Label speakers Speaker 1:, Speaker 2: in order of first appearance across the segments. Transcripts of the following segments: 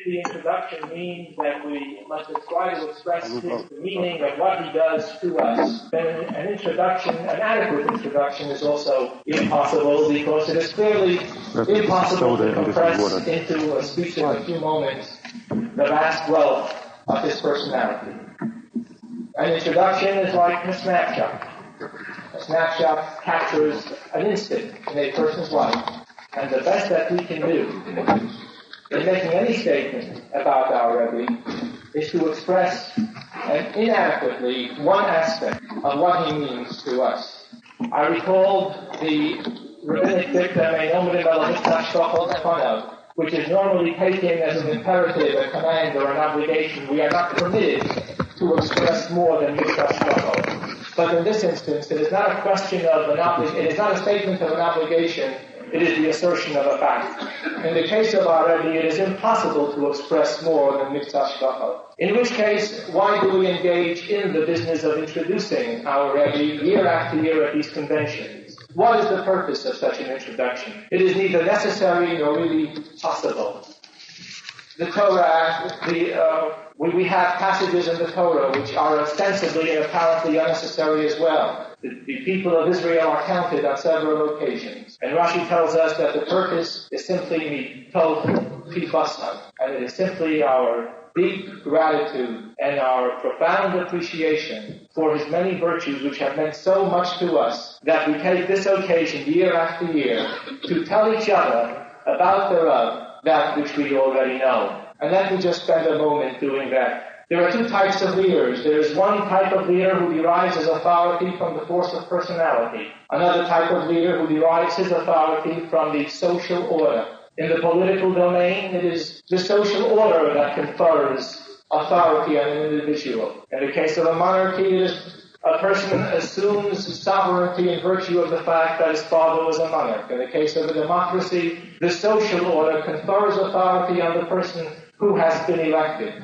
Speaker 1: the introduction means that we must try to express the meaning of what he does to us, then an adequate introduction is also impossible, because it is clearly impossible to compress into a speech in a few moments the vast wealth of his personality. An introduction is like a snapshot. A snapshot captures an instant in a person's life, and the best that we can do in making any statement about our Rebbe is to express inadequately one aspect of what he means to us. I recalled the rabbinic dictum, which is normally taken as an imperative, a command, or an obligation. We are not permitted to express more than mitzvah. But in this instance, it is not a question of it is not a statement of an obligation. It is the assertion of a fact. In the case of our Rebbe, it is impossible to express more than mitzvah shkachal. In which case, why do we engage in the business of introducing our Rebbe year after year at these conventions? What is the purpose of such an introduction? It is neither necessary nor really possible. The Torah, we have passages in the Torah which are ostensibly and apparently unnecessary as well. The people of Israel are counted on several occasions. And Rashi tells us that the purpose is simply mitov pi basar, and it is simply our deep gratitude and our profound appreciation for his many virtues which have meant so much to us, that we take this occasion year after year to tell each other about the Rav that which we already know. And let me just spend a moment doing that. There are two types of leaders. There is one type of leader who derives his authority from the force of personality. Another type of leader who derives his authority from the social order. In the political domain, it is the social order that confers authority on an individual. In the case of a monarchy, it is a person assumes sovereignty in virtue of the fact that his father was a monarch. In the case of a democracy, the social order confers authority on the person who has been elected.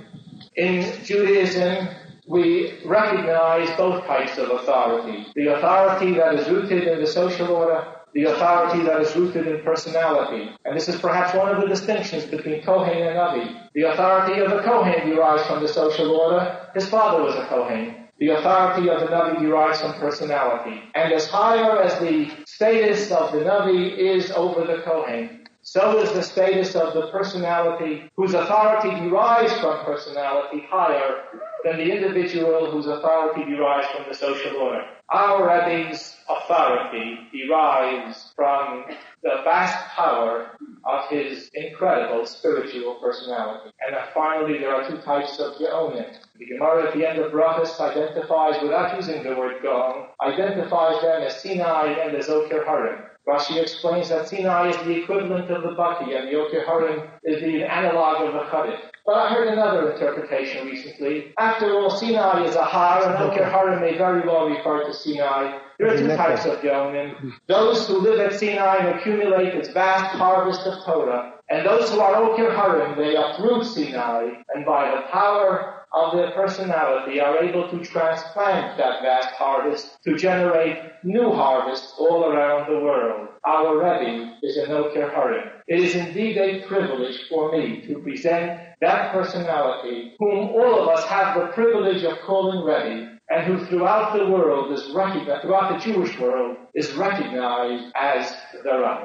Speaker 1: In Judaism, we recognize both types of authority. The authority that is rooted in the social order, the authority that is rooted in personality. And this is perhaps one of the distinctions between Kohen and Navi. The authority of the Kohen derives from the social order. His father was a Kohen. The authority of the Navi derives from personality. And as higher as the status of the Navi is over the Kohen, so is the status of the personality whose authority derives from personality higher than the individual whose authority derives from the social order. Our Rebbe's authority derives from the vast power of his incredible spiritual personality. And finally, there are two types of Geonim. The Gemara at the end of Brachos identifies, without using the word Gaon, identifies them as Sinai and as Oker Harim. Rashi explains that Sinai is the equivalent of the Baki and the Oker Harim is the analog of the Chadif. But I heard another interpretation recently. After all, Sinai is a Har, and Oker Harim may very well refer to Sinai. There are two types of Yonim. Those who live at Sinai and accumulate its vast harvest of Torah, and those who are Oker Harim, they uproot Sinai, and by the power of their personality are able to transplant that vast harvest to generate new harvests all around the world. Our Rebbe is an Oker Harim. It is indeed a privilege for me to present that personality whom all of us have the privilege of calling Rebbe, and who throughout the world is recognized, throughout the Jewish world, is recognized as the Rav.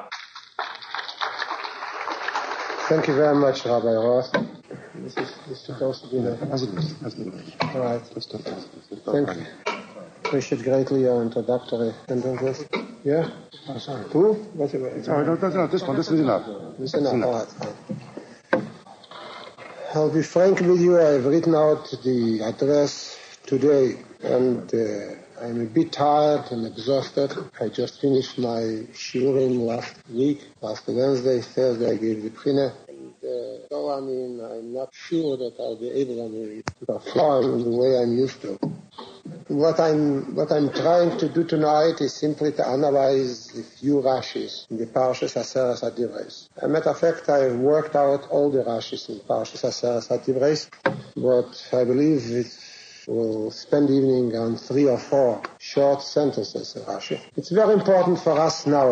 Speaker 2: Thank you very much, Rabbi Roth. This is supposed to be the... All right. Thank you. Appreciate greatly your introductory sentences. Yeah?
Speaker 3: Oh, sorry.
Speaker 2: Who?
Speaker 3: No, this one. This is enough.
Speaker 2: This is enough. All right. I'll be frank with you. I've written out the address today, and I'm a bit tired and exhausted. I just finished my shiurim last Wednesday, Thursday I gave the Bechina. So, I'm not sure that I'll be able to perform the way I'm used to. What I'm trying to do tonight is simply to analyze a few Rashis in the Parshas Aseres HaDivros. As a matter of fact, I've worked out all the Rashis in Parshas Aseres HaDivros, but I believe We'll spend the evening on 3 or 4 short sentences in Rashi. It's very important for us now,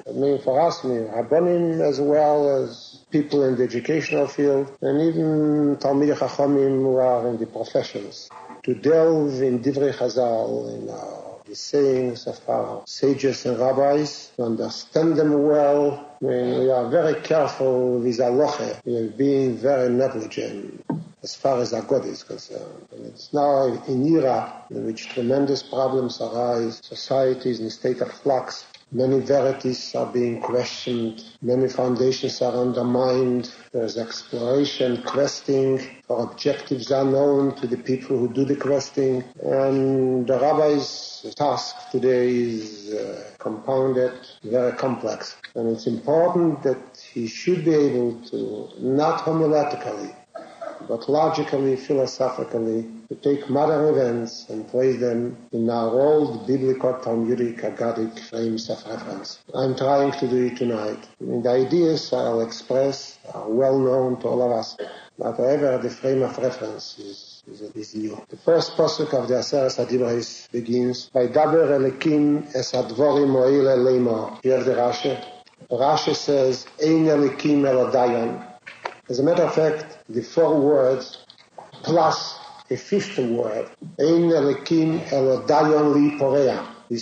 Speaker 2: for us, Rabbonim as well as people in the educational field, and even Talmidei Chachamim who are in the professions, to delve in Divrei Chazal, in the sayings of our sages and rabbis, to understand them well. We are very careful with halacha. We are being very negligent as far as our God is concerned. And it's now an era in which tremendous problems arise. Society is in a state of flux. Many verities are being questioned. Many foundations are undermined. There's exploration, questing for objectives unknown to the people who do the questing. And the rabbi's task today is compounded, very complex. And it's important that he should be able to, not homiletically, but logically, philosophically, to take modern events and place them in our old biblical, Talmudic, Aggadic frames of reference. I'm trying to do it tonight. The ideas I'll express are well known to all of us, but however, the frame of reference is new. The first pasuk of the Aseret HaDibros begins, Vaydaber Elikim es hadvorim moile leimor. Here's the Rashi. Rashi says, Ein Elikim elo dayan. As a matter of fact, the 4 words plus a 5th word, Ein Elikim elo dayan li porea,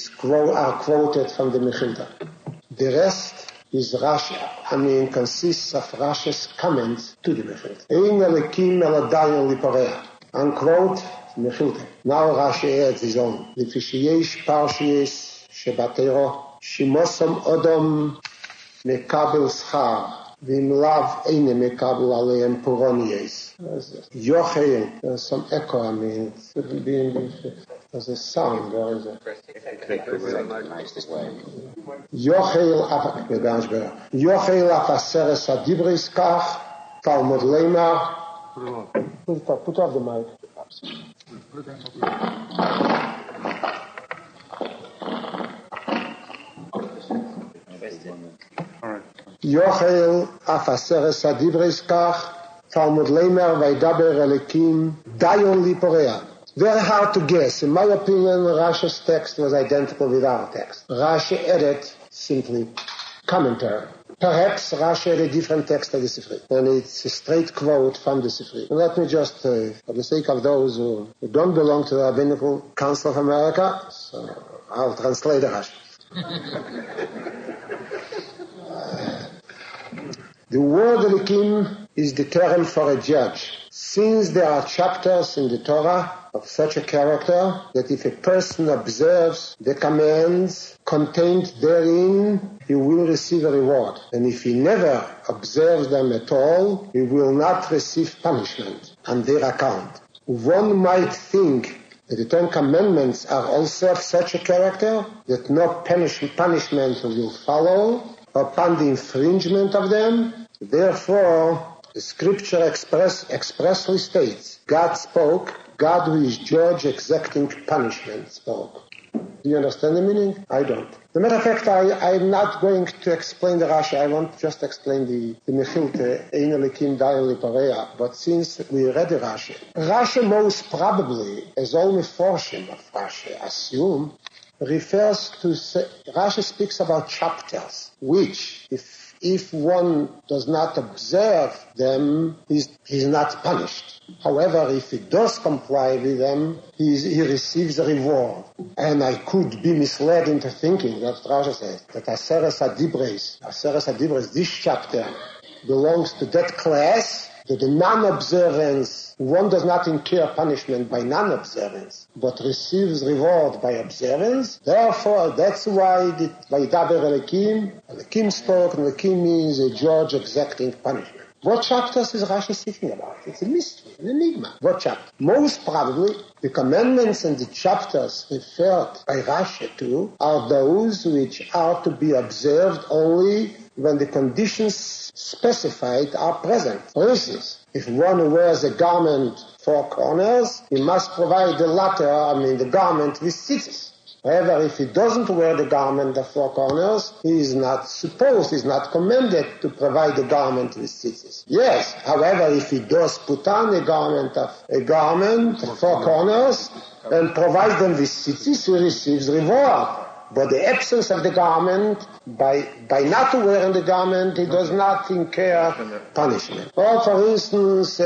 Speaker 2: are quoted from the Mechilta. The rest is Rashi, consists of Rashi's comments to the Mechilta. Ein Elikim elo dayan li porea, unquote, Mechilta. Now Rashi adds his own. L'fishiyesh parshiyesh shebatero, shimosam odom mekabel schar. V'imlav eine mekabel aleim puroniyes. Yochel, there's some echo, it shouldn't be in there's a sound, there is a... Yochel afaseres hadibris kach, Talmud leimar. Put off the mic. Yochel afaseres hadibris kach, Talmud leimar vaydaber elikim dayon li porea. Very hard to guess. In my opinion, Rashi's text was identical with our text. Rashi added simply commentary. Perhaps Rashi had a different text of the Sifri, and it's a straight quote from the Sifri. And let me just, for the sake of those who don't belong to the Rabbinical Council of America, so I'll translate the Rashi. The word Elikim is the term for a judge. Since there are chapters in the Torah of such a character that if a person observes the commands contained therein, he will receive a reward. And if he never observes them at all, he will not receive punishment on their account. One might think that the 10 Commandments are also of such a character that no punishment will follow upon the infringement of them. Therefore, the scripture expressly states, God spoke, God who is judge exacting punishment spoke. Do you understand the meaning? I don't. As a matter of fact, I'm not going to explain the Rashi. I won't just explain the Mechilta, Ein Elikim dayan li porea. But since we read the Rashi most probably, as all Meforshim of Rashi assume, refers to, Rashi speaks about chapters, which, if one does not observe them, he's not punished. However, if he does comply with them, he receives a reward. And I could be misled into thinking that Rashi says that Aseret HaDibros, this chapter, belongs to that class, that the non-observance, one does not incur punishment by non-observance, but receives reward by observance. Therefore, that's why Vaydaber Elikim spoke, and Elikim means a judge exacting punishment. What chapters is Rashi speaking about? It's a mystery, an enigma. What chapter? Most probably, the commandments and the chapters referred by Rashi to are those which are to be observed only when the conditions specified are present. For instance, if one wears a garment 4 corners, he must provide the garment with stitches. However, if he doesn't wear the garment of 4 corners, he is not commanded to provide the garment with tzitzis. Yes, however, if he does put on a garment of 4 corners and provides them with tzitzis, he receives reward. But the absence of the garment, by not wearing the garment, he does not incur punishment. Or for instance,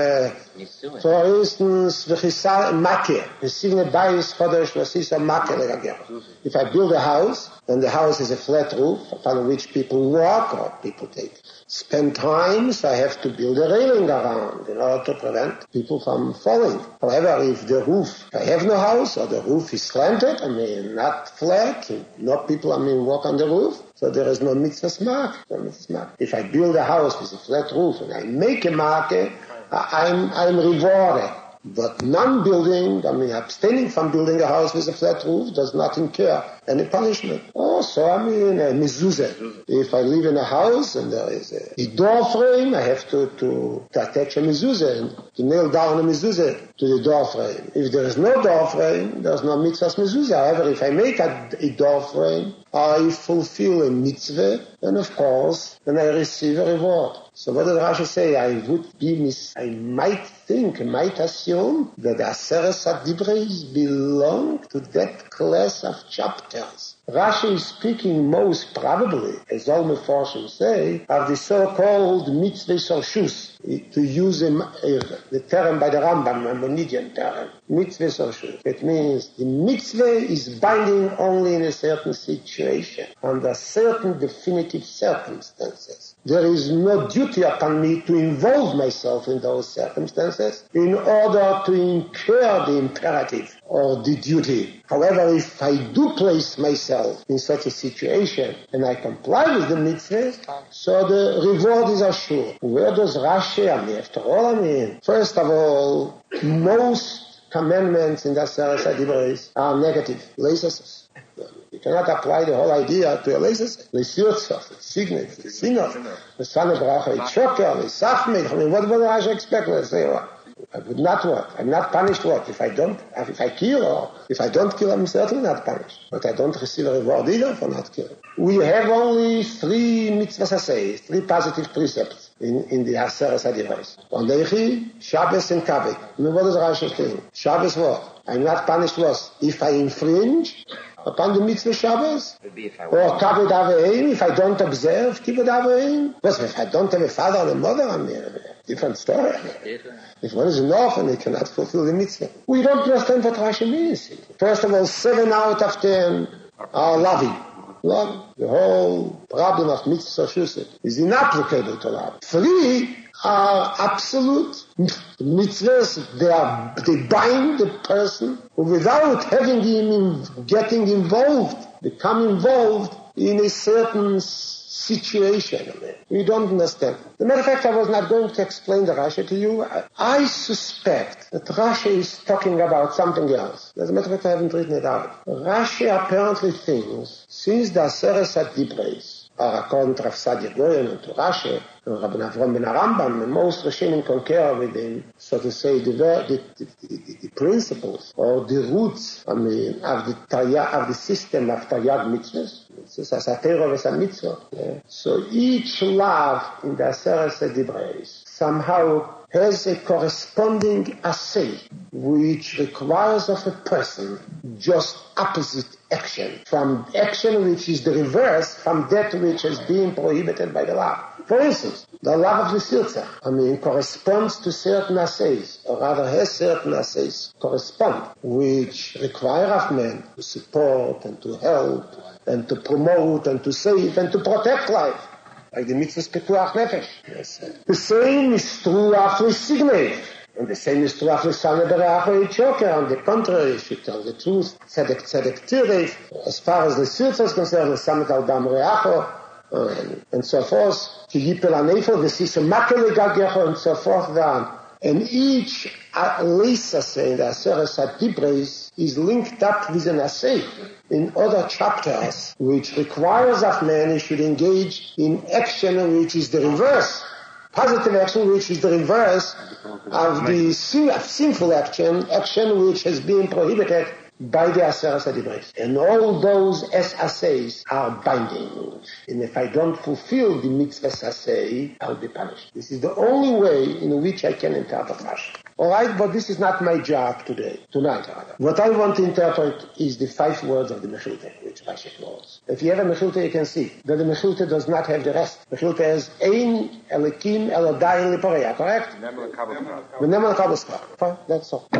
Speaker 2: if I build a house, and the house is a flat roof upon which people walk or people spend time, so I have to build a railing around in order to prevent people from falling. However, if I have no house or the roof is slanted, not flat, no people, walk on the roof, so there is no mitzvah's mark. If I build a house with a flat roof and I make a mark, I'm rewarded. But non-building, abstaining from building a house with a flat roof does not incur any punishment. Also, a mezuzah. If I live in a house and there is a door frame, I have to attach a mezuzah and to nail down a mezuzah to the door frame. If there is no door frame, there's no mitzvah's mezuzah. However, if I make a door frame, I fulfill a mitzvah, and of course, then I receive a reward. So what did Rashi say? I might assume that the Aseret HaDibros belong to that class of chapters. Rashi is speaking most probably, as all Mefarshim say, of the so-called mitzvah sorshus, to use the term by the Rambam, a Maimonidean term, mitzvah sorshus. It means the mitzvah is binding only in a certain situation, under certain definitive circumstances. There is no duty upon me to involve myself in those circumstances in order to incur the imperative or the duty. However, if I do place myself in such a situation and I comply with the mitzvah, so the reward is assured. Where does Rashi, after all, first of all, most commandments in the Aseret HaDibros are negative, leisus. You cannot apply the whole idea to a leisus. Leisiutzach, signet, sinner, the son of Bracha, Choker, Sachmei. What would Rashi expect? Let's say, I would not work. I'm not punished what? If I kill or if I don't kill, I'm certainly not punished. But I don't receive a reward either for not killing. We have only 3 mitzvahs asay, 3 positive precepts in the Aseret HaDibros. Ondechi, Shabbos, and Kavod. What is Rashi saying? Shabbos what? I'm not punished what? If I infringe upon the mitzvah Shabbos? Or Kavod Aveim, if I don't observe Kavod Aveim? What if I don't have a father and a mother? Different story. If one is an orphan, he cannot fulfill the mitzvah. We don't understand what Rashi means. First of all, 7 out of 10 are loving. The whole problem of mitzvah shusik is inapplicable to love. 3 are absolute mitzvahs. They bind the person without having him become involved in a certain situation. We don't understand. As a matter of fact, I was not going to explain the Rashi to you. I suspect that Rashi is talking about something else. As a matter of fact, I haven't written it out. Rashi apparently thinks, since the Aseret HaDibros are according to Rav Sadia Goyen and to Rashi, and Rabbi Avram ben Arambam, and most Rishonim concur with him, so to say, the principles or the roots, of the system of Taryag mitzvahs. So each love in the Aseret HaDibros somehow has a corresponding assay which requires of a person just opposite action, from action which is the reverse from that which has been prohibited by the law. For instance, the love of the Sirtzach, corresponds to certain assays, or rather has certain assays correspond, which require of men to support and to help and to promote and to save and to protect life. Like the mitzvahs Pekuach Nefesh. Yes. The same is true after Signei. And the same is true after Sana Bereacho Choker. On the contrary, if you tell the truth, Tzedek Tiref, as far as the Sirtzah is concerned, the Samet Al Dam Reacho, and so forth, Ki Yipel Anefel, the Sisa Makele Gagecho, and so forth down. And each Leisase in the Aseret HaDibros is linked up with an assay in other chapters, which requires of man he should engage in action which is the reverse, positive action which is the reverse of the sinful action which has been prohibited by the Aseret HaDibros. And all those assays are binding. And if I don't fulfill the mitzvah assay, I'll be punished. This is the only way in which I can interpret Rashi. Alright, but this is not my job tonight rather. What I want to interpret is the 5 words of the Mechilta, which Rashi ignores. If you have a Mechilta, you can see that the Mechilta does not have the rest. Mechilta has Ein Elokim Elodai Liporeya, correct? That's all.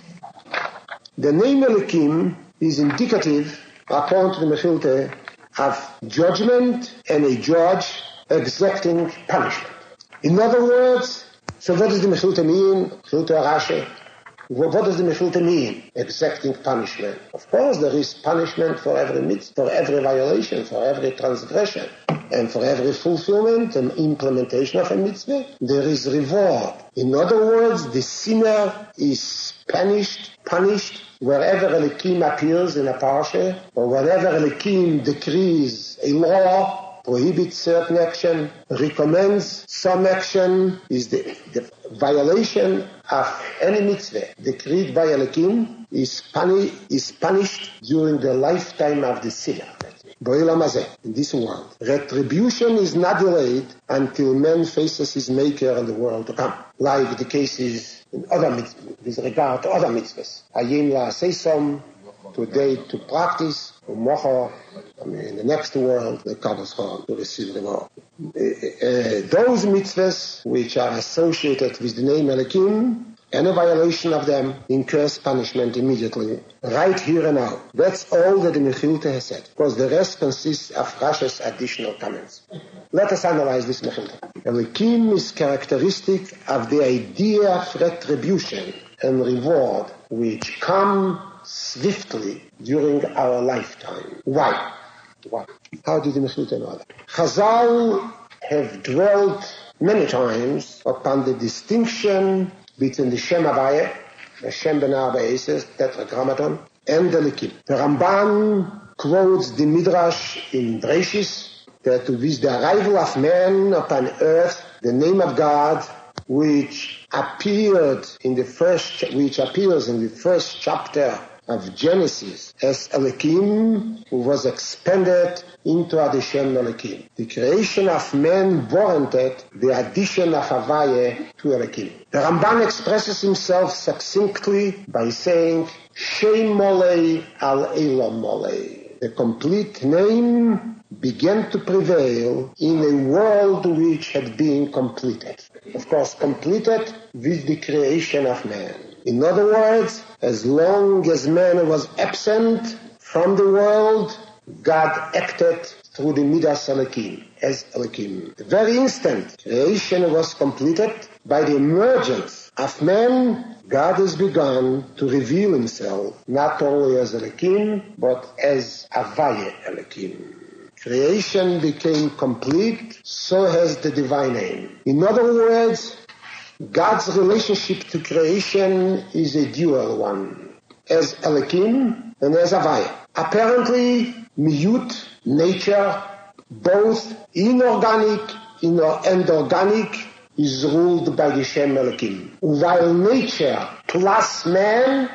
Speaker 2: The name Elokim is indicative, according to the Mechilta, of judgment and a judge exacting punishment. In other words, so what does the Mechilta mean? Mechilta Rashi. What does the Mechilta mean? Exacting punishment. Of course, there is punishment for every mitzvah, for every violation, for every transgression, and for every fulfillment and implementation of a mitzvah. There is reward. In other words, the sinner is punished wherever Elokim appears in a parsha, or wherever Elokim decrees a law, prohibits certain action, recommends some action, is the violation of any mitzvah decreed by Elokim is punished during the lifetime of the sinner. In this world, retribution is not delayed until man faces his maker in the world to come, like the cases in other mitzvahs, with regard to other mitzvahs. Hayim la'aseisom, today to practice, in the next world, the Kabbos Chol, to receive the reward. Those mitzvahs which are associated with the name Elokim, any violation of them incurs punishment immediately, right here and now. That's all that the Mechilta has said, because the rest consists of Rashi's additional comments. Let us analyze this Mechilta. Elokim is characteristic of the idea of retribution and reward which come swiftly during our lifetime. Why? How did the Mechilta know that? Chazal have dwelt many times upon the distinction between the Shem Havaya, the Shem Ben Arba Eses, Tetragrammaton, and the Elokim. The Ramban quotes the Midrash in Breshis that with the arrival of man upon earth, the name of God, which appears in the first chapter of Genesis as Elokim, was expanded into Adishem Elokim. The creation of man warranted the addition of Havaya to Elokim. The Ramban expresses himself succinctly by saying, Shem Molei al Elam Molei. The complete name began to prevail in a world which had been completed. Of course, completed with the creation of man. In other words, as long as man was absent from the world, God acted through the Midas Elokim, as Elokim. The very instant creation was completed, by the emergence of man, God has begun to reveal himself, not only as Elokim, but as Havaya Elokim. Creation became complete, so has the divine name. In other words, God's relationship to creation is a dual one, as Elokim and as Havaya. Apparently, miyut, nature, both inorganic and organic, is ruled by the Shem Elokim. While nature plus man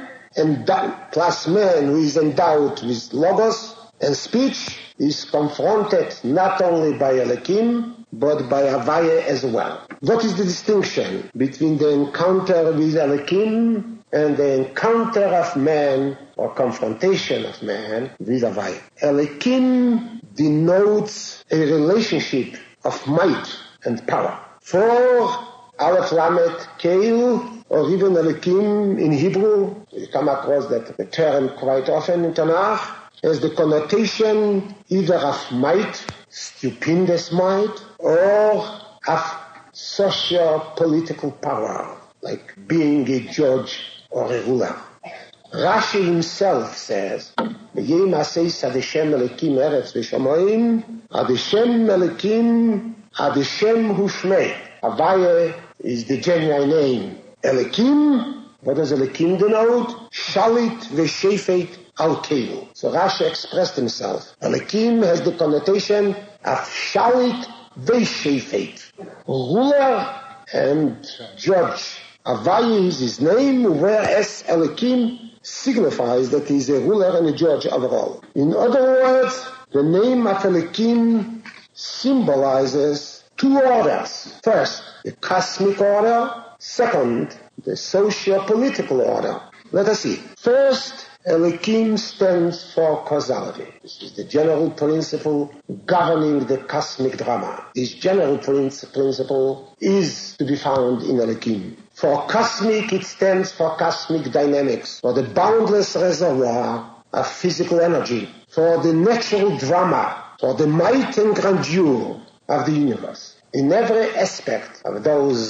Speaker 2: who is endowed with logos and speech is confronted not only by Elokim, but by Havaya as well. What is the distinction between the encounter with Elokim and the encounter of man, or confrontation of man, with Havaya? Elokim denotes a relationship of might and power. For Aleph Lamed Keil, or even Elokim in Hebrew, you come across that term quite often in Tanakh, has the connotation either of might, stupendous might, or of socio-political power, like being a judge or a ruler. Rashi himself says, Yem aseis adeshem Elokim eretz v'shamayim, adeshem Elokim, adeshem hu shmei. Havaya is the genuine name. Elokim, what does Elokim denote? Shalit v'shefet al-keil. So Rashi expressed himself. Elokim has the connotation of shalit v'shefet, ruler and judge. Havaya is his name, whereas Elokim signifies that he is a ruler and a judge over all. In other words, the name of Elohim symbolizes two orders. First, the cosmic order. Second, the socio-political order. Let us see. First, Elohim stands for causality. This is the general principle governing the cosmic drama. This general principle is to be found in Elohim. For cosmic, it stands for cosmic dynamics, for the boundless reservoir of physical energy, for the natural drama, for the might and grandeur of the universe. In every aspect of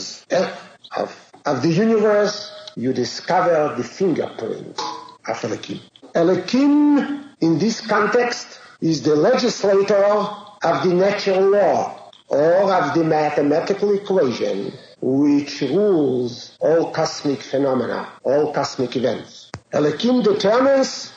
Speaker 2: the universe, you discover the fingerprint of Elohim. Elohim, in this context, is the legislator of the natural law, or of the mathematical equation which rules all cosmic phenomena, all cosmic events. Elohim determines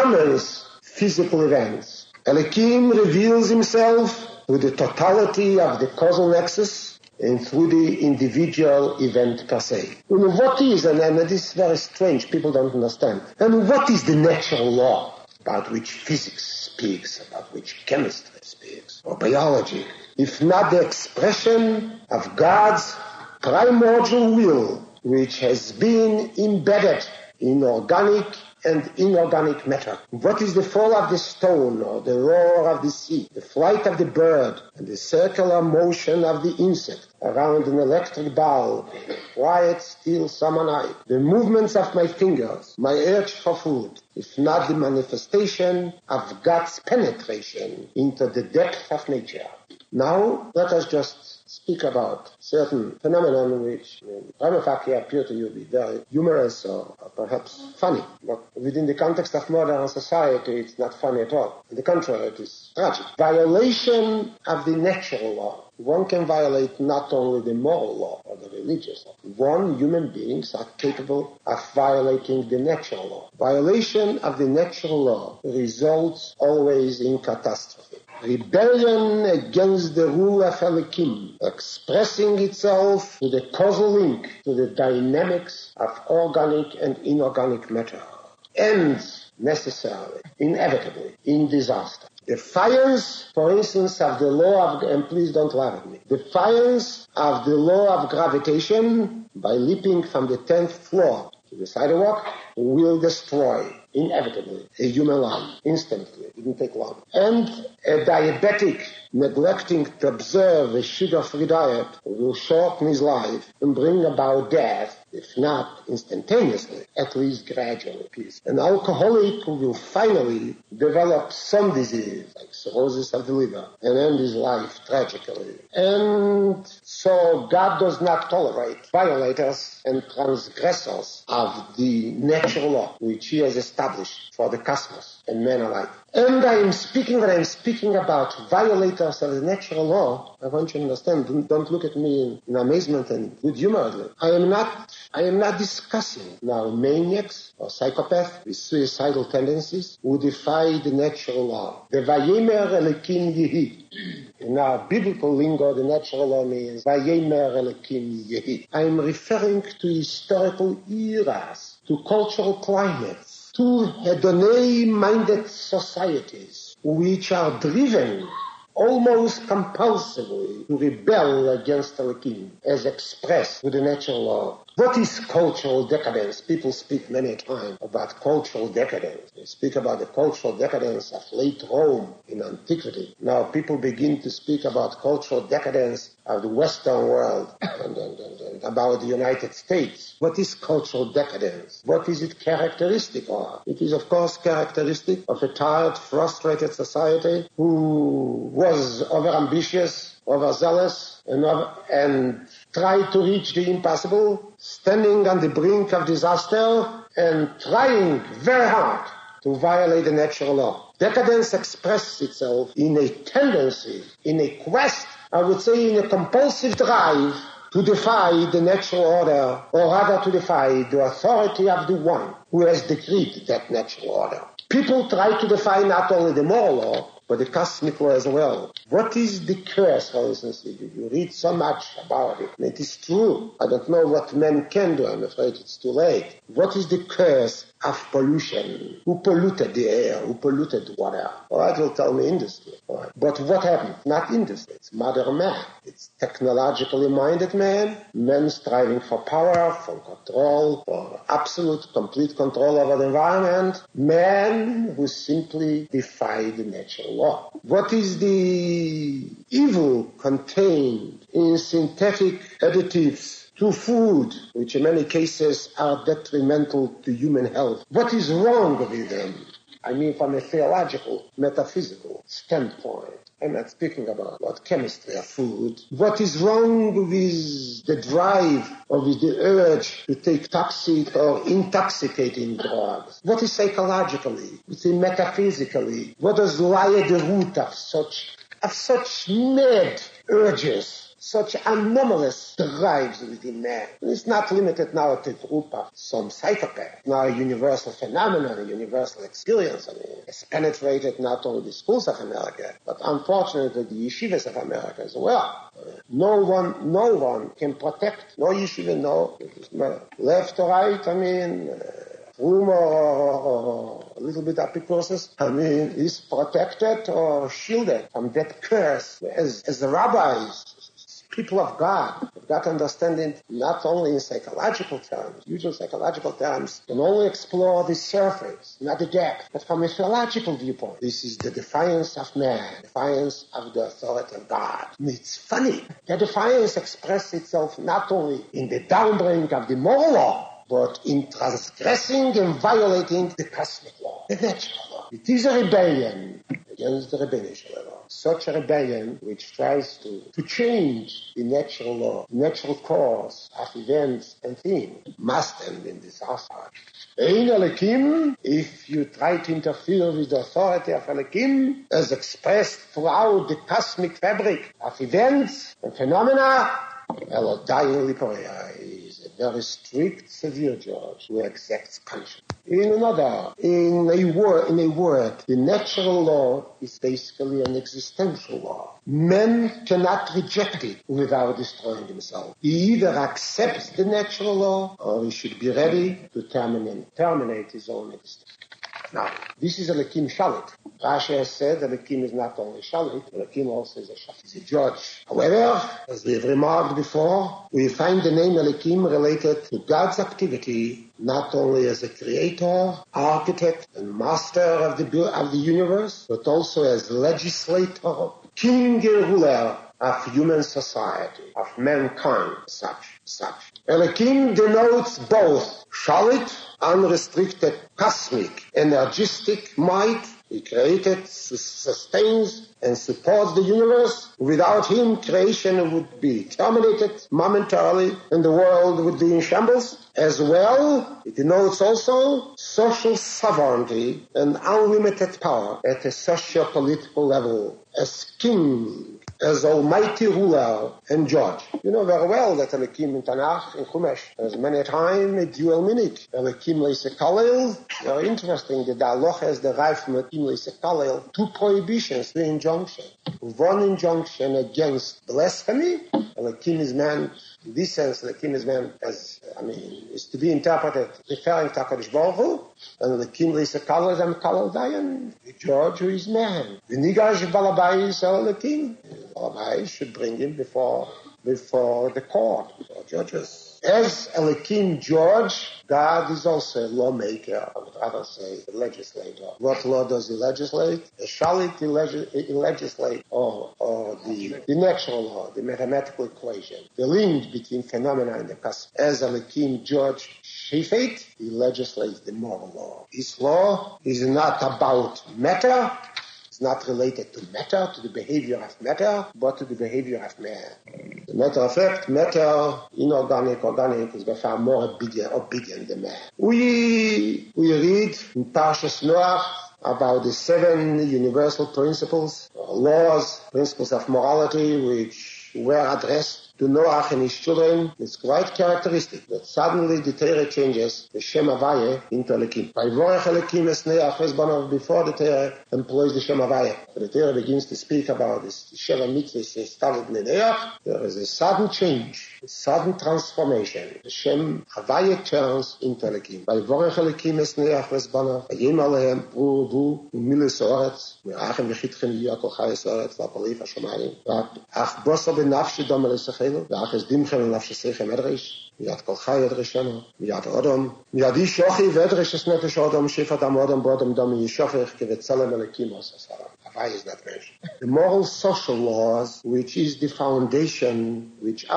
Speaker 2: physical events. Elohim reveals himself with the totality of the causal nexus and through the individual event per se. And what is, and this is very strange, people don't understand, and what is the natural law about which physics speaks, about which chemistry speaks, or biology, if not the expression of God's primordial will, which has been embedded in organic and inorganic matter? What is the fall of the stone, or the roar of the sea, the flight of the bird, and the circular motion of the insect around an electric bulb, quiet, still summer night, the movements of my fingers, my urge for food, if not the manifestation of God's penetration into the depth of nature? Now, let us just speak about certain phenomena which, prima facie, appear to you to be very humorous or perhaps funny. But within the context of modern society, it's not funny at all. On the contrary, it is tragic. Violation of the natural law. One can violate not only the moral law or the religious law. Human beings are capable of violating the natural law. Violation of the natural law results always in catastrophe. Rebellion against the rule of Elohim, expressing itself through the causal link to the dynamics of organic and inorganic matter, ends necessarily, inevitably, in disaster. Defiance, for instance, of the law of, and please don't laugh at me, defiance of the law of gravitation by leaping from the 10th floor to the sidewalk will destroy, inevitably, a human life, instantly. It didn't take long. And a diabetic neglecting to observe a sugar-free diet will shorten his life and bring about death, if not instantaneously, at least gradually. An alcoholic will finally develop some disease, like cirrhosis of the liver, and end his life tragically. And so God does not tolerate violators and transgressors of the natural law, which he has established for the cosmos and men alike. And when I'm speaking about violators of the natural law, I want you to understand, don't look at me in amazement and good humor. I am not discussing now maniacs or psychopaths with suicidal tendencies who defy the natural law. The Vayemer Elokim Yehi. In our biblical lingo, the natural law means Vayemer Elokim Yehi. I am referring to historical eras, to cultural climates, to hedonic-minded societies which are driven almost compulsively to rebel against Elohim as expressed with the natural law. What is cultural decadence? People speak many times about cultural decadence. They speak about the cultural decadence of late Rome in antiquity. Now people begin to speak about cultural decadence of the Western world and about the United States. What is cultural decadence? What is it characteristic of? It is, of course, characteristic of a tired, frustrated society who was overambitious, overzealous, and tried to reach the impossible, standing on the brink of disaster and trying very hard to violate the natural law. Decadence expresses itself in a tendency, in a quest, I would say in a compulsive drive to defy the natural order, or rather to defy the authority of the one who has decreed that natural order. People try to defy not only the moral law, but the cosmic law as well. What is the curse, for instance? You read so much about it, and it is true. I don't know what men can do. I'm afraid it's too late. What is the curse of pollution? Who polluted the air? Who polluted the water? All right, you'll tell me industry. All right. But what happened? Not industry. It's modern man. It's technologically minded man striving for power, for control, for absolute, complete control over the environment. Man who simply defied the natural law. What is the evil contained in synthetic additives to food, which in many cases are detrimental to human health? What is wrong with them? I mean, from a theological, metaphysical standpoint. I'm not speaking about chemistry of food. What is wrong with the drive or with the urge to take toxic or intoxicating drugs? What is psychologically, what is metaphysically? What does lie at the root of such mad urges? Such anomalous drives within man. It's not limited now to a group of some psychopaths. Now a universal phenomenon, a universal experience. I mean, it's penetrated not only the schools of America, but unfortunately the yeshivas of America as well. No one can protect, no yeshiva, no left or right, I mean, rumor or a little bit epicursus, is protected or shielded from that curse. As the rabbis, people of God, have got understanding not only in psychological terms, usual psychological terms, can only explore the surface, not the depth, but from a theological viewpoint. This is the defiance of man, defiance of the authority of God. And it's funny, that defiance expresses itself not only in the downbringing of the moral law, but in transgressing and violating the cosmic law, the natural law. It is a rebellion against the rabbinic law. Such a rebellion which tries to change the natural law, natural course of events and things, must end in disaster. Ein Elokim, if you try to interfere with the authority of Elokim, as expressed throughout the cosmic fabric of events and phenomena, Elodai Liporia is a very strict, severe judge who exacts punishment. In a word, the natural law is basically an existential law. Man cannot reject it without destroying himself. He either accepts the natural law or he should be ready to terminate his own existence. Now, this is Elokim Shalit. Rashi has said Elokim is not only Shalit, Elokim also is a Shalit. He's a judge. However, as we have remarked before, we find the name Elokim related to God's activity not only as a creator, architect, and master of the universe, but also as legislator, king and ruler of human society, of mankind, such. Elokim denotes both Shalit, unrestricted cosmic, energistic might. He created, sustains, and supports the universe. Without him, creation would be terminated momentarily, and the world would be in shambles. As well, it denotes also social sovereignty and unlimited power at a socio-political level, as king, as almighty ruler and judge. You know very well that Elokim in Tanakh, in Chumash, has many times a dual meaning. Elokim leisekalel, very interesting, the halacha has derived from Elokim leisekalel two prohibitions, two injunctions. One injunction against blasphemy. Elokim is man, in this sense, Elokim is man is to be interpreted referring to HaKadosh Baruch Hu, and Elokim leisekalel is Kalel Dayan, the judge who is man. The Nigash Balabais Elokim. Balabais should bring him before the court, before judges. As Elokim judge, God is also a lawmaker, I would rather say a legislator. What law does he legislate? The Shalit he legislate, or the natural law, the mathematical equation, the link between phenomena and the cosmos. As Elokim judge Shifet, he legislates the moral law. His law is not about matter, not related to matter, to the behavior of matter, but to the behavior of man. As a matter of fact, matter, inorganic, organic, is by far more obedient than man. We read in Parshas Noach about the 7 universal principles, laws, principles of morality, which were addressed to Noach and his children, it's quite characteristic that suddenly the Torah changes the Shem Havaya into Elokim. By Vorech Elokim es Noach Hezbonov, before the Torah employs the Shem Havaya. The Torah begins to speak about this Sheva Mitzvahs established in Noach. There is a sudden change, a sudden transformation. The Shem Havaya turns into Elokim. By Vorech Elokim es Noach Hezbonov, Vayim Alehem Pru Vu Umilis Oretz, Merachem V'chitchem Yiyah Kol Chayes Oretz V'Apalif HaShamayim, Ach Bosa B'nafshi Dom Elesechelu, V'ach Es Dimchem V'nafshi Sechem Edrish, Miyad Kol Chay Edrishenu, Miyad Odom, Miyad Yishochi V'Edrish Es Nefesh Odom, Shifat Am Odom Bodom Dom Yishofech, Kevetzalem Elokim Os Asara. Havaya is not mentioned. The moral social laws, which are the foundation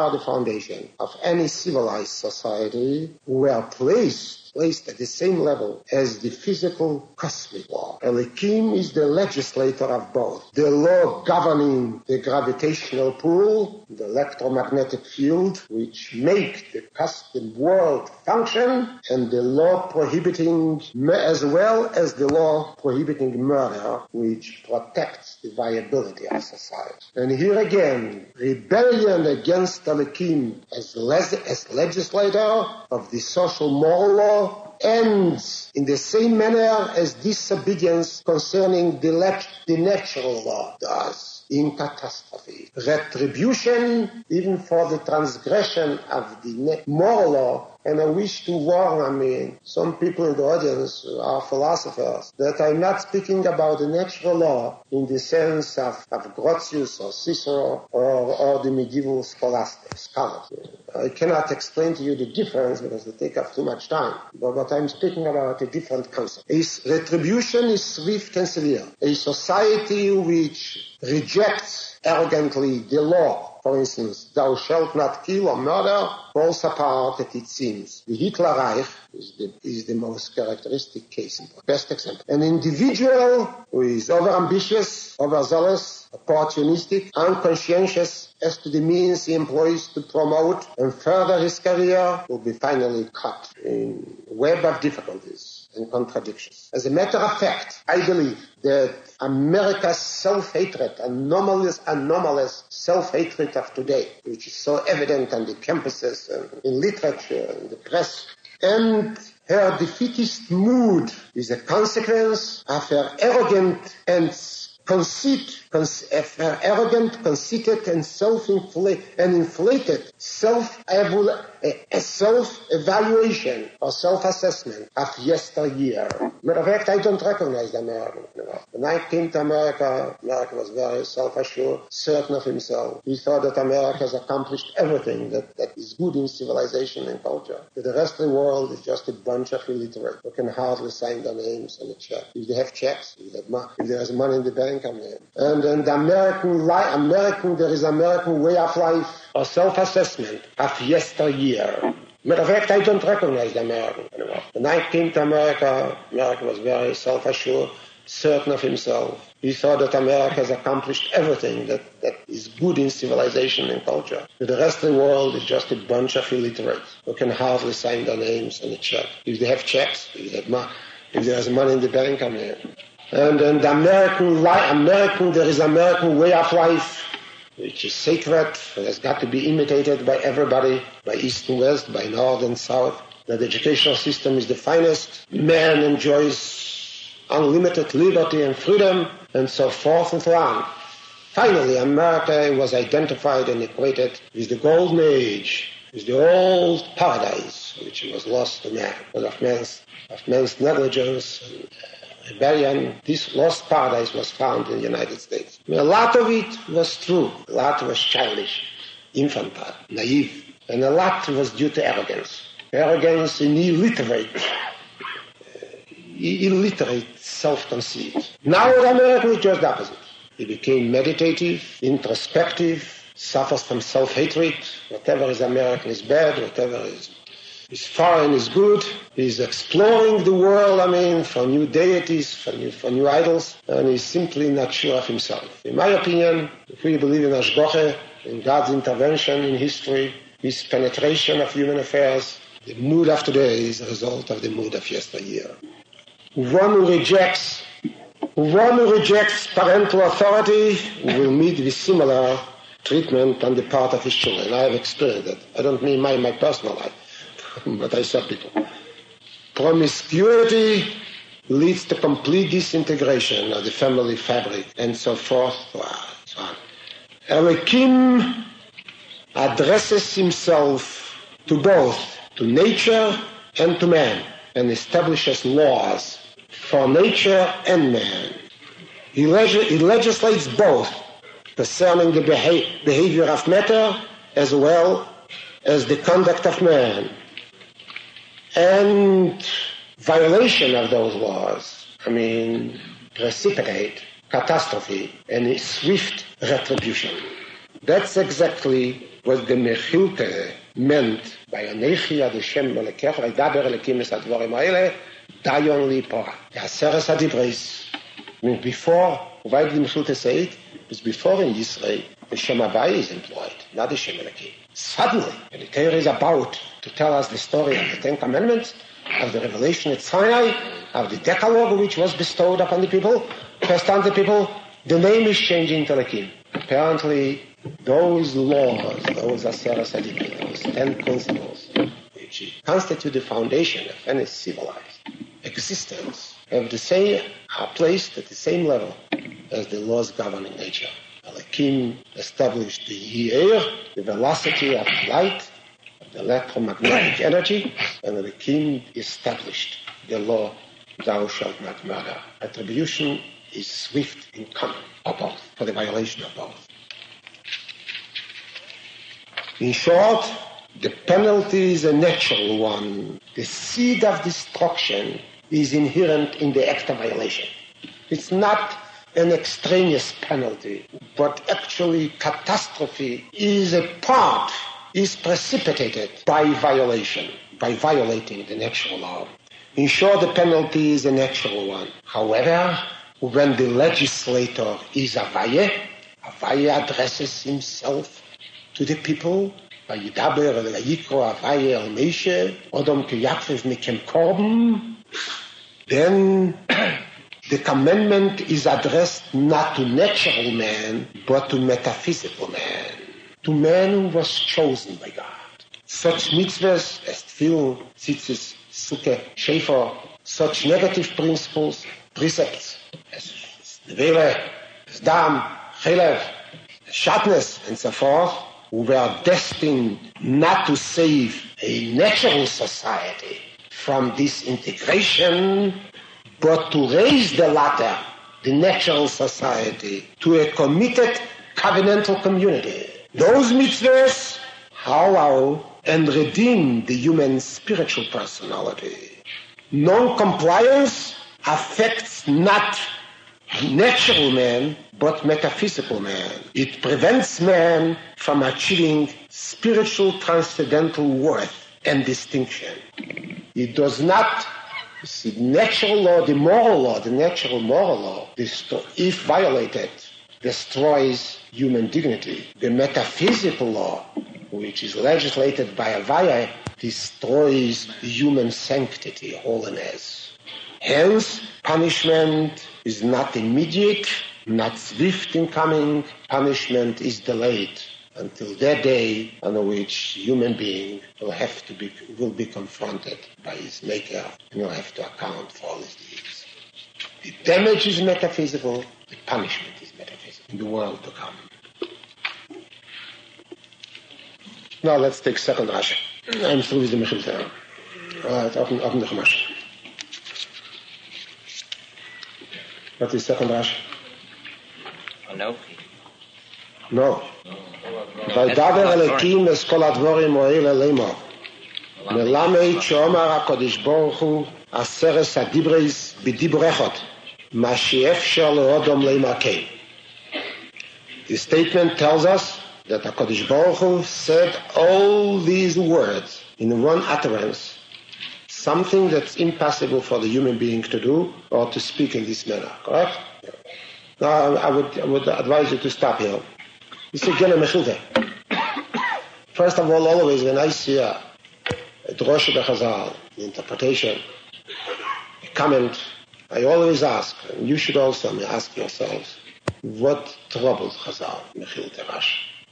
Speaker 2: of any civilized society, were placed at the same level as the physical cosmic law. Elokim is the legislator of both. The law governing the gravitational pull, the electromagnetic field, which make the cosmic world function, and the law prohibiting, as well as the law prohibiting murder, which protects the viability of society. And here again, rebellion against Elokim as legislator of the social moral law ends in the same manner as disobedience concerning the natural law does, in catastrophe. Retribution, even for the transgression of the moral law. And I wish to warn, some people in the audience are philosophers, that I'm not speaking about the natural law in the sense of Grotius or Cicero or the medieval scholars. I cannot explain to you the difference because it takes up too much time. But I'm speaking about a different concept. Retribution is swift and severe. A society which rejects arrogantly the law, for instance, thou shalt not kill or murder, falls apart as it seems. The Hitler Reich is the most characteristic case, best example. An individual who is overambitious, overzealous, opportunistic, unconscientious as to the means he employs to promote and further his career will be finally caught in a web of difficulties and contradictions. As a matter of fact, I believe that America's self-hatred, anomalous self-hatred of today, which is so evident on the campuses and in literature, in the press, and her defeatist mood is a consequence of her arrogant, conceited, and inflated self-evaluation or self-assessment of yesteryear. Matter of fact, I don't recognize the American. When I came to America was very self-assured, certain of himself. He thought that America has accomplished everything that is good in civilization and culture. That the rest of the world is just a bunch of illiterate who can hardly sign their names on a check. If they have checks, if there is money in the bank, I'm there. And then the there is American way of life or self-assessment of yesteryear. Matter of fact, I don't recognize the American anymore. When I came to America was very self-assured, certain of himself. He thought that America has accomplished everything that is good in civilization and culture. But the rest of the world is just a bunch of illiterates who can hardly sign their names on a check. If they have checks, if there is money in the bank, I'm there. And then the there is American way of life, which is sacred, and has got to be imitated by everybody, by East and West, by North and South. That the educational system is the finest. Man enjoys unlimited liberty and freedom, and so forth and so on. Finally, America was identified and equated with the golden age, with the old paradise, which was lost to man, because of man's negligence and rebellion. This lost paradise was found in the United States. A lot of it was true. A lot was childish, infantile, naive, and a lot was due to arrogance. Arrogance and illiterate self-conceit. Now America is just the opposite. He became meditative, introspective, suffers from self-hatred. Whatever is American is bad, whatever is foreign is good. He's exploring the world, for new deities, for new idols, and he's simply not sure of himself. In my opinion, if we believe in Hashgacha, in God's intervention in history, his penetration of human affairs, the mood of today is a result of the mood of yesteryear. One who rejects parental authority will meet with similar treatment on the part of his children. I have experienced it. I don't mean my personal life, but I saw people. Promiscuity leads to complete disintegration of the family fabric, and so forth. So on. Elohim addresses himself to both, to nature and to man, and establishes laws for nature and man. He legislates both concerning the behavior of matter as well as the conduct of man. And violation of those laws, precipitate catastrophe and swift retribution. That's exactly what the Mechilta meant by Anechi ad Hashem Melekech v'daber Elokim es hadvarim ha'ele dayon li'pora. The Aseret HaDibros. Before, why did the Mechilta say it? Because before in Israel, the Shem Havai is employed, not the Shem Elokim. Suddenly, when the Torah is about to tell us the story of the Ten Commandments, of the revelation at Sinai, of the Decalogue which was bestowed upon the people, first on the people, the name is changing to Elokim. Apparently, those laws, those Aseret HaDibros, those 10 principles, which constitute the foundation of any civilized existence, are placed at the same level as the laws governing nature. Elokim established the year, the velocity of light, the electromagnetic energy, and Elokim established the law, thou shalt not murder. Attribution is swift in coming, or both, for the violation of both. In short, the penalty is a natural one. The seed of destruction is inherent in the act of violation. It's not an extraneous penalty, but actually catastrophe is precipitated by violation, by violating the natural law. In short, the penalty is a natural one. However, when the legislator is Havaya addresses himself to the people, Vayidaber el Vayikro Havaya el Moshe, Odom ki Yakrev mikem korban, then the commandment is addressed not to natural man, but to metaphysical man, to man who was chosen by God. Such mitzvahs as tefillin, tzitzis, sukkah, shefer, such negative principles, precepts as nevela, as dam, chelev, shatnez, and so forth, who were destined not to save a natural society from disintegration, but to raise the latter, the natural society, to a committed covenantal community. Those mitzvahs hallow and redeem the human spiritual personality. Non-compliance affects not natural man, but metaphysical man. It prevents man from achieving spiritual transcendental worth and distinction. It does not. The natural law, the moral law, the natural moral law, if violated, destroys human dignity. The metaphysical law, which is legislated by Havaya, destroys human sanctity, holiness. Hence, punishment is not immediate, not swift in coming. Punishment is delayed until that day on which human being will be confronted by his maker and will have to account for all his deeds. The damage is metaphysical, the punishment is metaphysical in the world to come. Now let's take second Rashi. I'm through with the Mechilta. Alright, open the Chumash. What is second Rashi? No. וידבר אלוקים את כל הדברים האלה לאמור. מלמד שאומר הקדוש ברוך הוא עשרת הדיברוס בדיבורכות, מה שאפשר לאדם לאמור כן. The statement tells us that HaKadosh Baruch Hu said all these words in one utterance, something that's impossible for the human being to do or to speak in this manner, correct? Now I would advise you to stop here. This is again a Mechilta. First of all, always when I see a Drosha B'Chazal, the interpretation, a comment, I always ask, and you should also ask yourselves, what troubles Chazal, Mechilta Rashi?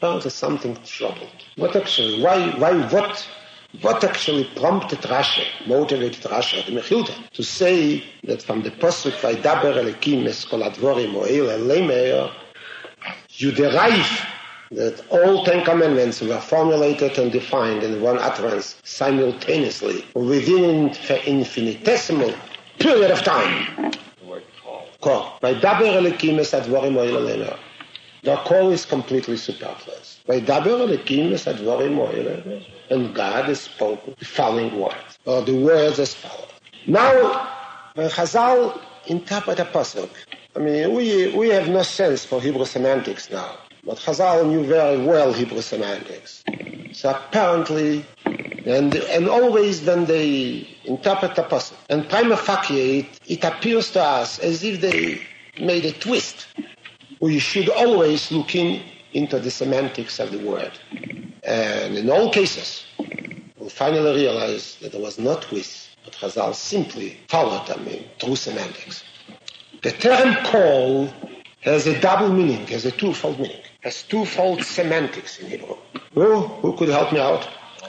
Speaker 2: Apparently something troubled. What actually, what actually prompted Rashi, motivated Rashi, the Mechilta, to say that from the Pasuk, Vaydaber Elokim es kol advorim o'el elemeir, you derive that all 10 commandments were formulated and defined in one utterance simultaneously within an infinitesimal period of time. Call. Vaydaber Elokim es advorim o'el elemeir. The call is completely superfluous. Vaydaber Elokim es advorim o'el elemeir. And God has spoken the following words, or the words as follows. Now, when Chazal interpret a pasuk, I mean, we have no sense for Hebrew semantics now, but Chazal knew very well Hebrew semantics. So apparently, and always when they interpret a pasuk, and prima facie, it appears to us as if they made a twist. We should always look into the semantics of the word. And in all cases, we'll finally realize that there was no twist, but Chazal simply followed through semantics. The term call has a double meaning, has a twofold meaning, has twofold semantics in Hebrew. Who could help me out?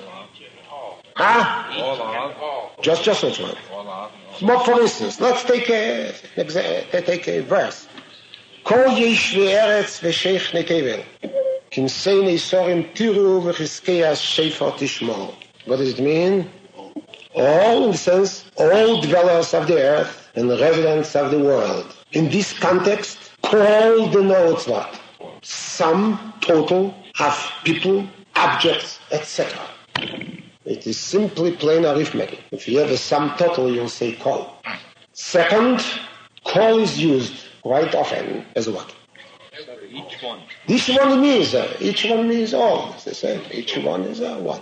Speaker 2: Just which one? For instance, let's take a verse. Kol yeshvi eretz v'sheich netevel. Kinsein isorim tiru v'chiskei shefer tishmor. What does it mean? All, in the sense, all dwellers of the earth and residents of the world. In this context, call denotes what? Sum total of people, objects, etc. It is simply plain arithmetic. If you have a sum total, you'll say call. Second, call is used quite often as what?
Speaker 4: Each one.
Speaker 2: Each one means all. It's the same. Each one is one.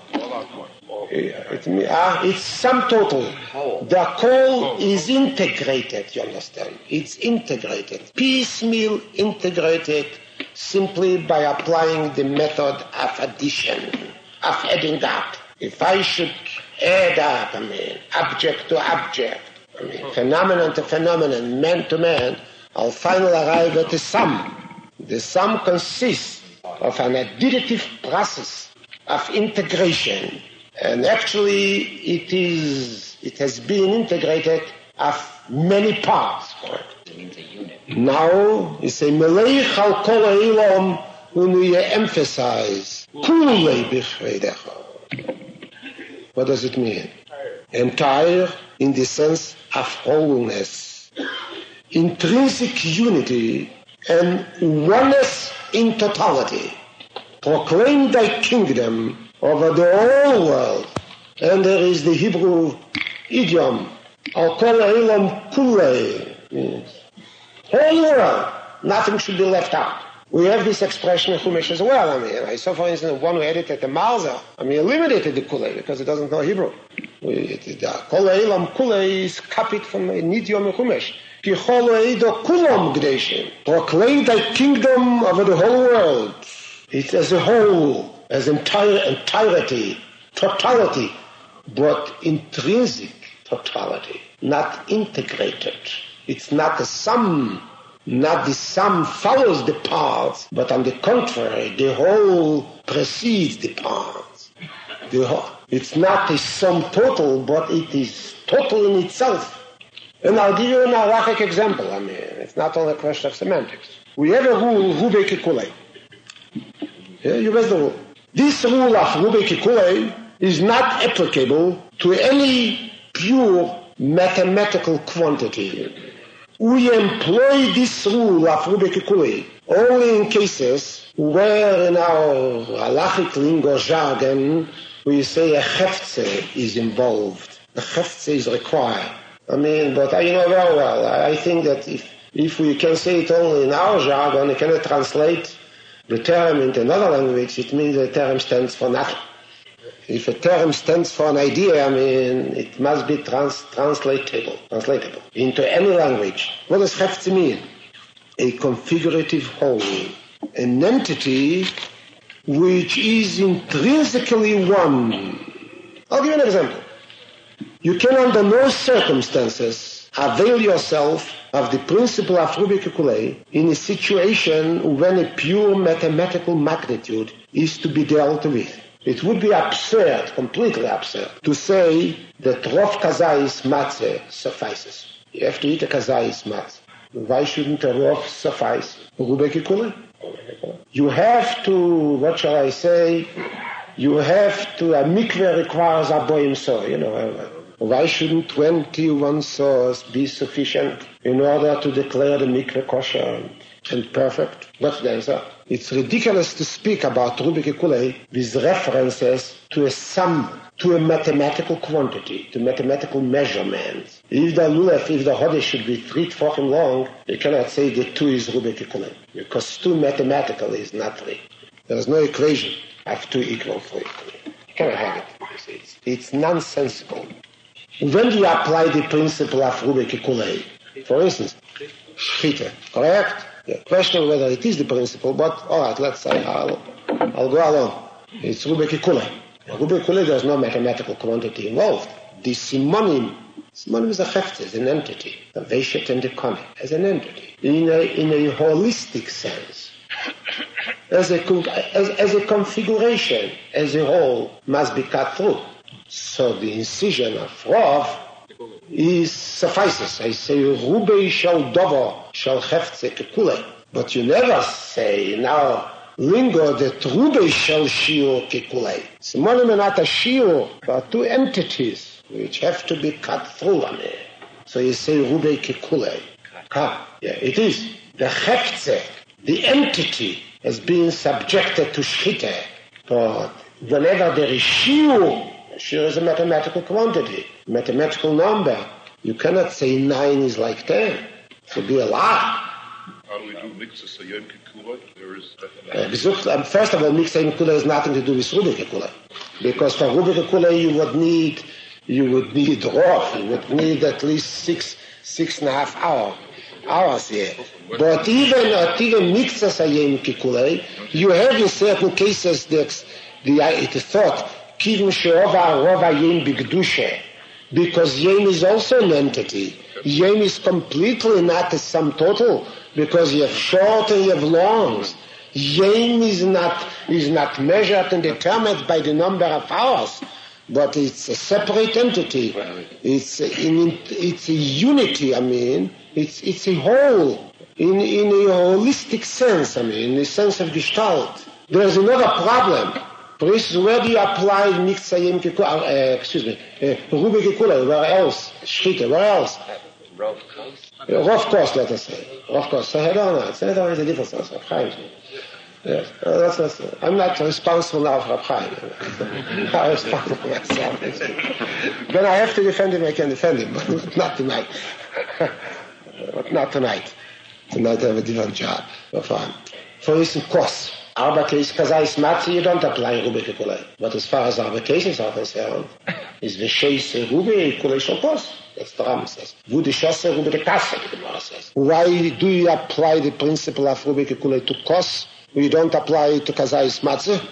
Speaker 2: It's sum total. The call is integrated, you understand? It's integrated. Piecemeal integrated simply by applying the method of addition, of adding up. If I should add up, object to object, phenomenon to phenomenon, man to man, I'll finally arrive at a sum. The sum consists of an additive process of integration, and actually it has been integrated of many parts.
Speaker 4: It means a unit.
Speaker 2: Now it's a meleich al kol ha'olam when we emphasize kulei b'chveidecha. What does it mean? Entire in the sense of wholeness, intrinsic unity, and oneness in totality. Proclaim thy kingdom over the whole world. And there is the Hebrew idiom, al kol ha'olam kulei, means whole world, nothing should be left out. We have this expression in Chumash as well. I saw, for instance, one who edited the Malza. Eliminated the kulei because he doesn't know Hebrew. Kol ha'olam kulei is copied from an idiom in Chumash. Proclaim thy kingdom over the whole world. It's as a whole, as entirety, totality, but intrinsic totality, not integrated. It's not a sum. Not the sum follows the parts, but on the contrary, the whole precedes the parts. It's not a sum total, but it is total in itself. And I'll give you an halachic example. It's not only a question of semantics. We have a rule, Rubei Kikulei. You read the rule. This rule of Rubei Kikulei is not applicable to any pure mathematical quantity. We employ this rule of Rubei Kikulei only in cases where in our halachic lingo jargon we say a heftze is involved. A heftze is required. But you know very well, I think that if we can say it only in our jargon, we cannot translate the term into another language, it means the term stands for nothing. If a term stands for an idea, it must be translatable into any language. What does heftze mean? A configurative whole, an entity which is intrinsically one. I'll give you an example. You can under no circumstances avail yourself of the principle of Rubei Kikulei in a situation when a pure mathematical magnitude is to be dealt with. It would be absurd, completely absurd, to say that Rov Kazayis Matzah suffices. You have to eat a Kazayis Matzah. Why shouldn't a Rov suffice? You have to, what shall I say, a mikveh requires a boim so, Why shouldn't 21 saws be sufficient in order to declare the mikveh kosher and perfect? What's the answer? It's ridiculous to speak about Rubi Kikulei with references to a sum, to a mathematical quantity, to mathematical measurements. If the lulef, if the hodesh should be 3 tefachim long, you cannot say that 2 is Rubi Kikulei, because 2 mathematically is not 3. There is no equation of 2 equal 3. You cannot have it. It's nonsensical. When you apply the principle of Rubi Kikulei, for instance, Shchita, correct? The question whether it is the principle, but all right, let's say I'll go along. It's Rubi Kikulei. Rubi Kikulei, there's no mathematical quantity involved. The simonim is a hefte, is an entity. The veshet and the kone as an entity. In a holistic sense. As a configuration, as a whole, must be cut through. So the incision of Rov suffices. I say, Rubi shall dovo, shall hefte kikulei. But you never say, now, lingo, that Rubi shall shiur kikulei. Simonim are not a shiur, but 2 entities which have to be cut through. So you say, Rubi kikulei. Yeah, it is. The hefte, the entity, is being subjected to shchita. But whenever there is shiur is a mathematical quantity, mathematical number. You cannot say 9 is like 10. It would be a lie.
Speaker 3: How do we do mixes a Yom Kippur? There is
Speaker 2: first of all, mixed Yom Kippur has nothing to do with Rubi Kippur. Because for Rubi Kippur you would need Rov. You would need at least 6.5 hours here. But even mixes a Yom Kippur, you have in certain cases that it is thought Kivim she'ova rova yem b'kedusha, because yem is also an entity. Yem is completely not a sum total, because you have short and you have longs. Yem is not measured and determined by the number of hours, but it's a separate entity. It's a unity. It's a whole in a holistic sense. In the sense of Gestalt. There's another problem. For instance, where do you apply Miktzah Yom Kippur? Rubi Kippur, where else? Shchita, where else?
Speaker 4: Rov Kos.
Speaker 2: Rov Kos, let us say. Rov Kos. So I don't know. It's a difference also. Yes. I'm not responsible now for Chaim. I'm responsible for myself. When I have to defend him, I can defend him, but not tonight. Not tonight. Tonight I have a different job. For instance, Kos. Arba case Kazayis Matzah, you don't apply Rubi Kikulei. But as far as Arba cases are concerned, is Vesheis Rubi Kikulei Shal Kos. That's the Ram says. Vu de Shosse Rubi de Kassa, the Gemara says. Why do you apply the principle of Rubi Kikulei to Kos? You don't apply it to Kazayis Matzah?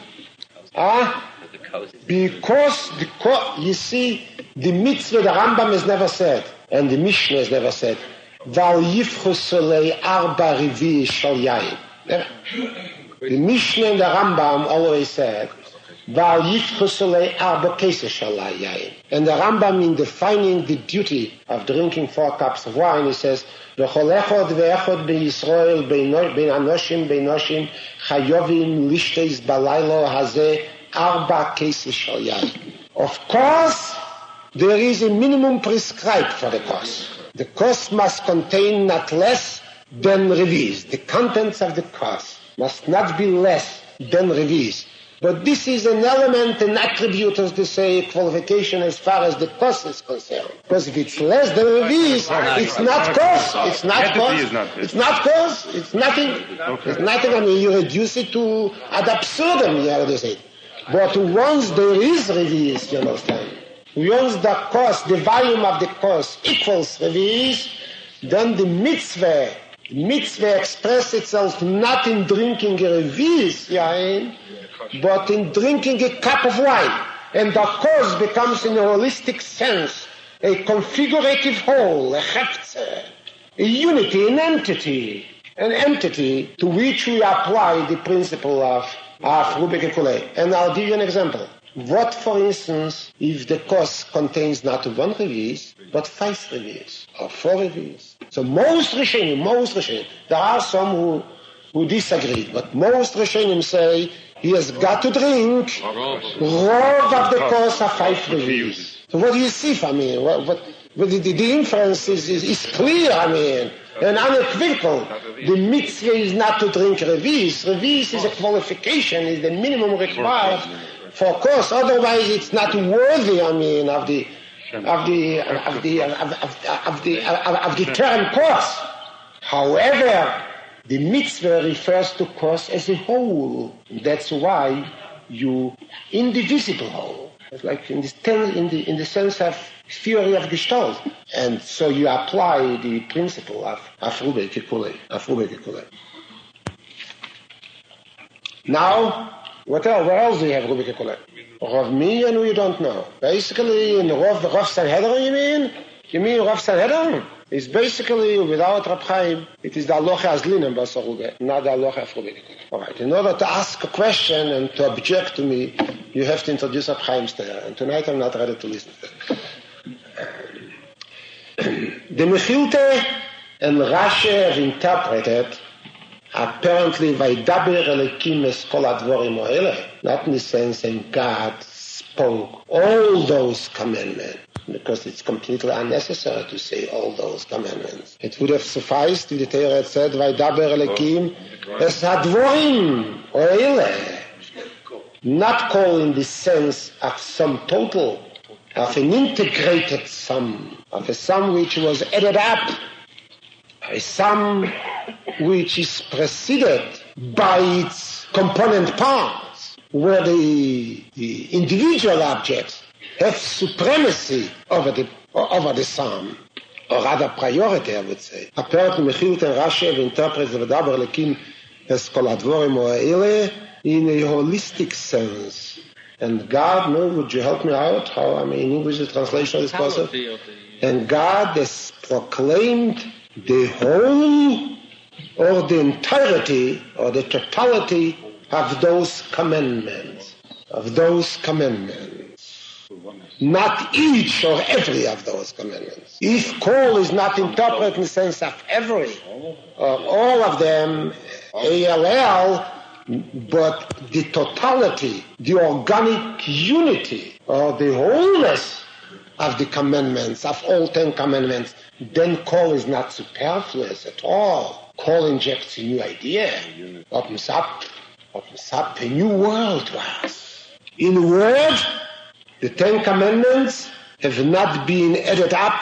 Speaker 2: Because you see, the mitzvah, the Rambam has never said, and the Mishnah has never said, Val Yifchusolei Arba Rivi Shal Yain. Never. The Mishnah and the Rambam always said, Val Yifchusolei Arba Keses Shal Yain. And the Rambam, in defining the duty of drinking 4 cups of wine, he says, V'chol echod ve'echod be'Yisrael be'in anoshim be'inoshim chayovim lishteis balaylo hazeh Arba Keses Shal Yain. Of course, there is a minimum prescribed for the kos. The kos must contain not less than revis. The contents of the kos must not be less than revis. But this is an element, an attribute, as they say, qualification as far as the kos is concerned. Because if it's less than revis, it's not kos. It's not kos. It's not kos. It's nothing. It's nothing. You reduce it to ad absurdum, you have to say. But once there is revis, you understand, once the kos, the volume of the kos equals revis, then the mitzvah expresses itself not in drinking a revis, yain, but in drinking a cup of wine. And the kos becomes in a holistic sense a configurative whole, a heftzeh, a unity, an entity to which we apply the principle of And I'll give you an example. What, for instance, if the course contains not one revius, but 5 revius, or 4 revius? So most Rishonim, there are some who disagree, but most Rishonim say he has got to drink rov of the course of 5 revius. So what do you see? The inference is clear, and unequivocal. The mitzvah is not to drink revius. Revius is a qualification, is the minimum required for course. Otherwise, it's not worthy. Of the term course. However, the mitzvah refers to course as a whole. That's why you indivisible whole. It's like in the sense of theory of Gestalt. And so you apply the principle of Rubei Kikule. Now, where else do you have Rubei Kikule? Rav Minyan, you don't know. Basically, in Rav Sanhedrin, you mean Rav Sanhedrin? It's basically, without Rab Chaim, it is the Aloha Azlinem Basarube, not the Aloha Rubei Kikule. All right, in order to ask a question and to object to me, you have to introduce Rab Chaim Steyer. And tonight I'm not ready to listen to that. The Mechilte and Rashi have interpreted apparently Vaidaber Elokim es kol advorim ha'eleh, not in the sense that God spoke all those commandments, because it's completely unnecessary to say all those commandments. It would have sufficed if the Torah had said Vaidaber Elokim es advorim ha'eleh, not call in the sense of sum total, of an integrated sum, of a sum which was added up, a sum which is preceded by its component parts, where the individual objects have supremacy over the sum, or rather priority, I would say. Apparently, Mechilte and Rashi have interpreted the V'daber Elokim as kol advorim ha'eleh in a holistic sense. And God, would you help me out? In English, the translation of this concept? And God has proclaimed the whole or the entirety or the totality of those commandments. Not each or every of those commandments. If kol is not interpreted in the sense of every or all of them, ALL, but the totality, the organic unity, or the wholeness of the commandments, of all 10 commandments, then kol is not superfluous at all. Kol injects a new idea, opens up a new world to us. In a word, the 10 commandments have not been added up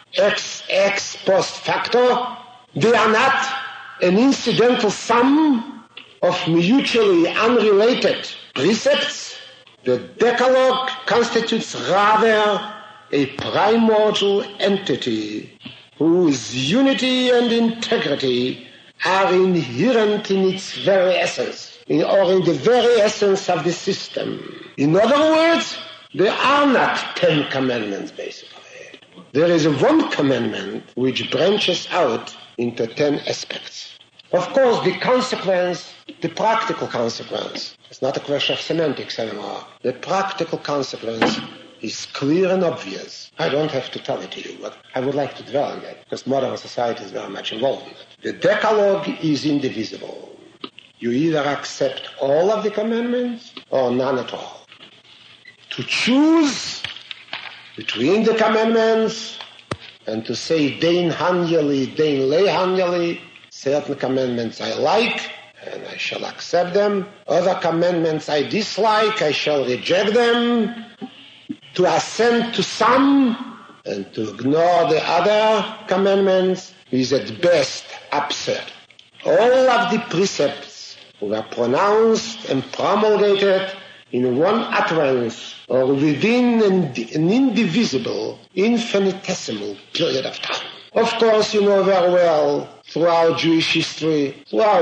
Speaker 2: ex post facto. They are not an incidental sum of mutually unrelated precepts. The Decalogue constitutes rather a primordial entity whose unity and integrity are inherent in its very essence, or in the very essence of the system. In other words, there are not 10 commandments, basically. There is one commandment which branches out into 10 aspects. Of course, the practical consequence, it's not a question of semantics anymore. The practical consequence is clear and obvious. I don't have to tell it to you, but I would like to dwell on that, because modern society is very much involved in it. The Decalogue is indivisible. You either accept all of the commandments or none at all. To choose between the commandments and to say dein hanjali, dein le hanjali, certain commandments I like, and I shall accept them. Other commandments I dislike, I shall reject them. To assent to some and to ignore the other commandments is at best absurd. All of the precepts were pronounced and promulgated in one utterance or within an indivisible, infinitesimal period of time. Of course, you know very well, throughout Jewish history,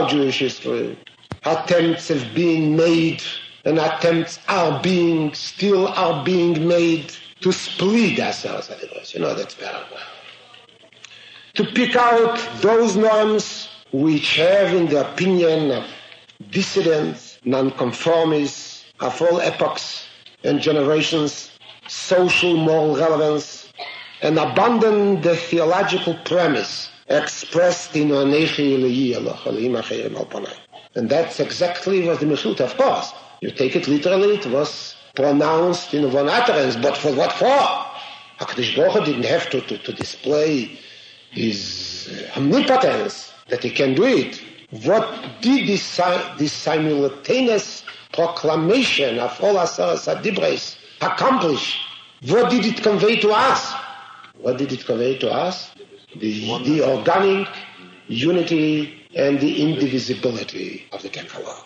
Speaker 2: attempts have been made, and attempts still are being made to split ourselves, you know that very well. To pick out those norms which have, in the opinion of dissidents, nonconformists of all epochs and generations, social moral relevance, and abandon the theological premise expressed in Onechi Lehi Elohim Acherim Al Panai. And that's exactly what the Mechilta, of course. You take it literally, it was pronounced in one utterance, but for what for? HaKadosh Baruch Hu didn't have to display his omnipotence, that he can do it. What did this simultaneous proclamation of all Aseres HaDibros accomplish? What did it convey to us? What did it convey to us? The organic unity and the indivisibility of the Decalogue.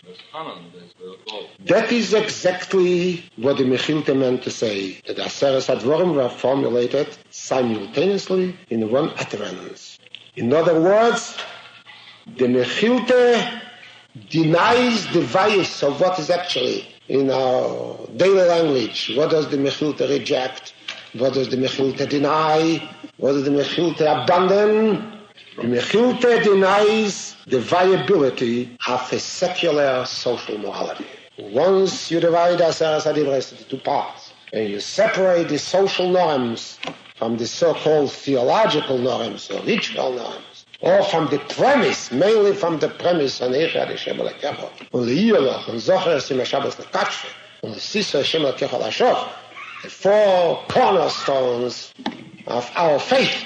Speaker 2: That is exactly what the Mechilta meant to say, that the Aseres HaDvorim were formulated simultaneously in one utterance. In other words, the Mechilta denies the vice of what is actually in our daily language. What does the Mechilta reject? What does the Mechilta deny? What does the Mechilta abandon? The Mechilta denies the viability of a secular social morality. Once you divide Aseres HaDibros into two parts, and you separate the social norms from the so-called theological norms or ritual norms, or from the premise, mainly from the premise on Echad Hashem Elokecha, on Le'iyoloch, on Zocher Sim HaShabbos L'Katfe, on Sisa Hashem Elokecha L'Ashov, the four cornerstones of our faith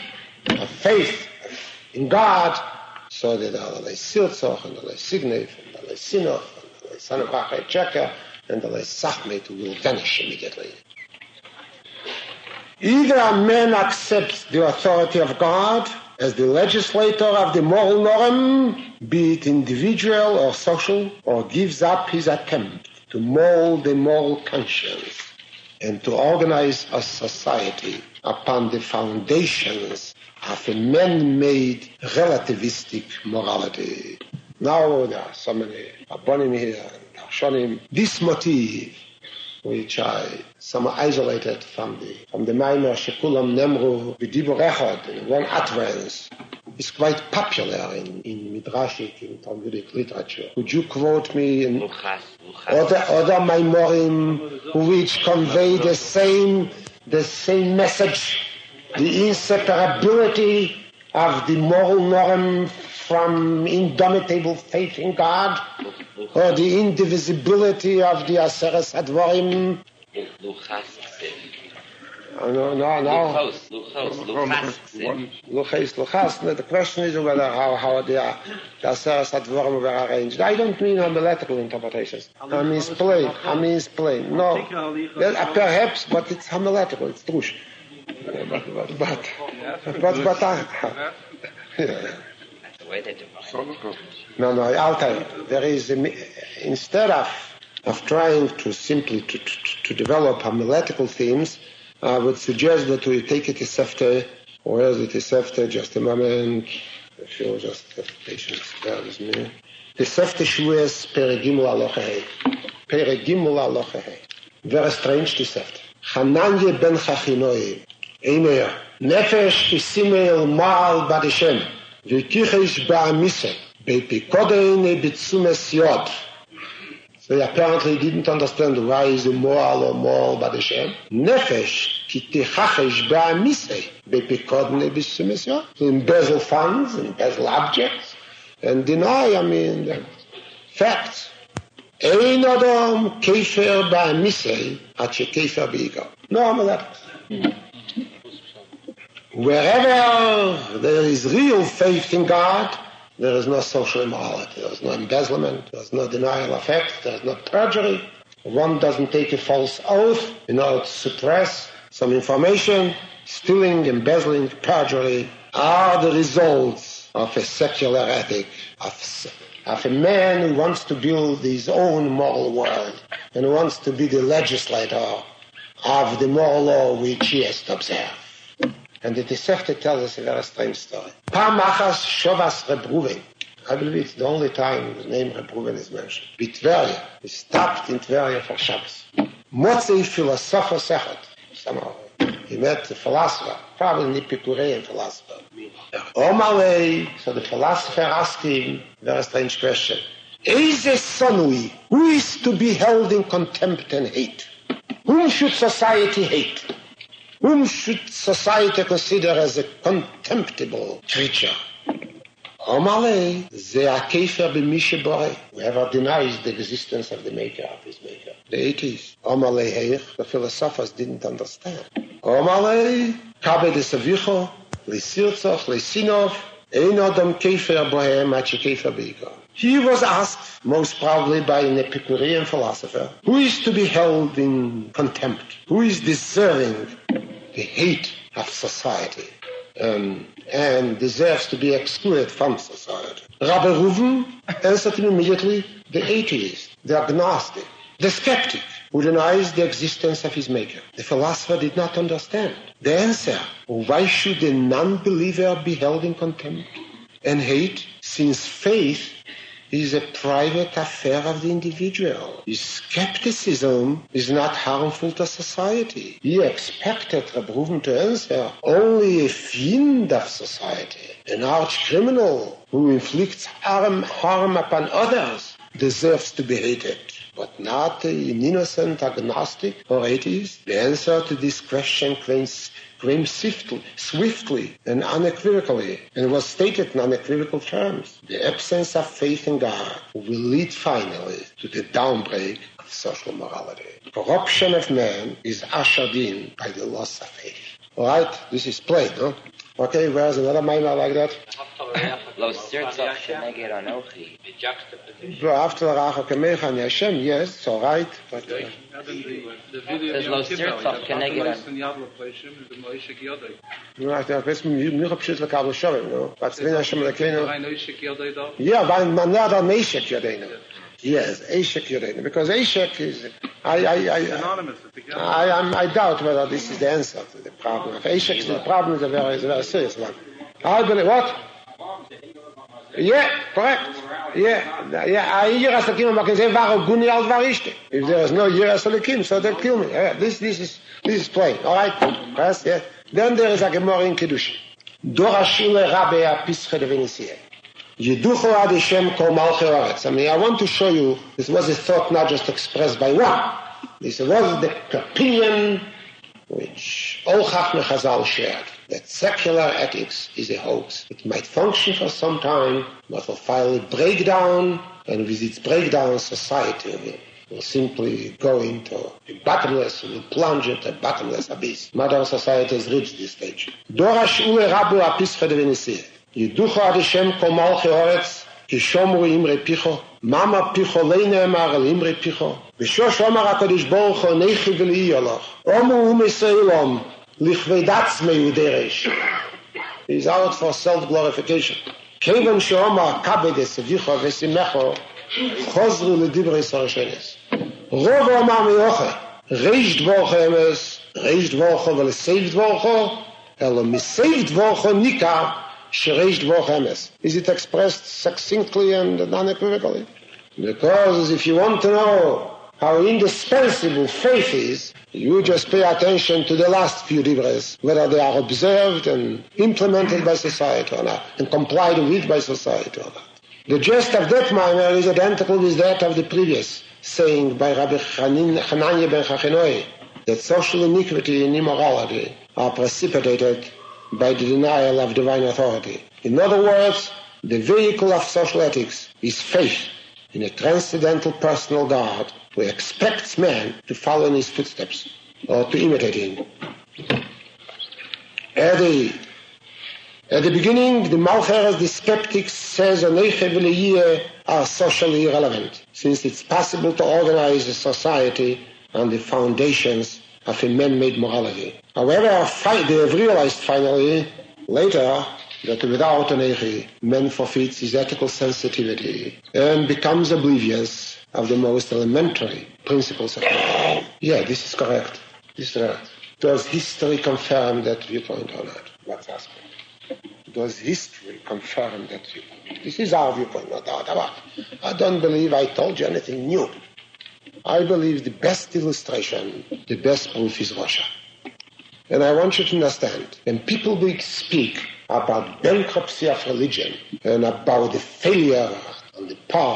Speaker 2: in God, so that the Lei Silzoch, and the Lei Signef, and the Lei Sinoch, and the Lei Sanavachai Checker, and the Lei Sachmet will vanish immediately. Either a man accepts the authority of God as the legislator of the moral norm, be it individual or social, or gives up his attempt to mold the moral conscience and to organize a society upon the foundations of a man-made relativistic morality. Now there are so many Abonim here and Arshonim. This motif, which I somehow isolated from the Maimer Shekulam Nemru B'Dibur Echad in one utterance, is quite popular in Midrashic, in Talmudic literature. Would you quote me in other Maimorim which convey the same message, the inseparability of the moral norm from indomitable faith in God, or the indivisibility of the Aseres HaDvorim? No. Luchas. The question is whether how the Aseres HaDvorim were arranged. I don't mean homiletical interpretations. I mean plain. No, perhaps, but it's homiletical. It's trush. No, I'll tell you. There is, instead of trying to simply to develop homiletical themes, I would suggest that we take it as Sefte, or else it is Sefte, just a moment, if you'll just have patience, bear with me. The Sefte Shues Peregimul Alochehei. Very strange, the Sefte. Hananye ben Chachinoi, Eimer, Nefesh Isimel Maal Badeshem, Vikichesh Ba'amise, Beipikodein Bitsumes Yod. So he apparently didn't understand why is a moral or moral Badeshem. Nefesh Kitichachesh Ba'amise, Beipikodein Bitsumes Yod. To embezzle funds, embezzle objects, and deny, the facts. Ein Adam Kefer Ba'amise, Ache Kefer B'iga. No, wherever there is real faith in God, there is no social immorality, there is no embezzlement, there is no denial of facts, there is no perjury. One doesn't take a false oath in order to suppress some information. Stealing, embezzling, perjury are the results of a secular ethic, of a man who wants to build his own moral world and who wants to be the legislator of the moral law which he has to observe. And the Tosefta tells us a very strange story. Pamachas Shovas Reb Ruven. I believe it's the only time the name Reb Ruven is mentioned. Bitveria. He stopped in Tveria for Shabbos. Motzei philosopher Sechet. Somehow. He met a philosopher, probably an Epicurean philosopher. Omalei. So the philosopher asked him a very strange question. Eze sonui, who is to be held in contempt and hate? Whom should society hate? Whom should society consider as a contemptible creature? Omale, ze akefer b'mishe borei. Whoever denies the existence of the maker, of his maker. The atheists. Omale heich, the philosophers didn't understand. Omale, kabe de savicho, lisirtzoch, lisinov, ein odom kefer bohem, achi kefer b'ikar. He was asked, most probably by an Epicurean philosopher, who is to be held in contempt? Who is deserving the hate of society and deserves to be excluded from society? Rabbi Reuven answered him immediately, the atheist, the agnostic, the skeptic, who denies the existence of his maker. The philosopher did not understand. The answer, why should a non-believer be held in contempt and hate, since faith is a private affair of the individual? His skepticism is not harmful to society. He expected Reb Reuven to answer, only a fiend of society, an arch criminal who inflicts harm upon others, deserves to be hated, but not an innocent agnostic or atheist. The answer to this question came swiftly and unequivocally, and was stated in unequivocal terms. The absence of faith in God will lead finally to the downbreak of social morality. Corruption of man is ushered in by the loss of faith. All right, this is plain, no? Okay, where's another minor like that? After Hashem, yes, it's all right. But, yes, Eshek Yoreinu, because Eshek is, I doubt whether this is the answer to the problem. If Eshek is the problem, is a very serious one. I believe, what? Yeah, correct. Yeah. Yiras Lakim, if there is no Yiras Lakim, so they'll kill me. Yeah, this is plain. All right? Yes, yeah. Then there is a Gemara in Kiddush. Dorashile Rabbe Apische de Venisier. Yiducho ad Hashem kol malchei haaretz. I want to show you, this was a thought not just expressed by one. This was the opinion which all Chachmei Chazal shared, that secular ethics is a hoax. It might function for some time, but will finally break down, and with its breakdown, society will simply go into the bottomless, will plunge into a bottomless abyss. Modern society has reached this stage. Dorash ule rabu apische de Venisier. Yiducho ad Hashem kol malchei haaretz, ki shomru imrei picho, mama picho leinamar el imrei picho, v'shosh omar HaKadosh Baruch Hu neichi v'li yoloch, omu u'misraelom, lichveidatz meyuderesh. He's out for self-glorification. Kevan she'omar kabed esevicho v'simecho, chozru l'divrei sorashenes. Rov omar meyoche, reish dvorcho emes, reish dvorcho v'leseiv dvorcho, elo miseiv dvorcho nikar, is it expressed succinctly and unequivocally? Because if you want to know how indispensable faith is, you just pay attention to the last few divres, whether they are observed and implemented by society or not, and complied with by society or not. The gist of that minor is identical with that of the previous saying by Rabbi Hananya ben Chachinoi, that social iniquity and immorality are precipitated by the denial of divine authority. In other words, the vehicle of social ethics is faith in a transcendental personal God who expects man to follow in his footsteps or to imitate him. At the beginning, the Malcheres, the skeptics, says are socially irrelevant, since it's possible to organize a society on the foundations of a man-made morality. However, they have realized finally, later, that without an Echi, man forfeits his ethical sensitivity and becomes oblivious of the most elementary principles of life. Yeah, this is correct. This is right. Does history confirm that viewpoint or not? Let's ask it. Does history confirm that viewpoint? This is our viewpoint, no doubt about it. I don't believe I told you anything new. I believe the best illustration, the best proof is Russia. And I want you to understand, when people speak about bankruptcy of religion and about the failure on the part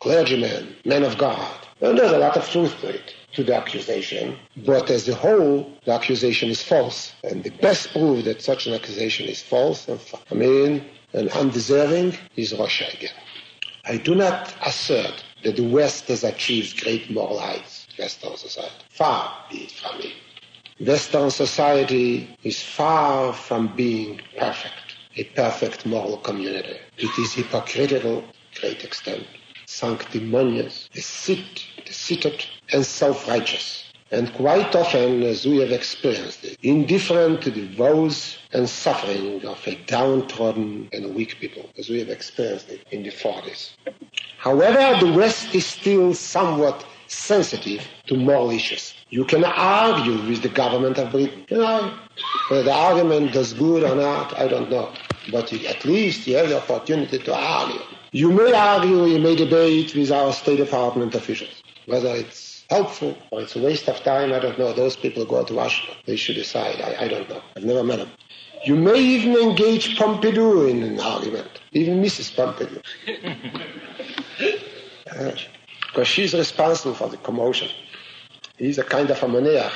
Speaker 2: clergymen, men of God. And there's a lot of truth to it, to the accusation. But as a whole, the accusation is false. And the best proof that such an accusation is false and undeserving is Russia again. I do not assert that the West has achieved great moral heights, Western society. Far be it from me. Western society is far from being perfect, a perfect moral community. It is hypocritical to a great extent, sanctimonious, deceited, and self-righteous. And quite often, as we have experienced it, indifferent to the woes and suffering of a downtrodden and weak people, as we have experienced it in the 40s. However, the West is still somewhat sensitive to moral issues. You can argue with the government of Britain. Whether the argument does good or not, I don't know. But at least you have the opportunity to argue. You may argue, you may debate with our State Department officials. Whether it's helpful or it's a waste of time, I don't know. Those people go to Washington. They should decide. I don't know. I've never met them. You may even engage Pompidou in an argument. Even Mrs. Pompidou. Because she's responsible for the commotion. He's a kind of a moneach,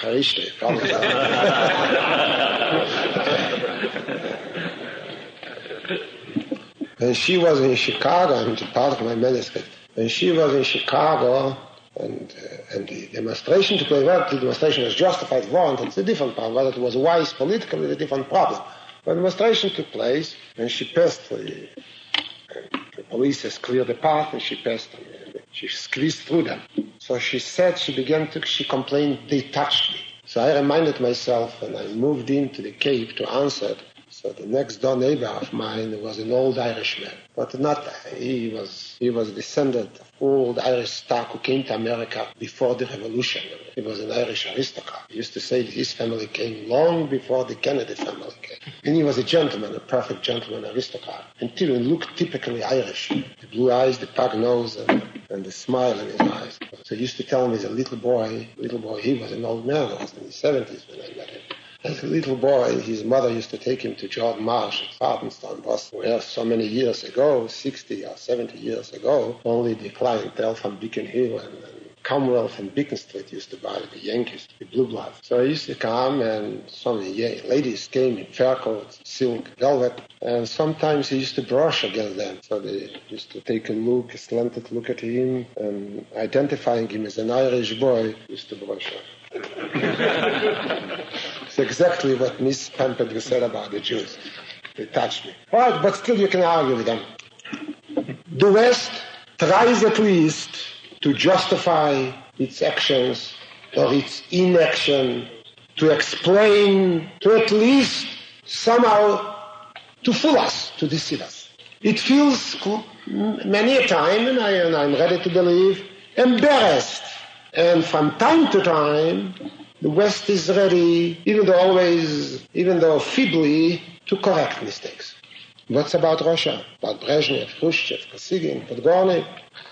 Speaker 2: And she was in Chicago, and part of my manuscript. And she was in Chicago, and the demonstration took place. Well, the demonstration was justified, warranted. It's a different problem. Whether it was wise politically, it's a different problem. But the demonstration took place, and she passed. The police has cleared the path, and she passed them. She squeezed through them. So she said she complained, they touched me. So I reminded myself, and I moved into the cave to answer it. So the next door neighbor of mine was an old Irishman, but he was descendant of old Irish stock who came to America before the Revolution. He was an Irish aristocrat. He used to say that his family came long before the Kennedy family came. And he was a gentleman, a perfect gentleman, aristocrat. Until he looked typically Irish. The blue eyes, the pug nose, and the smile in his eyes. So he used to tell me as a little boy, he was an old man, I was in his 70s when I met him. As a little boy, his mother used to take him to Jordan Marsh at Fardenstone, Boston, where so many years ago, 60 or 70 years ago, only the clientele from Beacon Hill and Commonwealth and Beacon Street used to buy the Yankees, the Blue Bloods. So I used to come, and so many ladies came in fur coats, silk, velvet, and sometimes he used to brush against them. So they used to take a slanted look at him, and identifying him as an Irish boy, used to brush him. It's exactly what Miss Pompidou said about the Jews. They touched me. Right, but still you can argue with them. The West tries at least to justify its actions or its inaction, to explain, to at least somehow to fool us, to deceive us. It feels many a time, and I'm ready to believe, embarrassed. And from time to time, the West is ready, even though feebly, to correct mistakes. What's about Russia? About Brezhnev, Khrushchev, Kosygin, Podgorny?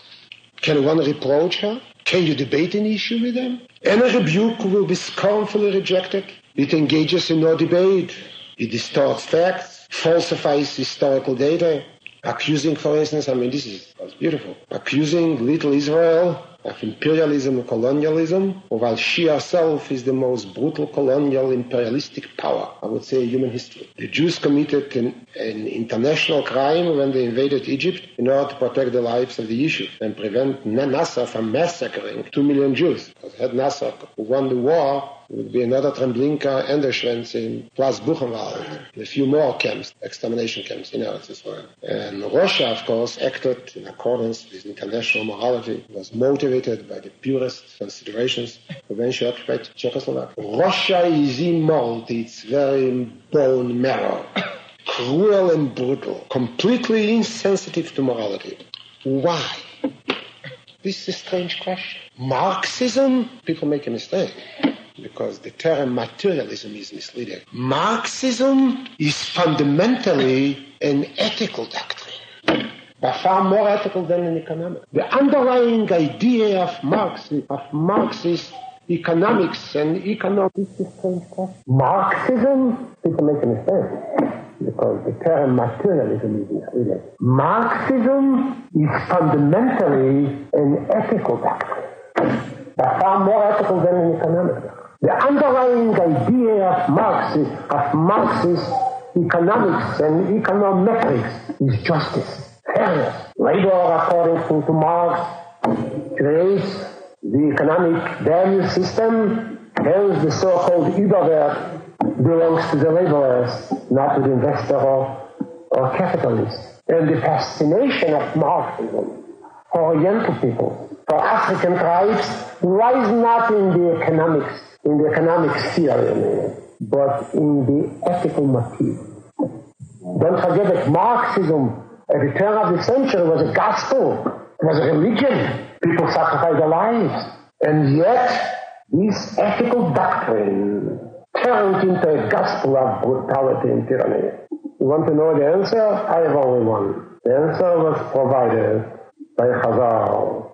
Speaker 2: Can one reproach her? Can you debate an issue with them? Any rebuke will be scornfully rejected. It engages in no debate. It distorts facts, falsifies historical data, accusing, for instance, this was beautiful, accusing little Israel of imperialism and colonialism, while she herself is the most brutal colonial imperialistic power, I would say, in human history. The Jews committed an international crime when they invaded Egypt in order to protect the lives of the Yishuv and prevent Nasser from massacring 2 million Jews. Because had Nasser won the war, it would be another Treblinka and Auschwitz in plus Buchenwald, and a few more camps, extermination camps in Eretz Israel. And Russia, of course, acted in accordance with international morality, was motivated by the purest considerations when she occupied Czechoslovakia. Russia is immoral to its very bone marrow, cruel and brutal, completely insensitive to morality. Why? This is a strange question. Marxism, people make a mistake, because the term materialism is misleading. Marxism is fundamentally an ethical doctrine, but far more ethical than an economic. The underlying idea of Marxist economics and economics is strange question. Marxism, people make a mistake. The because the term materialism is misleading. Marxism is fundamentally an ethical doctrine, but far more ethical than an economic doctrine. The underlying idea of Marxist economics and econometrics is justice, fairness. Labor, according to Marx, creates the economic value system, hence the so-called Überwert belongs to the laborers, not to the investor or capitalist. And the fascination of Marxism for Oriental people, for African tribes, lies not in the economic theory, but in the ethical motive. Don't forget that Marxism, at the turn of the century, was a gospel, was a religion. People sacrificed their lives. And yet, this ethical doctrine turned into a gospel of brutality and tyranny. You want to know the answer? I have only one. The answer was provided by Chazal.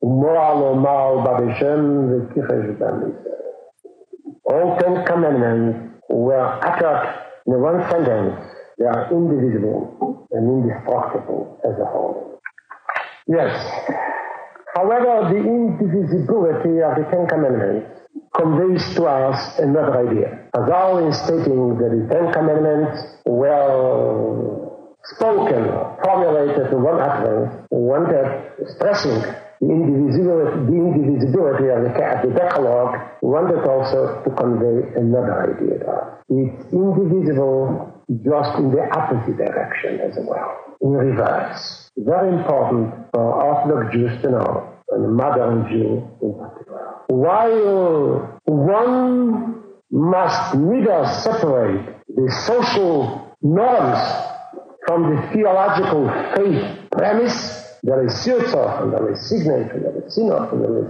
Speaker 2: All 10 commandments were uttered in one sentence. They are indivisible and indestructible as a whole. Yes. However, the indivisibility of the 10 commandments conveys to us another idea. Chazal, in stating that the 10 commandments were spoken, formulated in one utterance, wanted, stressing the indivisibility of the Decalogue, wanted also to convey another idea to us. It's indivisible just in the opposite direction as well, in reverse. Very important for Orthodox Jews to know, and modern Jew in particular. While one must neither separate the social norms from the theological faith premise, there is Sirtzoch, and there is Signet, and there is Sinot, and there is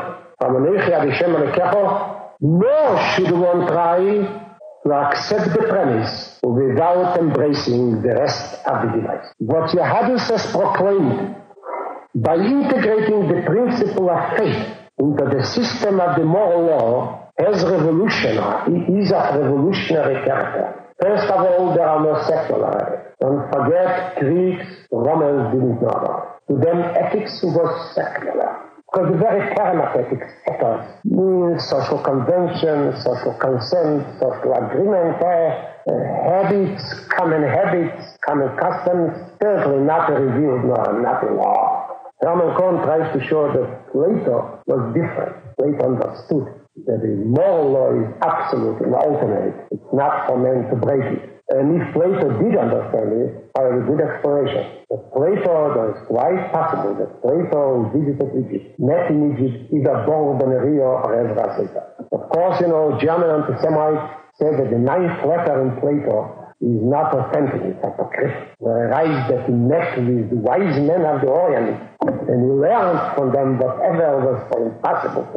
Speaker 2: Hanech, nor should one try to accept the premise without embracing the rest of the device. What Yehadus has proclaimed by integrating the principle of faith into the system of the moral law is revolutionary. It is of revolutionary character. First of all, there are no secular. Don't forget, Greeks, Romans didn't know about. To them, ethics was secular. Because the very term of ethics, ethos, means social convention, social consent, social agreement, common customs, certainly not revealed, not in law. Hermann Cohen tries to show that Plato was different. Plato understood that the moral law is absolute and ultimate. It's not for men to break it. And if Plato did understand it, I have a good explanation. That Plato, it's quite possible that Plato visited Egypt, met in Egypt either Bon Benerio or Ezra Seta. Of course, German anti-Semites say that the 9th letter in Plato is not authentic, it's apocryphal. Whereas that he met with the wise men of the Orient, and he learned from them whatever was possible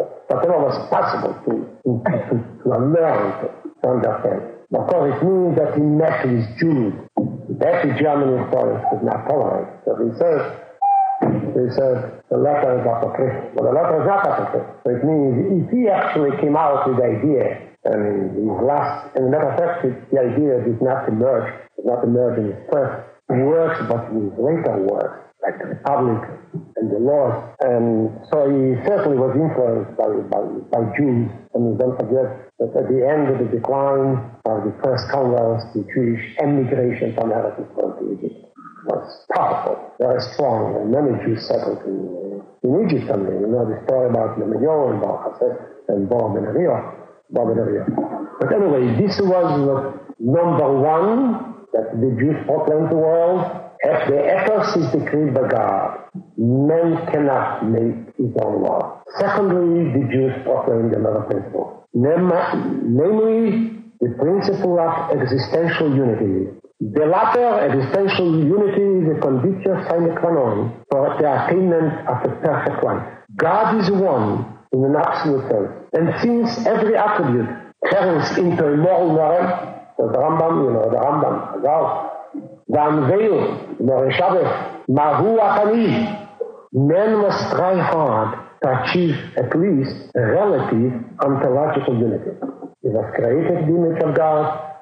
Speaker 2: to learn, to understand. Of course, it means that he met with Jews. That the German historians could not tolerate. So he said the letter is apocryphal. But the letter is not apocryphal. So it means if he actually came out with the idea, and his last, and matter of fact, the idea did not emerge in his first works, but in his later works, like the Republic and the Laws. And so he certainly was influenced by Jews. And don't forget that at the end of the decline of the first Commonwealth, the Jewish emigration from America to Egypt was powerful, very strong, and many Jews settled in Egypt. And the story about Lemuel and Bar Chesed and Bar Benerio. But anyway, this was number one that the Jews proclaimed to the world. The ethos is decreed by God. Man cannot make his own law. Secondly, the Jews proclaimed another principle. Namely, the principle of existential unity. The latter, existential unity, is a conditio sine qua non for the attainment of a perfect life. God is one in an absolute sense. And since every attribute turns into a moral norm, the Rambam, Chazal, the unveil, the Shabbos, Mahu Akani, men must try hard to achieve at least a relative ontological unity. He was created in the image of God,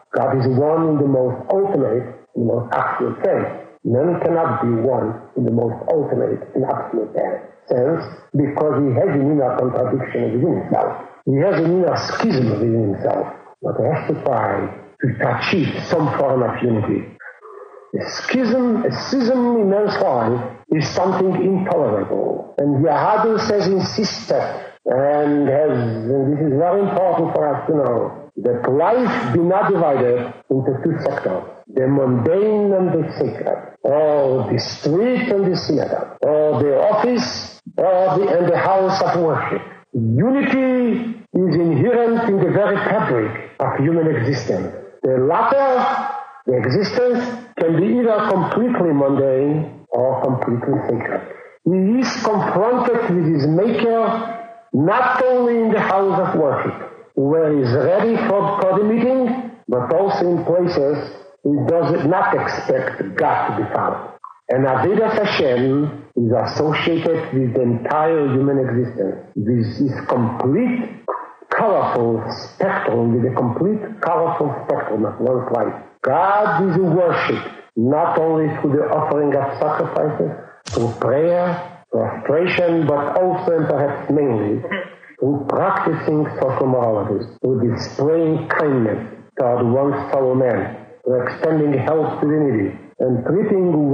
Speaker 2: God is one in the most ultimate, in the most absolute sense. Man cannot be one in the most ultimate and absolute sense because he has an inner contradiction within himself. He has an inner schism within himself, but he has to try to achieve some form of unity. A schism in man's life is something intolerable. And Yahadus has insisted, and this is very important for us to know, that life be not divided into two sectors, the mundane and the sacred, or the street and the synagogue, or the office and the house of worship. Unity is inherent in the very fabric of human existence. The latter, the existence, can be either completely mundane or completely sacred. He is confronted with his maker not only in the house of worship, where he is ready for the meeting, but also in places he does not expect God to be found. And Avodas Hashem is associated with the entire human existence, with this complete, colorful spectrum, with the complete, colorful spectrum of one's life. God is worshipped not only through the offering of sacrifices, through prayer, prostration, but also and perhaps mainly through practicing social morality, through displaying kindness toward one's fellow man, through extending help to the needy, and treating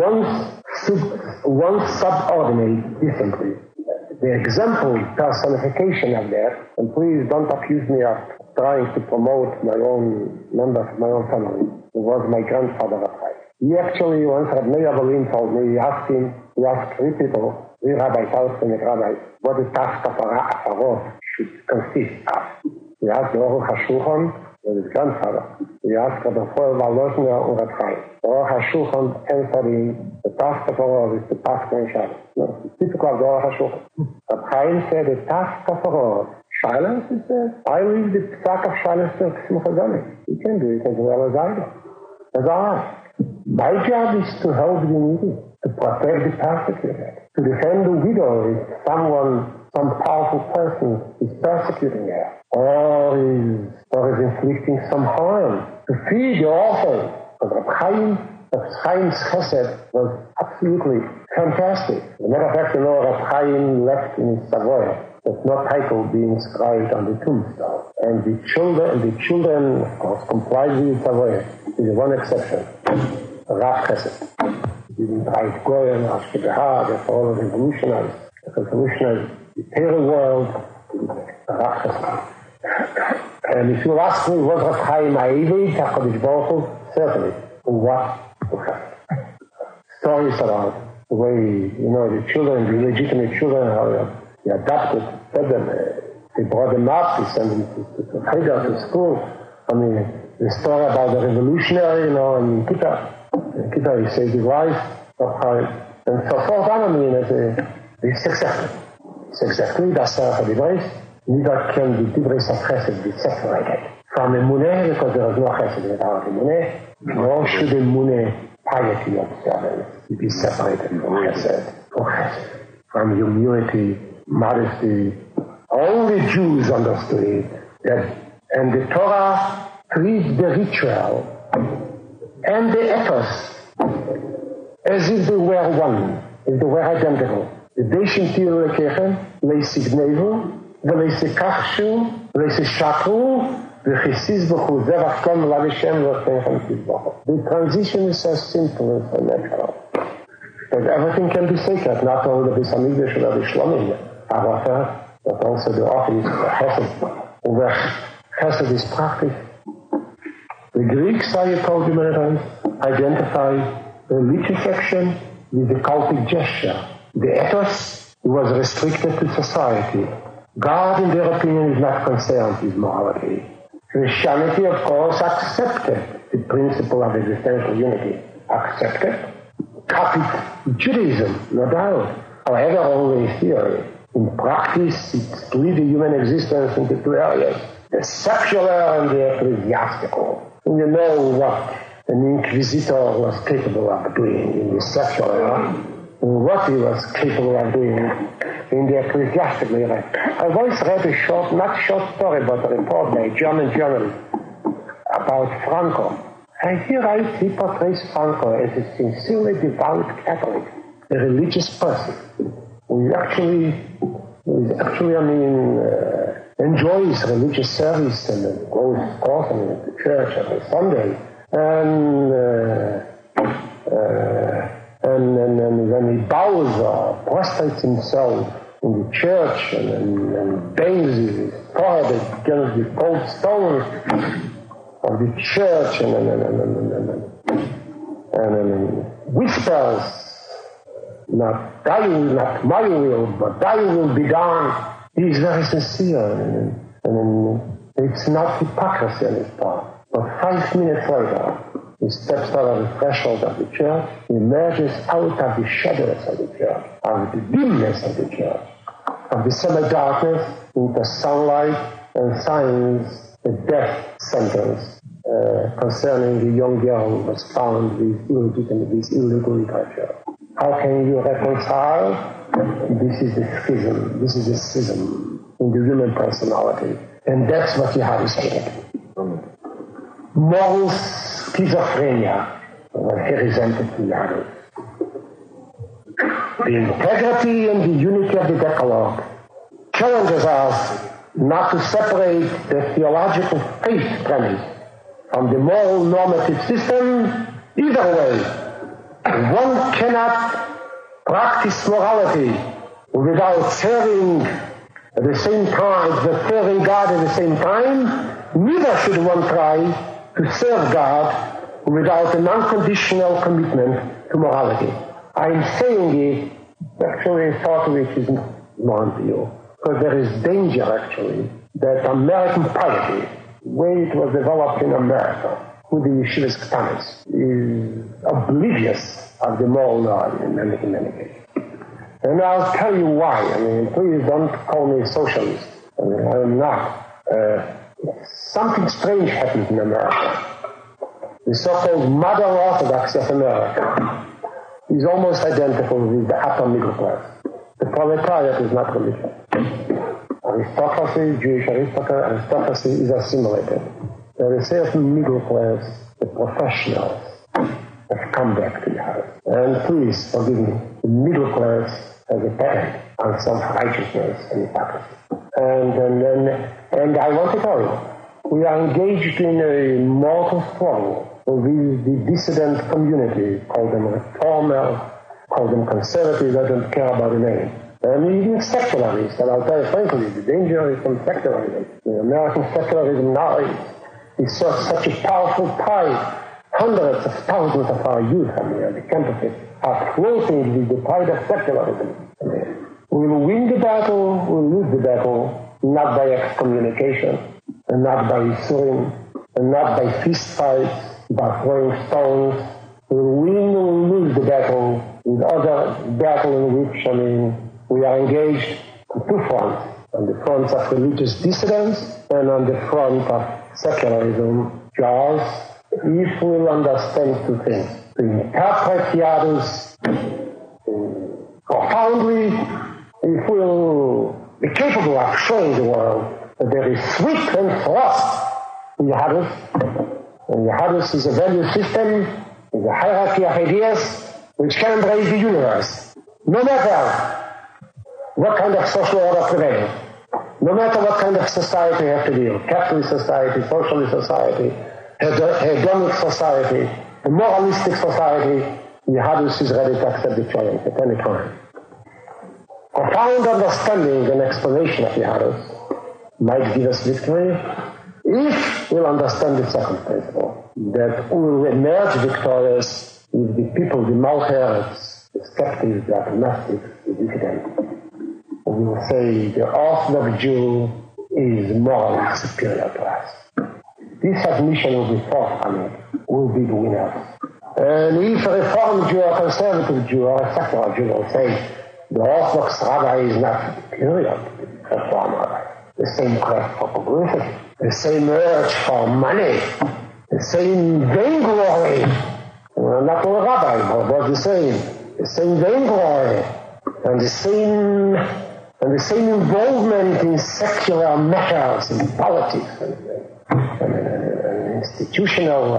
Speaker 2: one's subordinate decently. The example, personification of that, and please don't accuse me of trying to promote my own members of my own family, who was my grandfather Rabbi. He actually, once Rabbi Meir Berlin told me, he asked three people, three rabbis, Palestinian rabbis, what the task of a should consist of. He asked the Aruch HaShulchan, his grandfather. He asked Rabbi Foel Walosner and Rabbi Chaim. The Aruch HaShulchan answered him, the task of a is to pass on Shabbos. No, it's typical of the Aruch HaShulchan. Rabbi Chaim said, the task of a silence, he said, I leave the task of silence to Simcha Zoni. You can do it as well as I do. As I. My job is to help the needy, to protect the persecuted, to defend the widow if some powerful person is persecuting her, or is inflicting some harm, to feed the orphan. Rabbi Chaim's chesed was absolutely fantastic. As a matter of fact, Rabbi Chaim left in Savoy. There's no title being inscribed on the tombstone. And the children, of course, complied with Savoy, with one exception. Rav Chesed. He didn't write Goyen, Ashkebeha, for all the revolutionaries, the Torah world, Rav Chesed. And if you ask me, was Rav Chaim Ha'evid, HaKadosh Baruch Hu? Certainly. What? Stories about the way, the children, the legitimate children, how they adopted, fed them, they brought them up, they sent them to Cheder, to school. I mean, the story about the revolutionary, in Kippur. In Kippur, he saved his life, and so forth. I mean, it's exactly das Dibris. Neither can the Dibris of Chesed be separated from Emuneh, because there is no Chesed without Emuneh, nor should Emuneh, piety observance, be separated from Chesed, from humility, modesty. Only Jews understood it, and the Torah treats the ritual and the ethos as if they were one, if they were identical. כדי שתהיו לככם, להיסגנבו, ולהיסקחשו, ולהיסשקרו, וכסיס בחו, זה רחקום לה לשם וככם תזבחו. The transition is so simple and so natural. That everything can be sacred, not only the Besamigdash or the Shlomim, however, but also the office, the Chesed, where Chesed is practiced. The Greeks, I told you many times, identify the religious action with the cultic gesture. The ethos was restricted to society. God, in their opinion, is not concerned with morality. Christianity, of course, accepted the principle of existential unity. Accepted, copied Judaism, no doubt. However, only in theory. In practice, it split the human existence into two areas, the secular and the ecclesiastical. And you know what an inquisitor was capable of doing in the secular, and what he was capable of doing in the ecclesiastical era. I once read a not short story, but a report by a German journalist about Franco. And here he portrays Franco as a sincerely devout Catholic, a religious person, who actually enjoys religious service and goes, of course, to church every Sunday. And when he bows or prostrates himself in the church and bangs his forehead against the cold stones of the church and whispers, not my will, but thy will be done. He is very sincere, and it's not hypocrisy on his part. But 5 minutes later, he steps out of the threshold of the church, he emerges out of the shadows of the church, out of the dimness of the church, of the semi-darkness into sunlight, and signs a death sentence concerning the young girl who was found with illegal literature. How can you reconcile? This is the schism in the human personality. And that's what you have to say. Moral schizophrenia, what he resented to Yahweh. The integrity and the unity of the Decalogue challenges us not to separate the theological faith premise from the moral normative system. Either way, one cannot practice morality without serving at the same time, serving God at the same time. Neither should one try to serve God without an unconditional commitment to morality. I'm saying it actually a thought which is known to you, because there is danger actually that American piety, the way it was developed in America, with the Yeshivas Ktanis, is oblivious of the moral law in many cases. And I'll tell you why. Please don't call me a socialist. I'm not. Something strange happened in America. The so-called modern orthodoxy of America is almost identical with the upper middle class. The proletariat is not religious. Aristocracy, Jewish aristocracy is assimilated. There is a middle class, the professionals, have come back to the house. And please forgive me, the middle class has a patent on self-righteousness and hypocrisy. And I want to tell you, we are engaged in a mortal struggle with the dissident community, call them reformers, call them conservatives, I don't care about the name. And even secularists, and I'll tell you frankly, the danger is from secularism. The American secularism now is such a powerful tide. Hundreds of thousands of our youth on the campuses are floating with the tide of secularism. We will win the battle, we'll lose the battle, not by excommunication, and not by suing, and not by fist fights, by throwing stones. We'll win or we'll lose the battle with other battle in which, we are engaged on two fronts. On the front of religious dissidence and on the front of secularism, Charles, if we'll understand two things. To interpret Yadus profoundly, if we'll be capable of showing the world that there is sweet and thrust in Yadus, and Yadus is a value system, is a hierarchy of ideas which can embrace the universe, no matter what kind of social order prevails, no matter what kind of society you have to deal, capitalist society, socialist society, hedonic society, a moralistic society, Yadus is ready to accept the challenge at any time. Profound understanding and explanation of Yadus might give us victory if we'll understand the second principle, that we will emerge victorious with the people, the Malherets, the skeptics, the agnostics, the dissidents. We will say the Orthodox Jew is morally superior to us. This admission will be forthcoming, will be the winners. And if a Reformed Jew or a conservative Jew or a secular Jew will say the Orthodox rabbi is not superior to the Reformed rabbi, the same quest for publicity, the same urge for money, the same vainglory, not all rabbis, but the same vainglory, and the same involvement in secular matters, in politics, and in institutional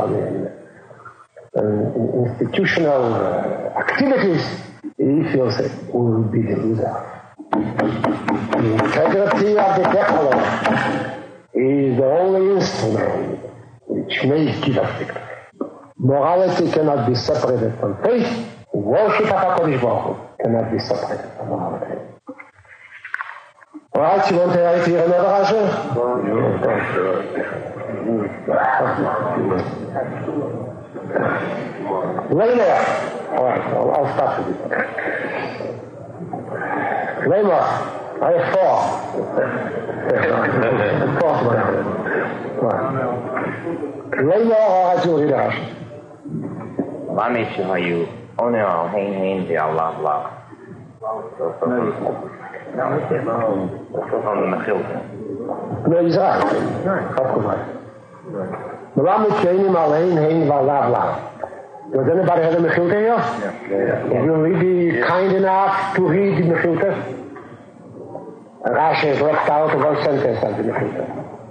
Speaker 2: activities, he feels that we will be the loser. The integrity of the Decalogue is the only instrument which may give us victory. Morality cannot be separated from faith. Worship of HaKadosh Baruch Hu cannot be separated from morality. All right, you want to hear another Rashi? Later. All right, I'll start with it. Later, I have four. Fourth one. Later, all right, you read Rashi.
Speaker 5: Lame Shahayu, Onel, Hein, Diallah. No, on the Mechilta.
Speaker 2: No, he's right. Does anybody have a Mechilta here? Yeah. Will we be kind enough to read the Mechilta? Rashi has left out one sentence of the Mechilta.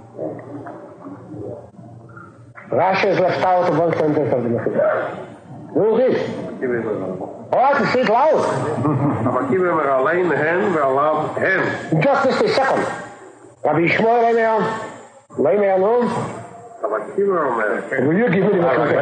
Speaker 2: Rashi has left out one sentence of the Mechilta. Who is it? Oh, to say it loud. Just a second. Rabbi Shmuel, lay me alone. Will you give me the microphone?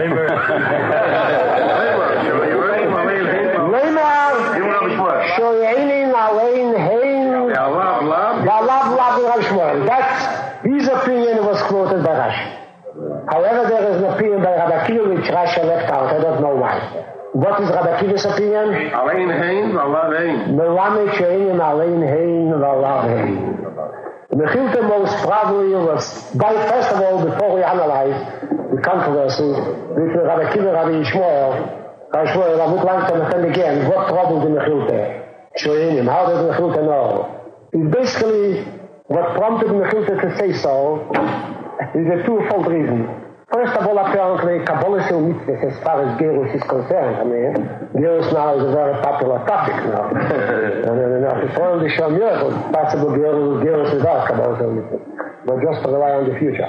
Speaker 2: Lay me out. Shoyeinin alein hein. Galav Rabbi Shmuel. His opinion was quoted by Rashi. However, there is an opinion by Rabbi Akiva which Rashi left out. I don't know why. What is Rabbi Akiva's opinion? Alein hein, valav hein. Melame she'ein alein hein, valav hein. The Mechilta most probably was, first of all, before we analyze the controversy between Rabbi Akiva and Rabbi Shmuel, I would like to understand again what troubled the Mechilta. Shoyenim, how did the Mechilta know? It's basically what prompted the Mechilta to say so is a twofold reason. First of all, apparently, Kabbalah mitzvahs as far as Gerus is concerned. I mean, Gerus now is a very popular topic now. And it's only shown miracles, possible Gerus without Kabbalah mitzvahs. But just to rely on the future.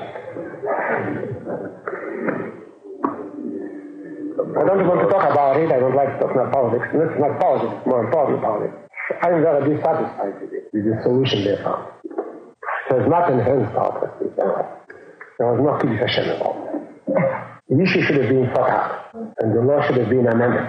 Speaker 2: I don't want to talk about it. I don't like to talk about politics. It's not politics, it's more important politics. I'm very dissatisfied with the solution they found. There's not enhanced our prestige. There was no Kiddush Hashem involved. The issue should have been fought out, and the law should have been amended.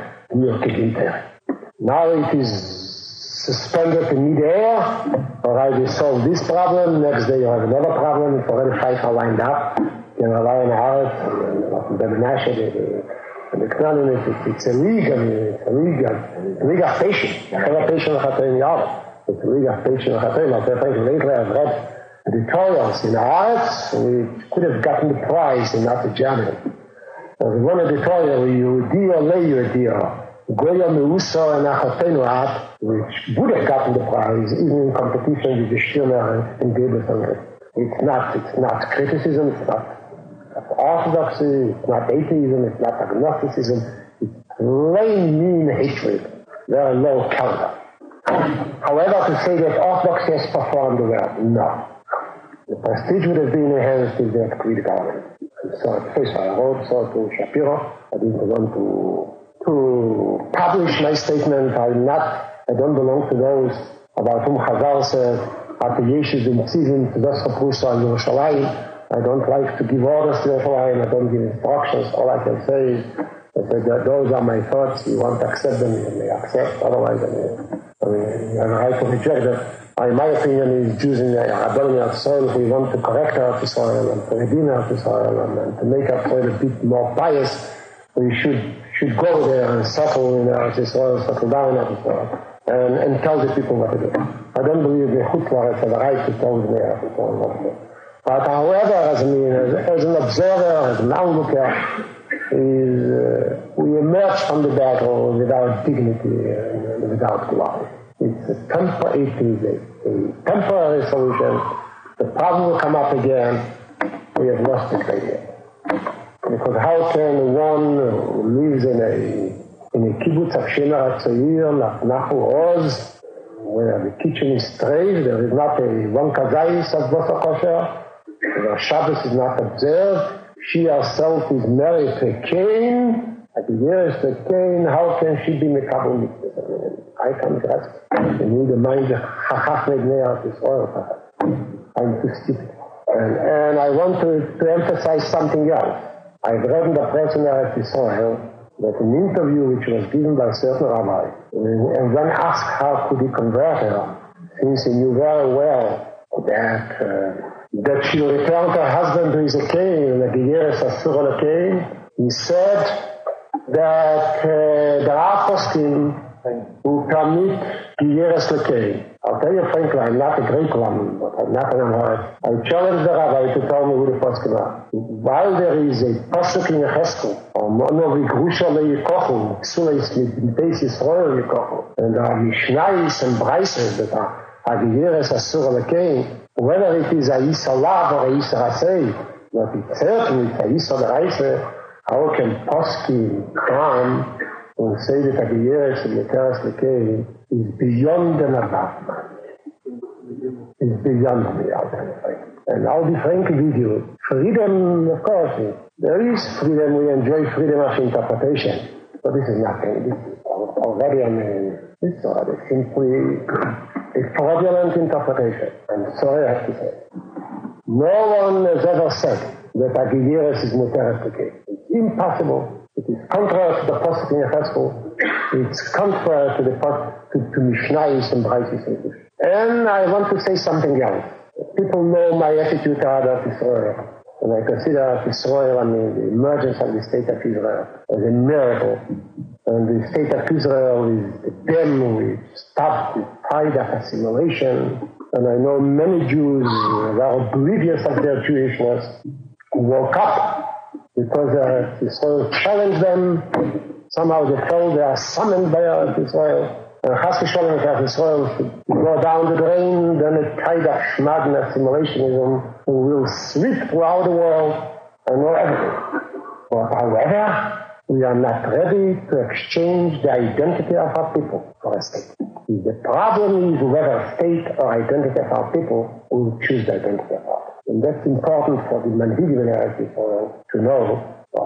Speaker 2: Now it is suspended in mid-air. Alright, we solve this problem. Next day you have another problem. It's already fights are lined up. You know, Ryan Haaretz and the Menashe, and the Knanim, it's a league. I mean, it's a league of patience. It's a league of patience. It's a league of patience. I've read editorials in Haaretz. We could have gotten the prize in Nazi Germany. There was one editorial, Yehudi Olei Yehudi, Goya Meusa and Achatenu At, which would have gotten the prize even in competition with the Stirner and Goebbels. It's not criticism, it's not orthodoxy, it's not atheism, it's not agnosticism, it's plain mean hatred, very low caliber. However, to say that orthodoxy has performed well, no. The prestige would have been enhanced if they had created government. So first I wrote to Shapiro. I didn't want to publish my statement. I don't belong to those about whom Chazal said, at the Yeshus in Tzivim, to das Chaprusa in Yerushalayim. I don't like to give orders to Yerushalayim. I don't give instructions. All I can say is that those are my thoughts. You want to accept them, you may accept. Otherwise, I mean, you have a right to reject them. In my opinion, is Jews in Rabbanim Yisrael, if we want to correct our Israel and to redeem our Israel and to make our Israel a bit more pious, we should go there and settle in our Israel, settle down in our Israel, and tell the people what to do. I don't believe the Chutlaret have a right to tell them what to do. But however, as an observer, as an onlooker, we emerge from the battle without dignity and without glory. It's a temporary solution. The problem will come up again. We have lost it again. Because how can one who lives in a kibbutz of Shemer HaTzoyir, Nachu Oz, where the kitchen is straight, there is not one kazayis of Bosar Kosher, where Shabbos is not observed, she herself is married to Cain. At the years to Cain, how can she be Mekabel Mitzvah? I can't grasp. You need the mind of Chachaf Mednei Israel. I'm too stupid. And I want to emphasize something else. I've read in the press in Eretz Israel that an interview which was given by a certain rabbi, and when asked how could he convert her, since he knew very well that she will return to her husband who is a Cain, and that the years are still a Cain, he said that there are poskim who permit the years to Cain. I'll tell you frankly, I'm not a Greek one, but I'm not an Amorite. I challenge the rabbi to tell me who the poskim are. While there is a posuk in Cheskel, Mono v'grusha le'yikochu, Ksuleis mitbeis Yisrael yikochu, and there are Mishnayis and Braises that are Hagiyeres Asur Lekein, whether it is a Yisra Lav or a Yisra Asei, but it's certainly a Yisra Reise, how can poskim come and say that Hagiyeres and Yeteres Lekein is beyond and above man. It's beyond me, I'll tell you. And I'll be frank with you. Freedom, of course, there is freedom. We enjoy freedom of interpretation. But this is nothing. This is already, it's already simply a fraudulent interpretation. I'm sorry I have to say. No one has ever said that Hagiyeres is Muteret Lekei. It's impossible. It is contrary to the Pasuk in Yecheskel. It's contrary to the to Mishnayos and Braisos. And I want to say something else. People know my attitude toward Israel. And I consider Israel, the emergence of the state of Israel as a miracle. And the state of Israel is the dam which stopped the tide of assimilation. And I know many Jews who are oblivious of their Jewishness who woke up because Israel challenged them. Somehow they felt they are summoned by Israel. And Chas v'Sholom, if Israel should go down the drain, then a tide of Shmad and assimilationism will sweep throughout the world and know everything. But however, we are not ready to exchange the identity of our people for a state. The problem is whether state or identity of our people will choose the identity of our people. And that's important for the Manhigim in Israel to know,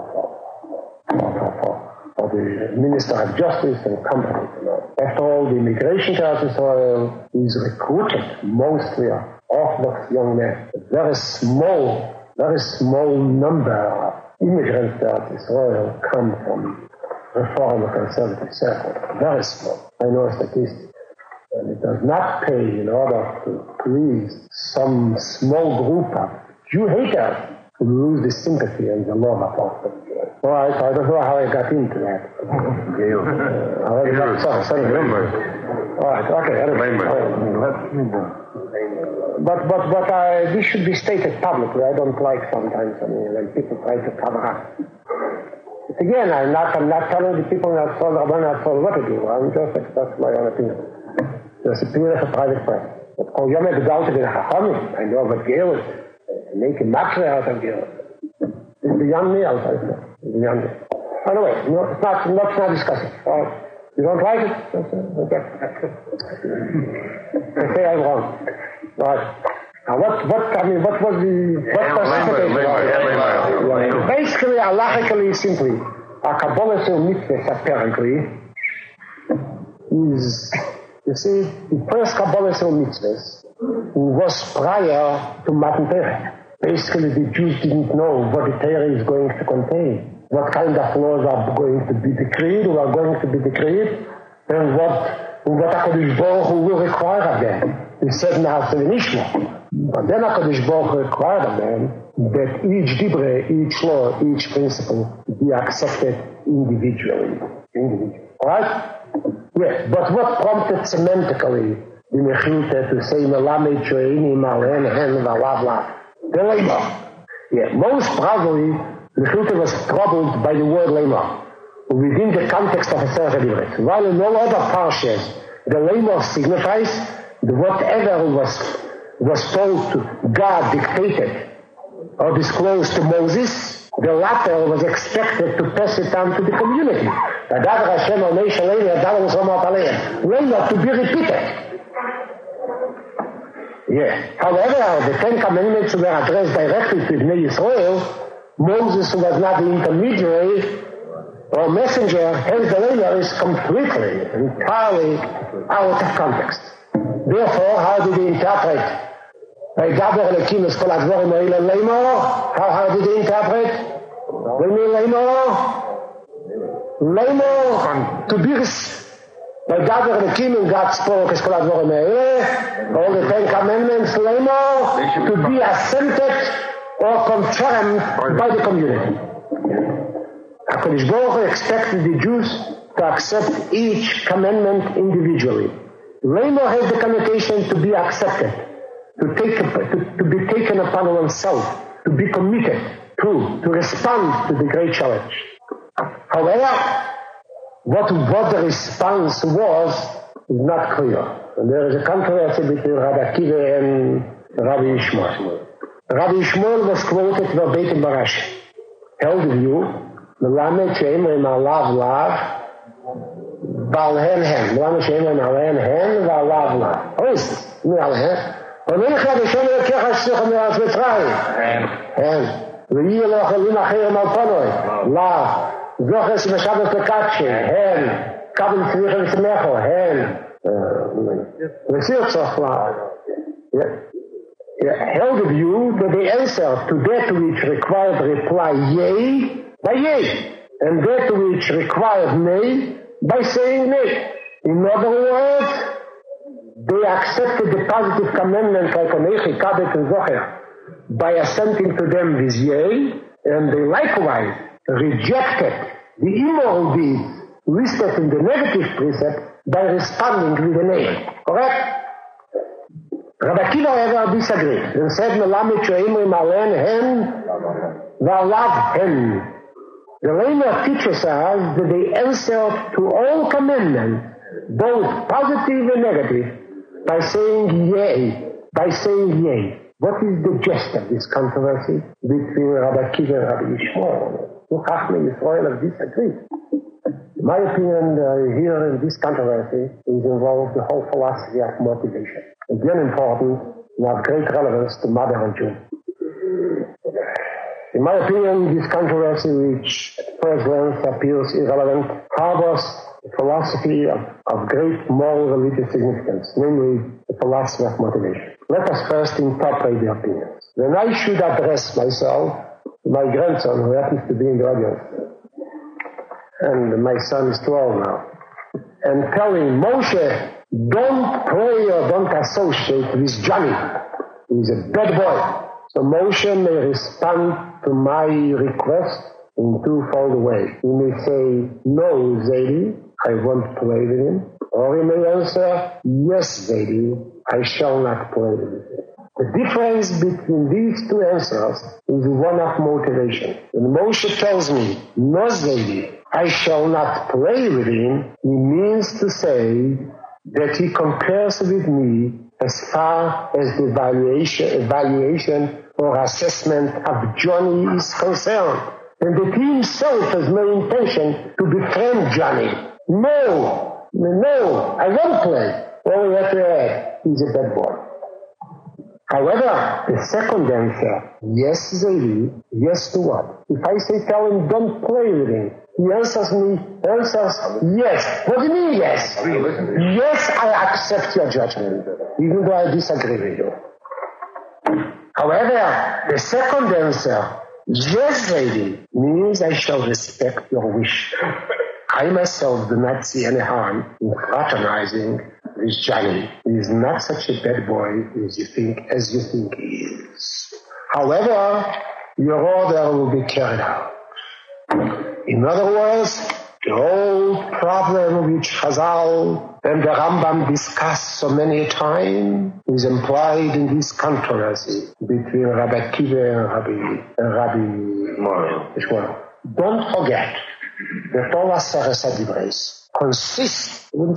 Speaker 2: for the Minister of Justice and company to know. After all, the immigration to Israel is recruited mostly of Orthodox young men. A very small number of immigrants to Israel come from Reform or conservative circles. Very small. I know statistics. And it does not pay in order to please some small group of Jew haters to lose the sympathy and the love of Orthodox. All right, I don't know how I got into that. All right, okay. But this should be stated publicly. I don't like sometimes when people try to cover up. But again, I'm not telling the people not what to do. I'm just expressing my own opinion. There's opinion of a private person. But I know what Gil is. Make a mockery out of Gil. It's beyond me, I'll tell you. It's beyond me. Anyway, let's not discuss it. You don't like it? Okay. Okay, I'm wrong. Right. Now, what was the... Basically, halachically, simply, a Kabbalah mitzvah, apparently, is, you see, the first Kabbalah mitzvahs was prior to Matan Torah. Basically, the Jews didn't know what the Torah is going to contain, what kind of laws are going to be decreed, and what HaKadosh Baruch Hu will require of them. He said, Na'aseh v'nishma. But then HaKadosh Baruch Hu required of them that each dibre, each law, each principle be accepted individually. Alright? Yes, but what prompted semantically the Mechilta to say, Melamed Shoeini Malen Hen Valav the Lemah. Yeah, most probably, the Mechilta was troubled by the word Lemah within the context of a certain Ibrit. While in all other parshas, the Lemah signifies that whatever was told to God, dictated or disclosed to Moses, the latter was expected to pass it on to the community. Lemah to be repeated. Yeah. However, the Ten Commandments were addressed directly to Bnei Yisrael. Moses, who was not the intermediary or messenger, hence the Leimer is entirely out of context. Therefore, how did he interpret? How did he interpret? Leimer, to be by God God spoke all the 10 Commandments, to be accepted or confirmed by the community. HaKadosh Baruch Hu expected the Jews to accept each commandment individually. Leimer has the connotation to be accepted, to be taken upon oneself, to be committed to respond to the great challenge. However, what the response was is not clear. And there is a controversy between Rabbi Akiva and Rabbi Yishmael. Rabbi Yishmael was quoted verbatim by Rashi. Held view, Melamed she'emrim alav lav, Baal hen hen. Melamed she'emrim alav hen, Baal lav. How is this? Alav hen. Onecha b'shem elokecha sh'sucha me'aretz Mitzrayim. Hen. V'yi elocha l'imachirem al panoi. Lav. Zoches v'shabbat l'katche. Hen. Kabel tzvicha v'tzmecho. Hen. V'sirtzach lav. Held the view that the answer to that which required reply yea by yea, and that which required nay by saying nay. In other words, they accepted the positive commandments like Onechi, Kabet, and Zocher by assenting to them with yea, and they likewise rejected the immoral deeds listed in the negative precept by responding with a nay. Correct? Rabbi Akiva, however, disagreed and said, Melamed she'emrim alen hen v'alav hen. The Leimer teaches us that they answered to all commandments, both positive and negative, by saying yea. What is the gist of this controversy between Rabbi Akiva and Rabbi Yishmael? The Chachmei Yisrael have disagreed. In my opinion, here in this controversy is involved the whole philosophy of motivation. Again important and of great relevance to modern Jew. In my opinion, this controversy, which at first glance appears irrelevant, harbors a philosophy of great moral religious significance, namely the philosophy of motivation. Let us first interpret the opinions. When I should address myself to my grandson, who happens to be in the audience, and my son is 12 now, and telling Moshe, don't pray or don't associate with Johnny. He's a bad boy. So Moshe may respond to my request in twofold way. He may say, no, Zadie, I won't play with him. Or he may answer, yes, Zadie, I shall not play with him. The difference between these two answers is one of motivation. When Moshe tells me, no, Zadie, I shall not play with him, he means to say that he compares with me as far as the evaluation or assessment of Johnny is concerned. And that he himself has no intention to befriend Johnny. No, I won't play. All we have to add, he's a bad boy. However, the second answer, yes, Zadie, yes to what? If I say tell him don't play with him, he answers yes. What do you mean yes? Yes, I accept your judgment, even though I disagree with you. However, the second answer, yes, Zadie, means I shall respect your wish. I myself do not see any harm in fraternizing with Johnny. He is not such a bad boy as you think he is. However, your order will be carried out. In other words, the whole problem which Chazal and the Rambam discussed so many times is implied in this controversy between Rabbi Akiva and Rabbi Yishmael. Don't forget that all Aseret HaDibros consists of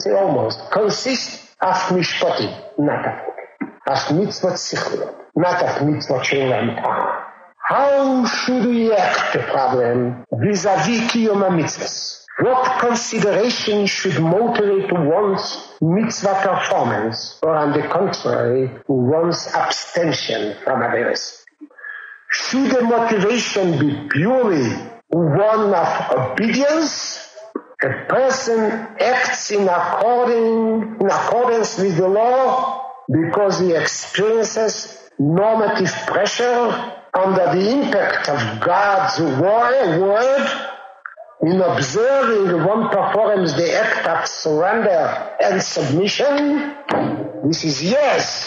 Speaker 2: mishpatim, not of mitzvot sichliot, not of mitzvot she'elam ta'ah. How should we act the problem vis-a-vis Kiyum HaMitzvahs? What consideration should motivate one's mitzvah performance, or on the contrary, one's abstention from Averos? Should the motivation be purely one of obedience? A person acts in accordance with the law because he experiences normative pressure under the impact of God's word. In observing, one performs the act of surrender and submission. This is yes.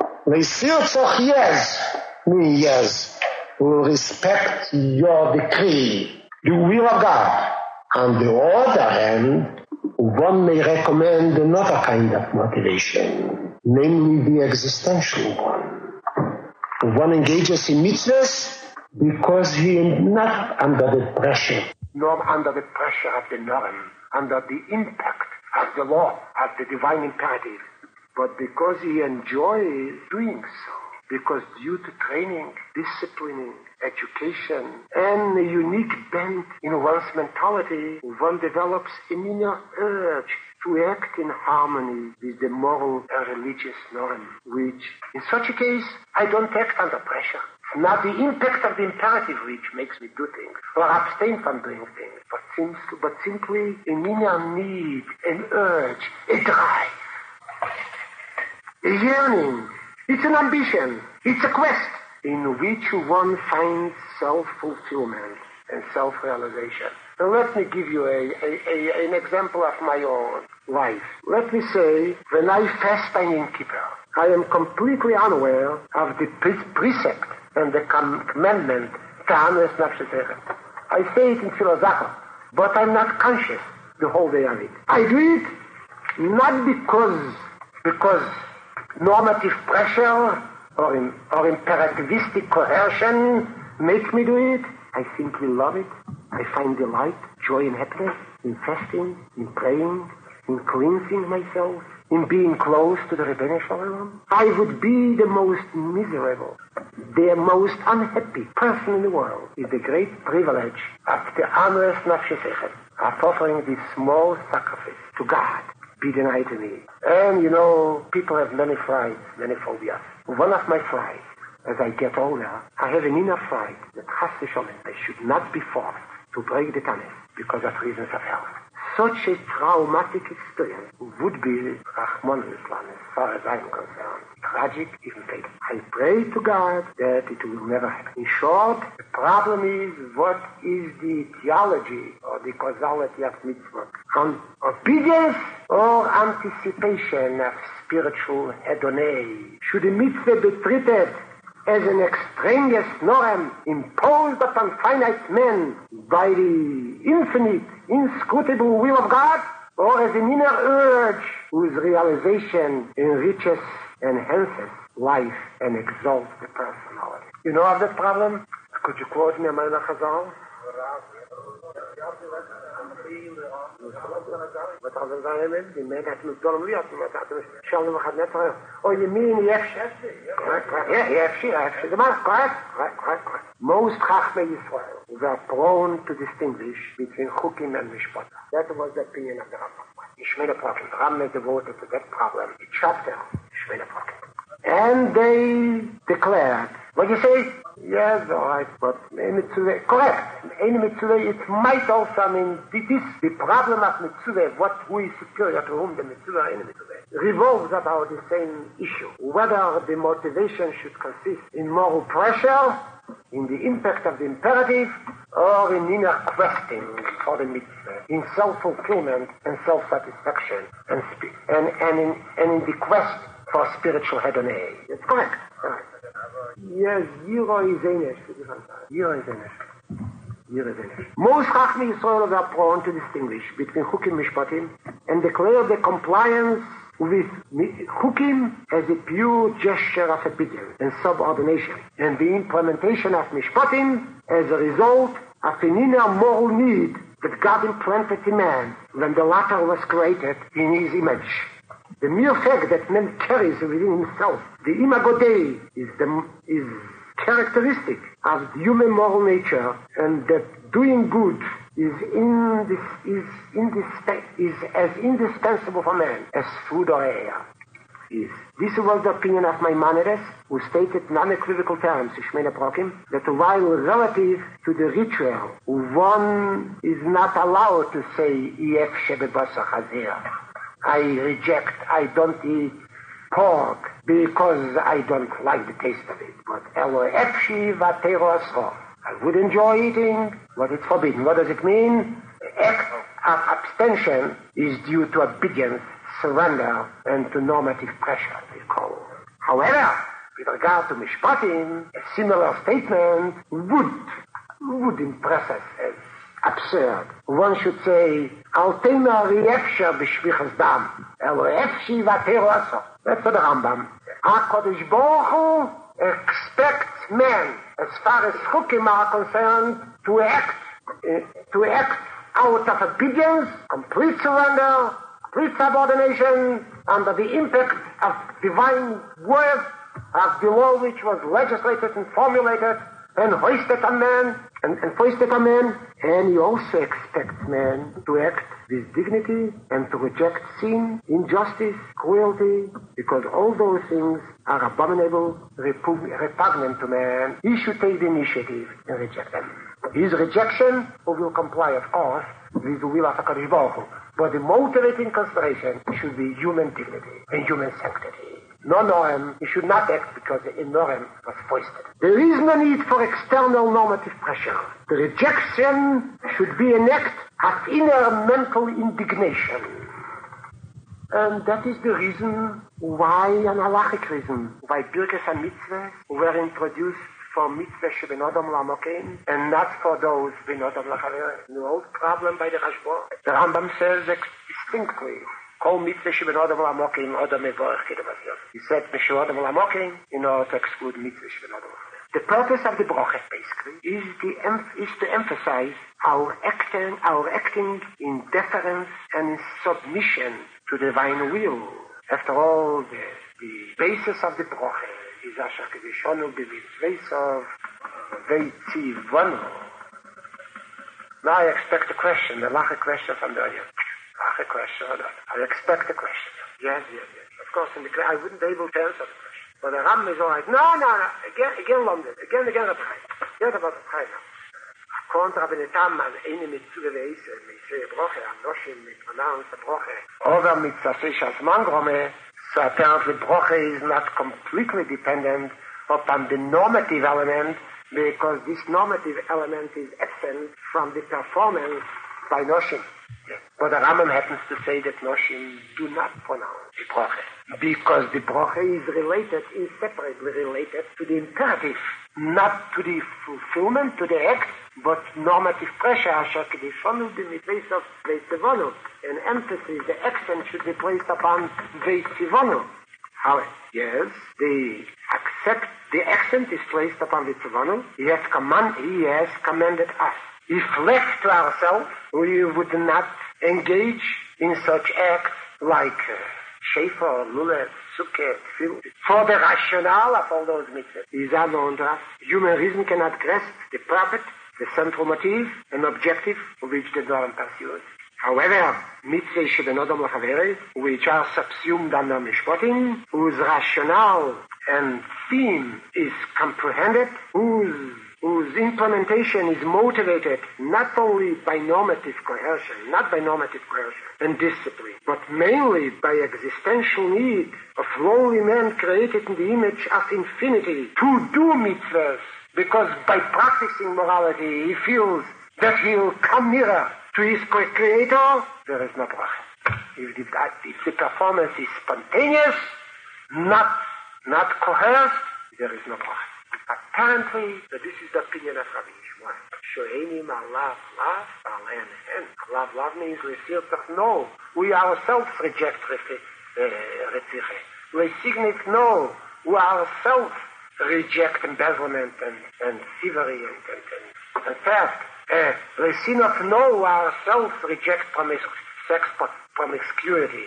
Speaker 2: Yes. Meaning yes. We will respect your decree, the will of God. On the other hand, one may recommend another kind of motivation, namely the existential one. One engages in mitzvahs because he is not under the pressure, nor under the pressure of the norm, under the impact of the law, of the divine imperative, but because he enjoys doing so, because due to training, disciplining, education, and a unique bent in one's mentality, one develops an inner urge to act in harmony with the moral and religious norm, which, in such a case, I don't act under pressure. It's not the impact of the imperative which makes me do things, or abstain from doing things, but simply an inner need, an urge, a drive, a yearning. It's an ambition. It's a quest in which one finds self-fulfillment and self-realization. Now let me give you an example of my own life. Let me say, when I fast on Yom Kippur, I am completely unaware of the precept and the commandment Ta'anas Nafshetecha. I say it in philosophy, but I'm not conscious the whole day of it. I do it not because normative pressure or imperativistic coercion make me do it. I simply love it. I find delight, joy and happiness in fasting, in praying, in cleansing myself, in being close to the Rebbeinu Shalom. I would be the most miserable, the most unhappy person in the world with the great privilege of the Ta'anas Nafshetecha, of offering this small sacrifice to God, be denied to me. And people have many frights, many phobias. One of my frights, as I get older, I have an inner fright that Chas v'Sholem, I should not be forced to break the Tanith because of reasons of health. Such a traumatic experience would be, Rahman Islam, as far as I'm concerned, tragic, even fatal. I pray to God that it will never happen. In short, the problem is what is the theology or the causality of mitzvot? Obedience or anticipation of spiritual hedonei? Should a mitzvah be treated as an extraneous norm imposed upon finite men by the infinite, inscrutable will of God, or as an inner urge whose realization enriches, enhances life, and exalts the personality? You know of the problem? Could you quote me a Maimon Chazal? Wat hadden we daarmee? Die meent dat we door hem weer hadden. Sheldon gaat net terug. Oh, you mean Yefshi? Yeah, Yefshi. The man, correct. Most Chachmei Yisrael were prone to distinguish between Chukim and Mishpat. That was the opinion of the Rambam. Yishmei Prophet. Rambam is devoted to that problem. The chapter, Yishmei Prophet. And they declared, what do you say? Yes, all right, but correct. It might also mean the problem of mitzvah, who is superior to whom, the mitzvah or any mitzvah, revolves about the same issue. Whether the motivation should consist in moral pressure, in the impact of the imperative, or in inner questing for the mitzvah, in self-fulfillment and self-satisfaction, and in the quest for spiritual hedonei. It's correct. Yes, Yiro is Einish. Most Chachmei Yisrael are prone to distinguish between Chukim and Mishpatim and declare the compliance with Chukim as a pure gesture of obedience and subordination, and the implementation of Mishpatim as a result of an inner moral need that God implanted in man when the latter was created in his image. The mere fact that man carries within himself the imago Dei is characteristic of the human moral nature, and that doing good is as indispensable for man as food or air.
Speaker 6: is. This was the opinion of Maimonides, who stated in unequivocal terms, Shemina Prokim, that while relative to the ritual, one is not allowed to say, Yef shebebasa chazir. I reject, I don't eat pork because I don't like the taste of it. But Elo efshi vatero asro. I would enjoy eating, but it's forbidden. What does it mean? The act of abstention is due to obedience, surrender, and to normative pressure, we call it. However, with regard to Mishpatim, a similar statement would impress us as absurd. One should say, Altena riefsher b'shvichas dam, elo efshi vatero aso. That's for the Rambam. HaKadosh Baruch Hu expects man, as far as Chukim are concerned, to act out of obedience, complete surrender, complete subordination, under the impact of divine word, of the law which was legislated and formulated and hoisted on man, and foisted on man. And he also expects man to act with dignity and to reject sin, injustice, cruelty, because all those things are abominable, repugnant to man. He should take the initiative and reject them. His rejection will comply, of course, with the will of HaKadosh Baruch Hu. But the motivating consideration should be human dignity and human sanctity. No norm, he should not act because the norm was foisted. There is no need for external normative pressure. The rejection should be an act of inner mental indignation. And that is the reason why, an halachic reason, why birkas and mitzvahs were introduced for mitzvah sheben Adam lamokein, and not for those ben Adam lachaver. No old problem by the Rashba. The Rambam says distinctly, Kol mitzvah sheben Adam lamokein, Adam mevorach kedavazir. He said, Meshur Adam lamokein, in order to exclude mitzvah sheben Adam. The purpose of the broche, basically, is to emphasize our acting in deference and in submission to the divine will. After all, the basis of the broche is Asher Kedishonu b'mitzveisav veitzivonu. Now I expect a question, a lache question from the audience. Lache question or not? I expect a question. Yes. Of course, I wouldn't be able to answer the question. But the Ram is all right. No. Again, London. Again, a Pchai. Get about the Pchai now. Contra benetam an eine mitzvah veise, mitzvah broche, anoshim mitpronounce the broche. Over mitzvah shas mangrome. So apparently broche is not completely dependent upon the normative element, because this normative element is absent from the performance by noshim. But the Rambam happens to say that noshim do not pronounce the broche, because the broche is inseparably related to the imperative, not to the fulfillment, to the act, but normative pressure. An emphasis, the accent should be placed upon veitzivonu. However, yes, the accent is placed upon veitzivonu. He has commanded us. If left to ourselves, we would not engage in such acts like Shefer, Lulet, Sukkot, Tefillah. For the rationale of all those mitzvahs is unknown to us. Human reason cannot grasp the purpose, the central motive and objective which the Dvarim pursues. However, mitzvah sheben Adam lachaver, which are subsumed under Mishpatim, whose rationale and theme is comprehended, whose implementation is motivated not only by normative coercion and discipline, but mainly by existential need of lowly man created in the image of infinity to do mitzvahs, because by practicing morality he feels that he'll come nearer to his creator. There is no bracha. If the performance is spontaneous, not coerced, there is no bracha. Apparently, this is the opinion of Rabbi Yishmael. Shohenim alav lav, alav hen. Alav means no. We ourselves reject retziche. Lesignik no. We ourselves reject embezzlement and thievery and theft. Lesinov no. We ourselves reject sex promiscuity.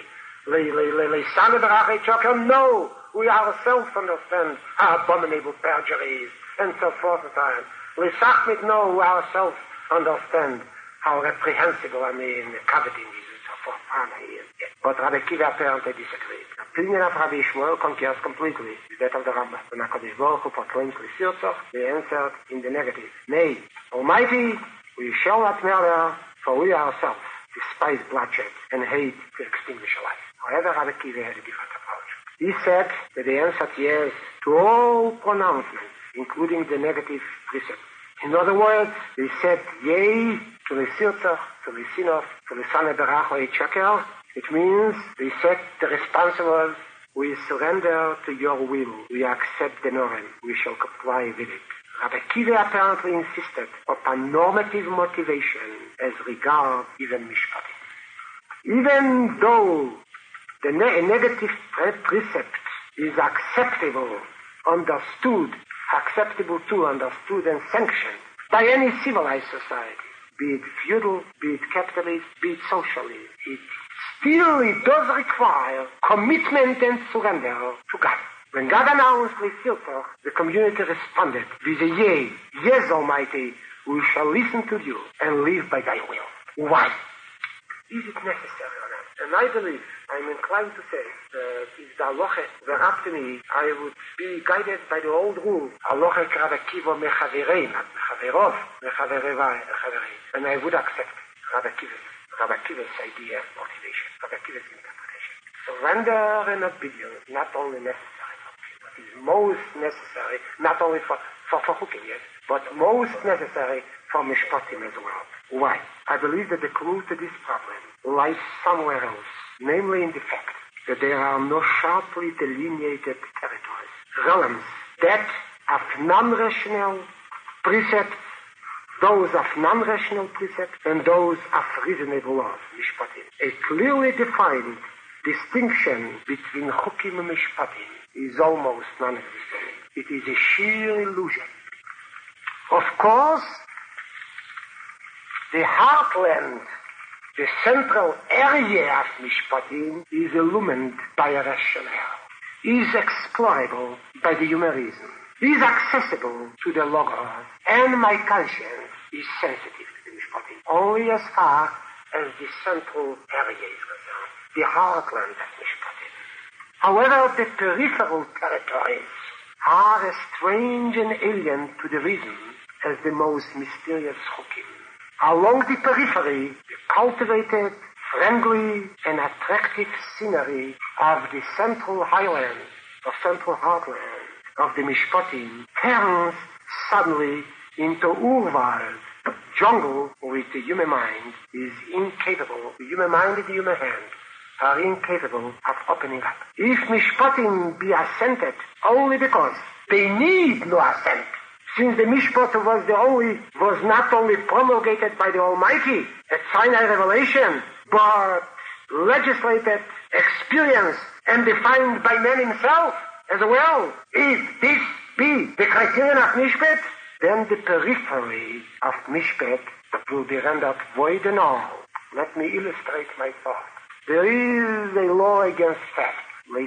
Speaker 6: No. We ourselves understand our abominable perjuries and so forth and so on. L'sachmit no, we ourselves understand how reprehensible, coveting is and so forth. But Rabbi Kiva apparently disagreed. opinion of Rabbi Shmuel concurs completely with that of the Rambam. When HaKadosh Baruch Hu proclaims L'Sirtzach, they answered in the negative. Nay, Almighty, we shall not murder, for we ourselves despise bloodshed and hate to extinguish a life. However, Rabbi Akiva had a different approach. He said that they answered yes to all pronouncements, including the negative precepts. In other words, they said yea to the L'Sirtzach, to the L'Sinov, to the L'Saneh Berach Sheker. It means they said the response was, we surrender to your will. We accept the norm. We shall comply with it. Rabbi Akiva apparently insisted upon normative motivation as regards even mishpatim. Even though the negative precept is acceptable and sanctioned by any civilized society, be it feudal, be it capitalist, be it socialist, it does require commitment and surrender to God. When God announced L'Sirtzach, the community responded with a yea, yes, Almighty, we shall listen to you and live by thy will. Why? Is it necessary or not? And I believe, I'm inclined to say, that if the halacha were up to me, I would be guided by the old rule, halacha Rabbi Akiva mechaverei, not mechaverov, mechaverei. And I would accept Rabbi Akiva's idea of motivation, Rabbi Akiva's interpretation. Surrender and obedience, not only necessary, but is most necessary, not only for Chukim, yes, but most necessary for Mishpatim as well. Why? I believe that the clue to this problem lies somewhere else, namely in the fact that there are no sharply delineated territories, realms, that of non-rational precepts, those of non-rational precepts, and those of reasonable laws, Mishpatim. A clearly defined distinction between Chukim and Mishpatim is almost non-existent. It is a sheer illusion. Of course, the heartland, the central area of Mishpatim, is illumined by a rationale, is explorable by the human reason, is accessible to the Logos, and my conscience is sensitive to the Mishpatim, only as far as the central area is concerned, the heartland of Mishpatim. However, the peripheral territories are as strange and alien to the reason as the most mysterious Chukim. Along the periphery, the cultivated, friendly, and attractive scenery of the central highland, or central heartland of the Mishpatim, turns suddenly into Urwald, jungle which the human mind is incapable, the human mind and the human hand are incapable of opening up. If Mishpatim be assented only because they need no assent, since the Mishpat was not only promulgated by the Almighty at Sinai revelation, but legislated, experienced, and defined by man himself as well. If this be the criterion of Mishpat, then the periphery of Mishpat will be rendered void and all. Let me illustrate my thought. There is a law against theft,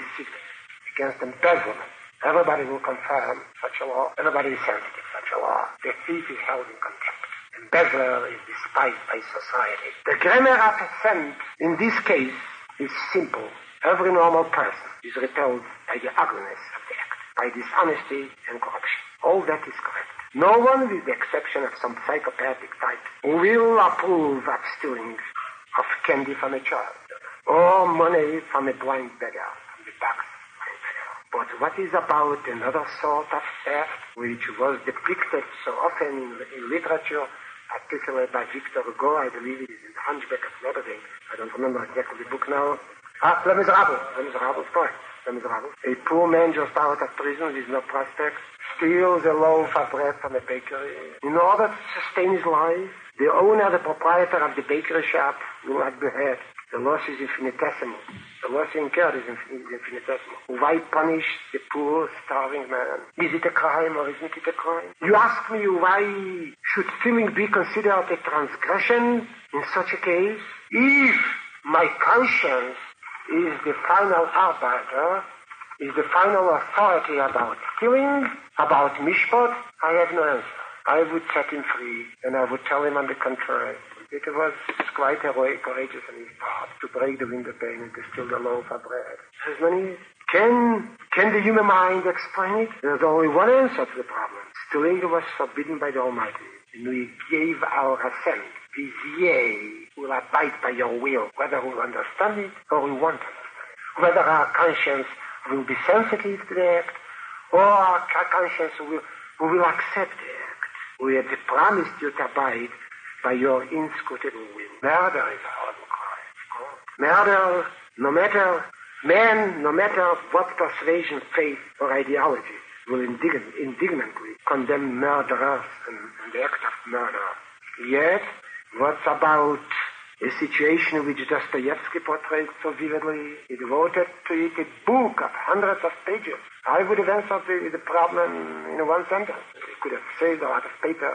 Speaker 6: against embezzlement. Everybody will confirm such a law. Everybody is sensitive to such a law. The thief is held in contempt. Embezzler is despised by society. The grammar of assent in this case is simple. Every normal person is repelled by the ugliness of the act, by dishonesty and corruption. All that is correct. No one, with the exception of some psychopathic type, will approve of stealing of candy from a child, or money from a blind beggar, from the box. But what is about another sort of theft, which was depicted so often in literature, particularly by Victor Hugo, I believe it is in The Hunchback of Notre Dame. I don't remember exactly the book now. Les Miserables story. Les Miserables. A poor man just out of prison with no prospects steals a loaf of bread from a bakery. In order to sustain his life, the owner, the proprietor of the bakery shop will not be hurt. The loss is infinitesimal. The loss incurred is infinitesimal. Why punish the poor, starving man? Is it a crime or isn't it a crime? You ask me why should stealing be considered a transgression in such a case? If my conscience is the final arbiter, is the final authority about stealing, about mishpat, I have no answer. I would set him free, and I would tell him on the contrary. It was quite heroic, courageous on his part to break the window pane and to steal the loaf of bread. There's no need. Can the human mind explain it? There's only one answer to the problem. Stealing was forbidden by the Almighty. And we gave our assent. This yea will abide by your will, whether we understand it or we won't understand it. Whether our conscience will be sensitive to the act or our conscience will accept the act. We have promised you to abide by your inscrutable will. Murder is a horrible crime. Murder, no matter what persuasion, faith, or ideology, will indignantly condemn murderers and the act of murder. Yet, what's about a situation which Dostoevsky portrayed so vividly? He devoted to it a book of hundreds of pages. I would have answered the problem in one sentence. He could have saved a lot of paper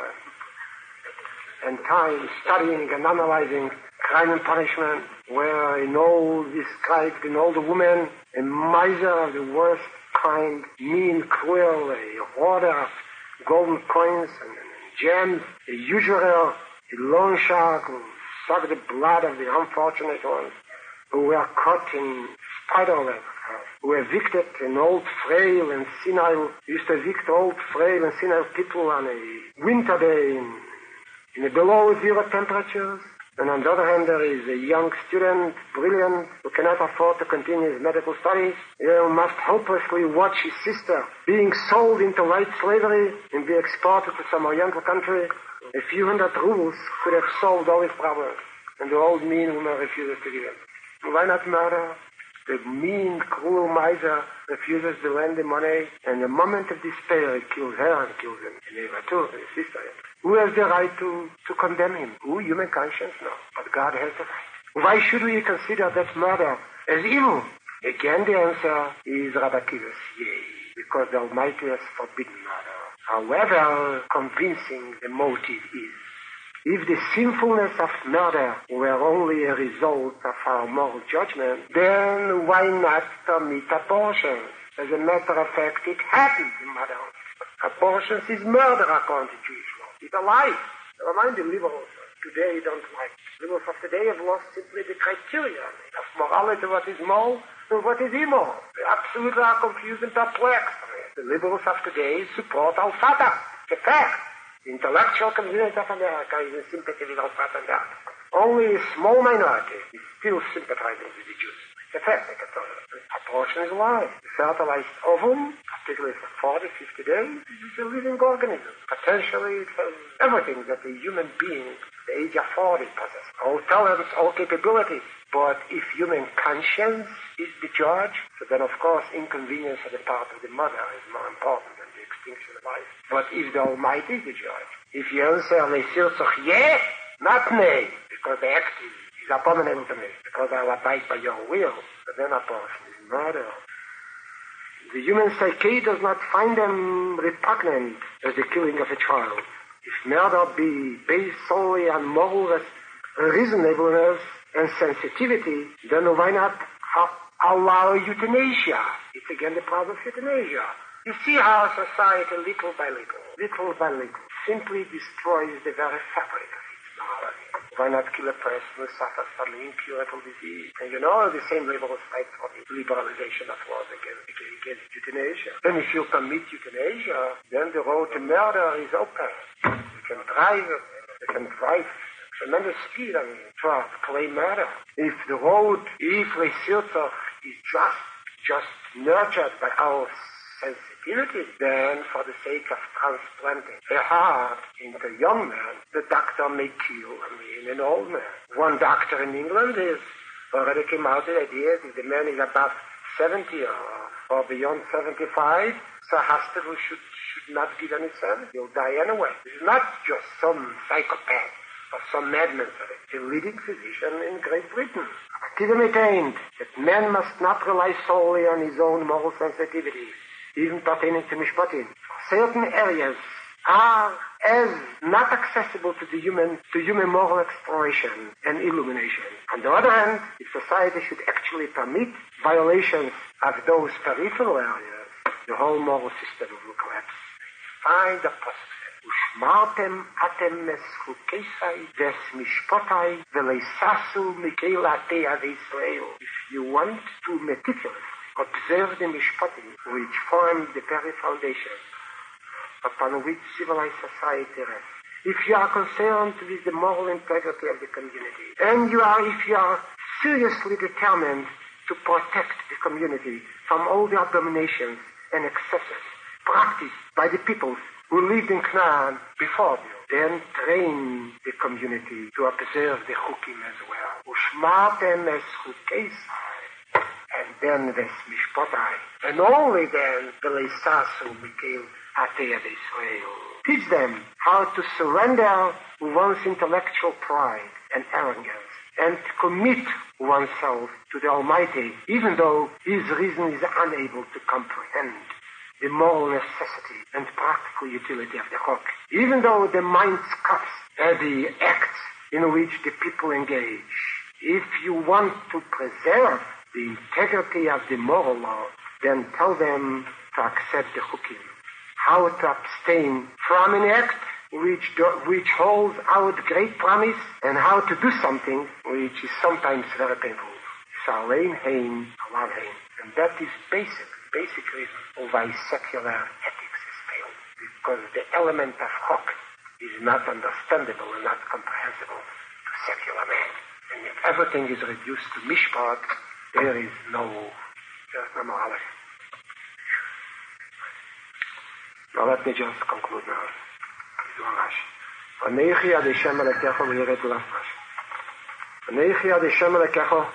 Speaker 6: and time studying and analyzing Crime and Punishment, where in all described in all the woman, a miser of the worst kind, mean, cruel, a hoarder of golden coins and gems, a usurer, a loan shark who sucked the blood of the unfortunate ones, who were caught in spider web, who evicted an old, frail, and senile, used to evict old, frail, and senile people on a winter day in the below zero temperatures. And on the other hand, there is a young student, brilliant, who cannot afford to continue his medical studies. He must hopelessly watch his sister being sold into white slavery and be exported to some oriental country. A few hundred rubles could have solved all his problems. And the old mean woman refuses to give it. Why not murder? The mean, cruel miser refuses to lend the money, and the moment of despair, he kills her and kills him. And Eva too, and his sister. Who has the right to condemn him? Who? Human conscience? No. But God has the right. Why should we consider that murder as evil? Again, the answer is Rabbi Akiva's yea, because the Almighty has forbidden murder. However convincing the motive is, if the sinfulness of murder were only a result of our moral judgment, then why not permit abortions? As a matter of fact, it happens in modern. Abortions is murder according to Jewish law. It's a lie. Never mind the liberals. Today don't like. Liberals of today have lost simply the criteria of morality, what is moral and what is immoral. They absolutely are confused and perplexed. The liberals of today support Al-Fatah. It's a fact. The intellectual community of America is in sympathy with Al-Fatah and that. Only a small minority is still sympathizing with the Jews. It's a fact, I can tell you. Abortion is a lie. The fertilized ovum, particularly for 40, 50 days, is a living organism. Potentially, it has everything that a human being at the age of 40 possesses. All talents, all capabilities. But if human conscience is the judge, so then of course inconvenience on the part of the mother is more important than the extinction of life. But if the Almighty is the judge, if you answer yes, not nay, because the act is abominable to me, because I'll abide by your will, but then abortion is murder. The human psyche does not find them repugnant as the killing of a child. If murder be based solely on moral reasonableness and sensitivity, then why not allow euthanasia? It's again the problem of euthanasia. You see how society, little by little, simply destroys the very fabric of its morality. Why not kill a person who suffers from incurable disease? And you know the same liberals fight for the liberalization of laws against euthanasia. And if you commit euthanasia, then the road to murder is open. You can drive tremendous speed to play murder. If researcher is just nurtured by our sensitivity, then for the sake of transplanting a heart into a young man, the doctor may kill an old man. One doctor in England has already came out with the idea that the man is above 70 or beyond 75, so hospital should not give any service. He'll die anyway. This is not just some psychopath or some madman. A leading physician in Great Britain. Akiva maintained that man must not rely solely on his own moral sensitivity, even pertaining to Mishpatim. Certain areas are as not accessible to human moral exploration and illumination. On the other hand, if society should actually permit violations of those peripheral areas, the whole moral system will collapse. Find a possibility. ושמרתם אתם מסחוקי וסמשפותי ולססו מקהילתי עד ישראל. If you want to meticulously observe the mishpatim which form the very foundation upon which civilized society rests. If you are concerned with the moral integrity of the community, and if you are seriously determined to protect the community from all the abominations and excesses practiced by the peoples who lived in Canaan before you, then train the community to observe the chukim as well. Ushmatem es chukesai, and then ves mishpotai, and only then will Isasu became Atei Israel. Teach them how to surrender one's intellectual pride and arrogance and to commit oneself to the Almighty, even though his reason is unable to comprehend the moral necessity and practical utility of the chok. Even though the mind scoffs at the acts in which the people engage, if you want to preserve the integrity of the moral law, then tell them to accept the chukim, how to abstain from an act which holds out great promise, and how to do something which is sometimes very painful. Salein hein, alav hein. And that is basically why secular ethics has failed. Because the element of chok is not understandable and not comprehensible to secular man. And if everything is reduced to mishpat, there is no morality. Now let me just conclude now. Anechi ad Hashem Elokecho, we read the last verse. Anechi ad Hashem Elokecho,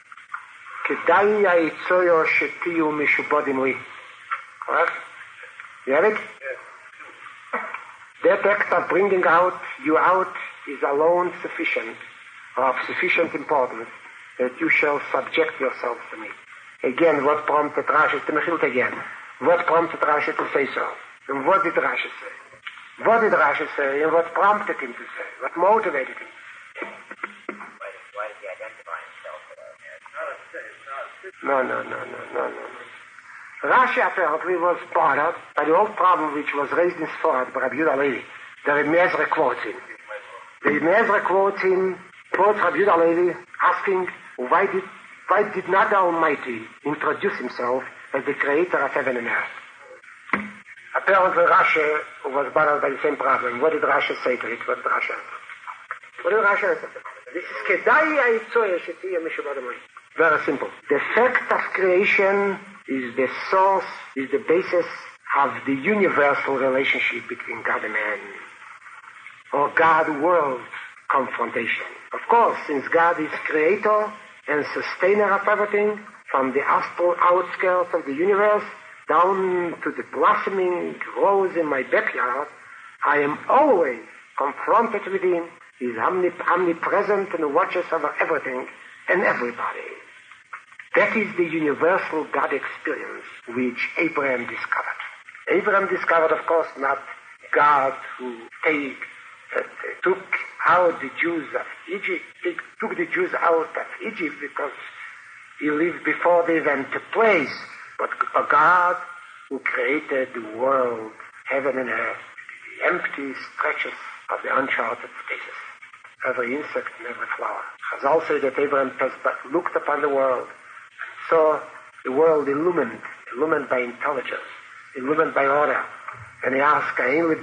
Speaker 6: kedai yaitzoyo shetiyu mishubodim li. Correct? You have it? Yes. That act of bringing you out is alone sufficient, of sufficient importance, that you shall subject yourselves to me. Again, what prompted Rashi to Mechilt again? What prompted Rashi to say so? And what did Rashi say? What did Rashi say and what prompted him to say? What motivated him?
Speaker 5: Why did he identify himself with
Speaker 6: No. Rashi apparently was bothered by the old problem which was raised in Sfarad by Rabbi Yehuda Levi. The Rebbe Ezra quotes him. The Rebbe Ezra quotes Rabbi Yehuda Levi, asking why did not the Almighty introduce himself as the creator of heaven and earth? Apparently Rashi was bothered by the same problem. What did Rashi say to it? What did Rashi answer? This is kedai yaitzoyo shetiyu mishubodim li. Very simple. The fact of creation is the source, is the basis of the universal relationship between God and man, or God-world confrontation. Of course, since God is creator and sustainer of everything, from the astral outskirts of the universe down to the blossoming rose in my backyard, I am always confronted with him. He is omnipresent and watches over everything and everybody. That is the universal God experience which Abraham discovered. Abraham discovered, of course, not God who took out the Jews of Egypt. He took the Jews out of Egypt because he lived before they went to place. But a God who created the world, heaven and earth, the empty stretches of the uncharted spaces, every insect and every flower. Chazal say that Abraham looked upon the world and saw the world illumined by intelligence, illumined by order. And he asked,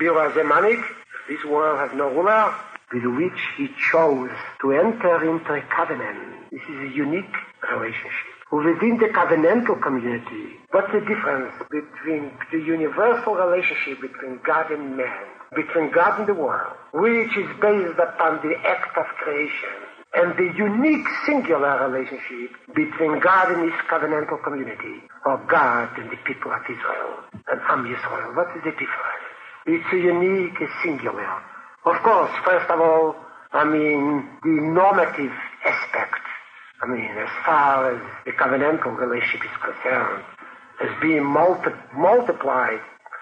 Speaker 6: this world has no ruler, with which he chose to enter into a covenant. This is a unique relationship. Within the covenantal community, what's the difference between the universal relationship between God and man, between God and the world, which is based upon the act of creation, and the unique singular relationship between God and his covenantal community, or God and the people of Israel, and Am Yisrael? What is the difference? It's a unique, a singular. Of course, first of all, the normative aspect. As far as the covenantal relationship is concerned, as being multiplied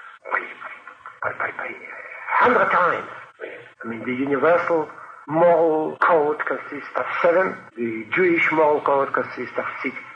Speaker 6: by 100 times. The universal moral code consists of 7. The Jewish moral code consists of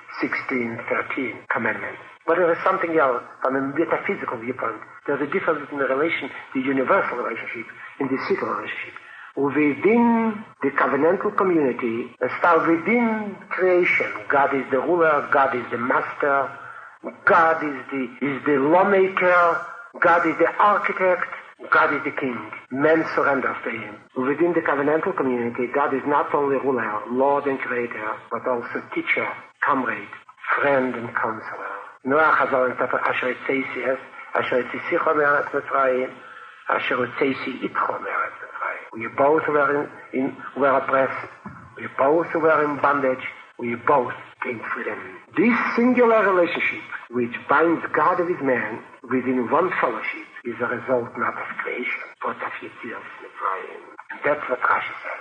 Speaker 6: 13 commandments. But there is something else from a metaphysical viewpoint. There's a difference between the universal relationship and the secular relationship. Within the covenantal community, as far within creation, God is the ruler, God is the master, God is the lawmaker, God is the architect, God is the king. Men surrender to him. Within the covenantal community, God is not only ruler, Lord and creator, but also teacher, comrade, friend and counselor. Noach hazal in Sefer Asher Tzeisi es, Asher Tzisicho me'aretz Mitzrayim, Asher Tzeisi itcho me'aretz Mitzrayim. We both were oppressed. We both were in bondage. We both gained freedom. This singular relationship, which binds God and his man within one fellowship, is a result not of creation, but of Yetzias Mitzrayim. And that's what Rashi says.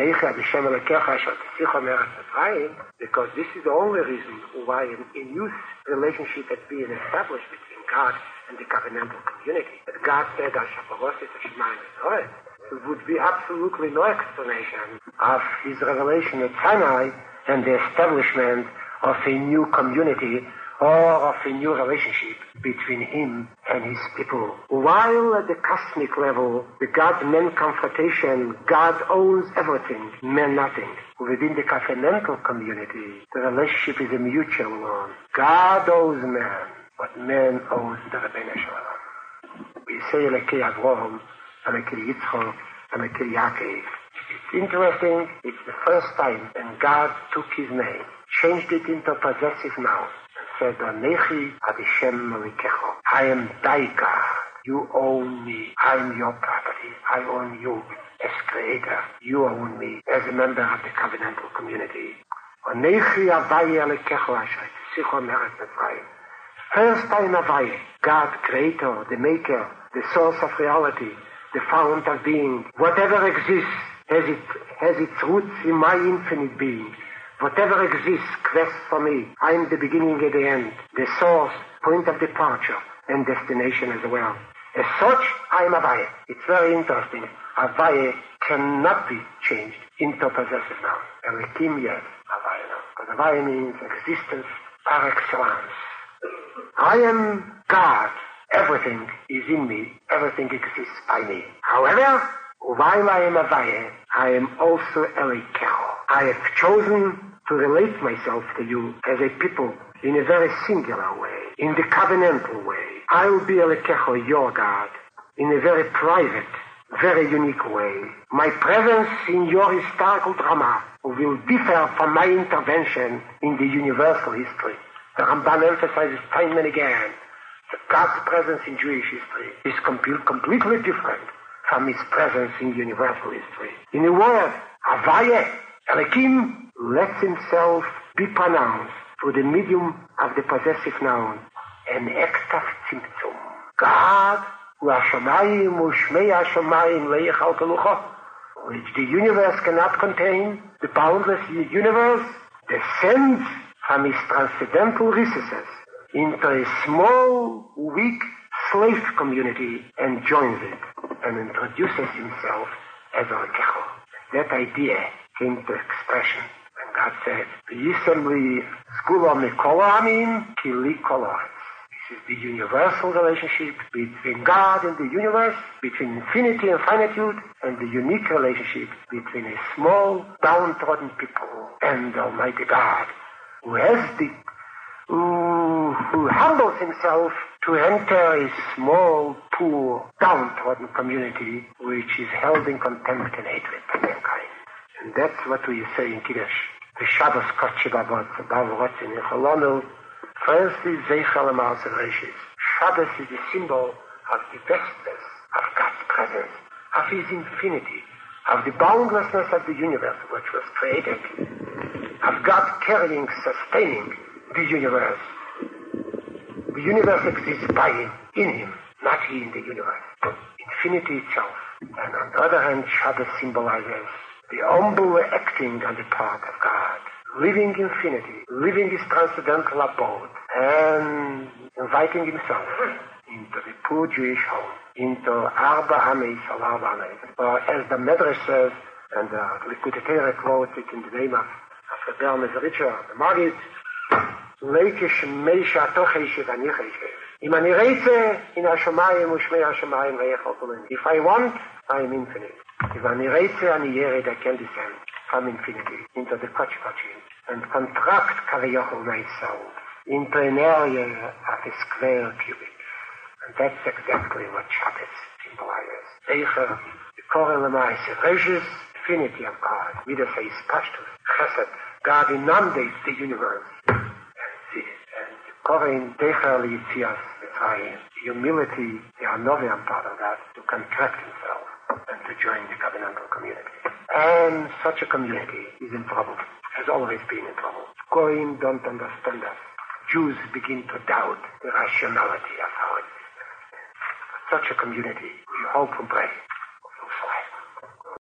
Speaker 6: Because this is the only reason why a new relationship has been established between God and the covenantal community. That God said, there would be absolutely no explanation of his revelation at Sinai and the establishment of a new community or of a new relationship between him and his people. While at the cosmic level, the God-man confrontation, God owns everything, man nothing. Within the covenantal community, the relationship is a mutual one. God owes man, but man owes the Rebbeinu Shalom. We say Elekei Avraham, Elekei Yitzchak, Elekei Yaakov. It's interesting, it's the first time when God took his name, changed it into possessive noun, and said, Anechi Adishem Malikecho. I am thy God. You own me. I am your property. I own you as creator. You own me as a member of the covenantal community. Anechi Avaye Alikecho Asher Tzisicho me'aretz Mitzrayim. First time Avaye, God, creator, the maker, the source of reality, the fount of being. Whatever exists has its roots in my infinite being. Whatever exists quests for me. I am the beginning and the end, the source, point of departure, and destination as well. As such, I am Avaye. It's very interesting. Avaye cannot be changed into possessive noun. Elikim, yes, Avaye now. Because Avaye means existence par excellence. I am God. Everything is in me. Everything exists by me. However, while I am Avaye, I am also Elikecho. I have chosen to relate myself to you as a people in a very singular way, in the covenantal way. I will be Elikecho, your God, in a very private, very unique way. My presence in your historical drama will differ from my intervention in the universal history. The Ramban emphasizes time and again that God's presence in Jewish history is completely different from his presence in universal history. In a word, Avaye, Elikim, lets himself be pronounced through the medium of the possessive noun, an act of tzimtzum. God, hu hashamayim u'shmei hashamayim leichal kelucho, which the universe cannot contain, the boundless universe, descends from his transcendental recesses into a small, weak slave community and joins it and introduces himself as Elikecho. That idea came to expression when God said, V'yisem li skula mikol ha'amim ki li kol ha'aretz. This is the universal relationship between God and the universe, between infinity and finitude, and the unique relationship between a small, downtrodden people and Almighty God, who humbles himself to enter a small, poor, downtrodden community which is held in contempt and hatred by mankind. And that's what we say in Kiddush. The Shabbos Kotche Babot, Bavorot in Echolonu, firstly, Zeichel Amal Reshis. Shabbos is the symbol of the vastness of God's presence, of his infinity, of the boundlessness of the universe which was created, of God carrying, sustaining the universe. The universe exists by him, in him, not he in the universe. Infinity itself. And on the other hand, Shabbos symbolizes the humble acting on the part of God, living infinity, living his transcendental abode, and inviting himself into the poor Jewish home, into Arba Ameis al Arba Ameis. Or as the Medrash says, and the Likutei Torah quotes it in the name of the Ber Mezritcher, the Maggid, Leikish Meisha Tocheshet Anicheshet. Im ani reitze in hashamayim u'shmei hashamayim reichal kulen. If I want, I am infinite. If ani reitze ani yered, I can descend from infinity into the Koch and contract Kaviyachol myself into an area of a square cubit. And that's exactly what Shabbos symbolizes. Eicher, the Korah Lamaise, Regis, infinity of God. Midas is Pashtus, Chesed. God inundates the universe. And Korin Decher Litzias, the humility, the Anovian part of that, to contract himself and to join the covenantal community. And such a community is in trouble, has always been in trouble. Goyim don't understand us. Jews begin to doubt the rationality of our existence. Such a community, we hope and pray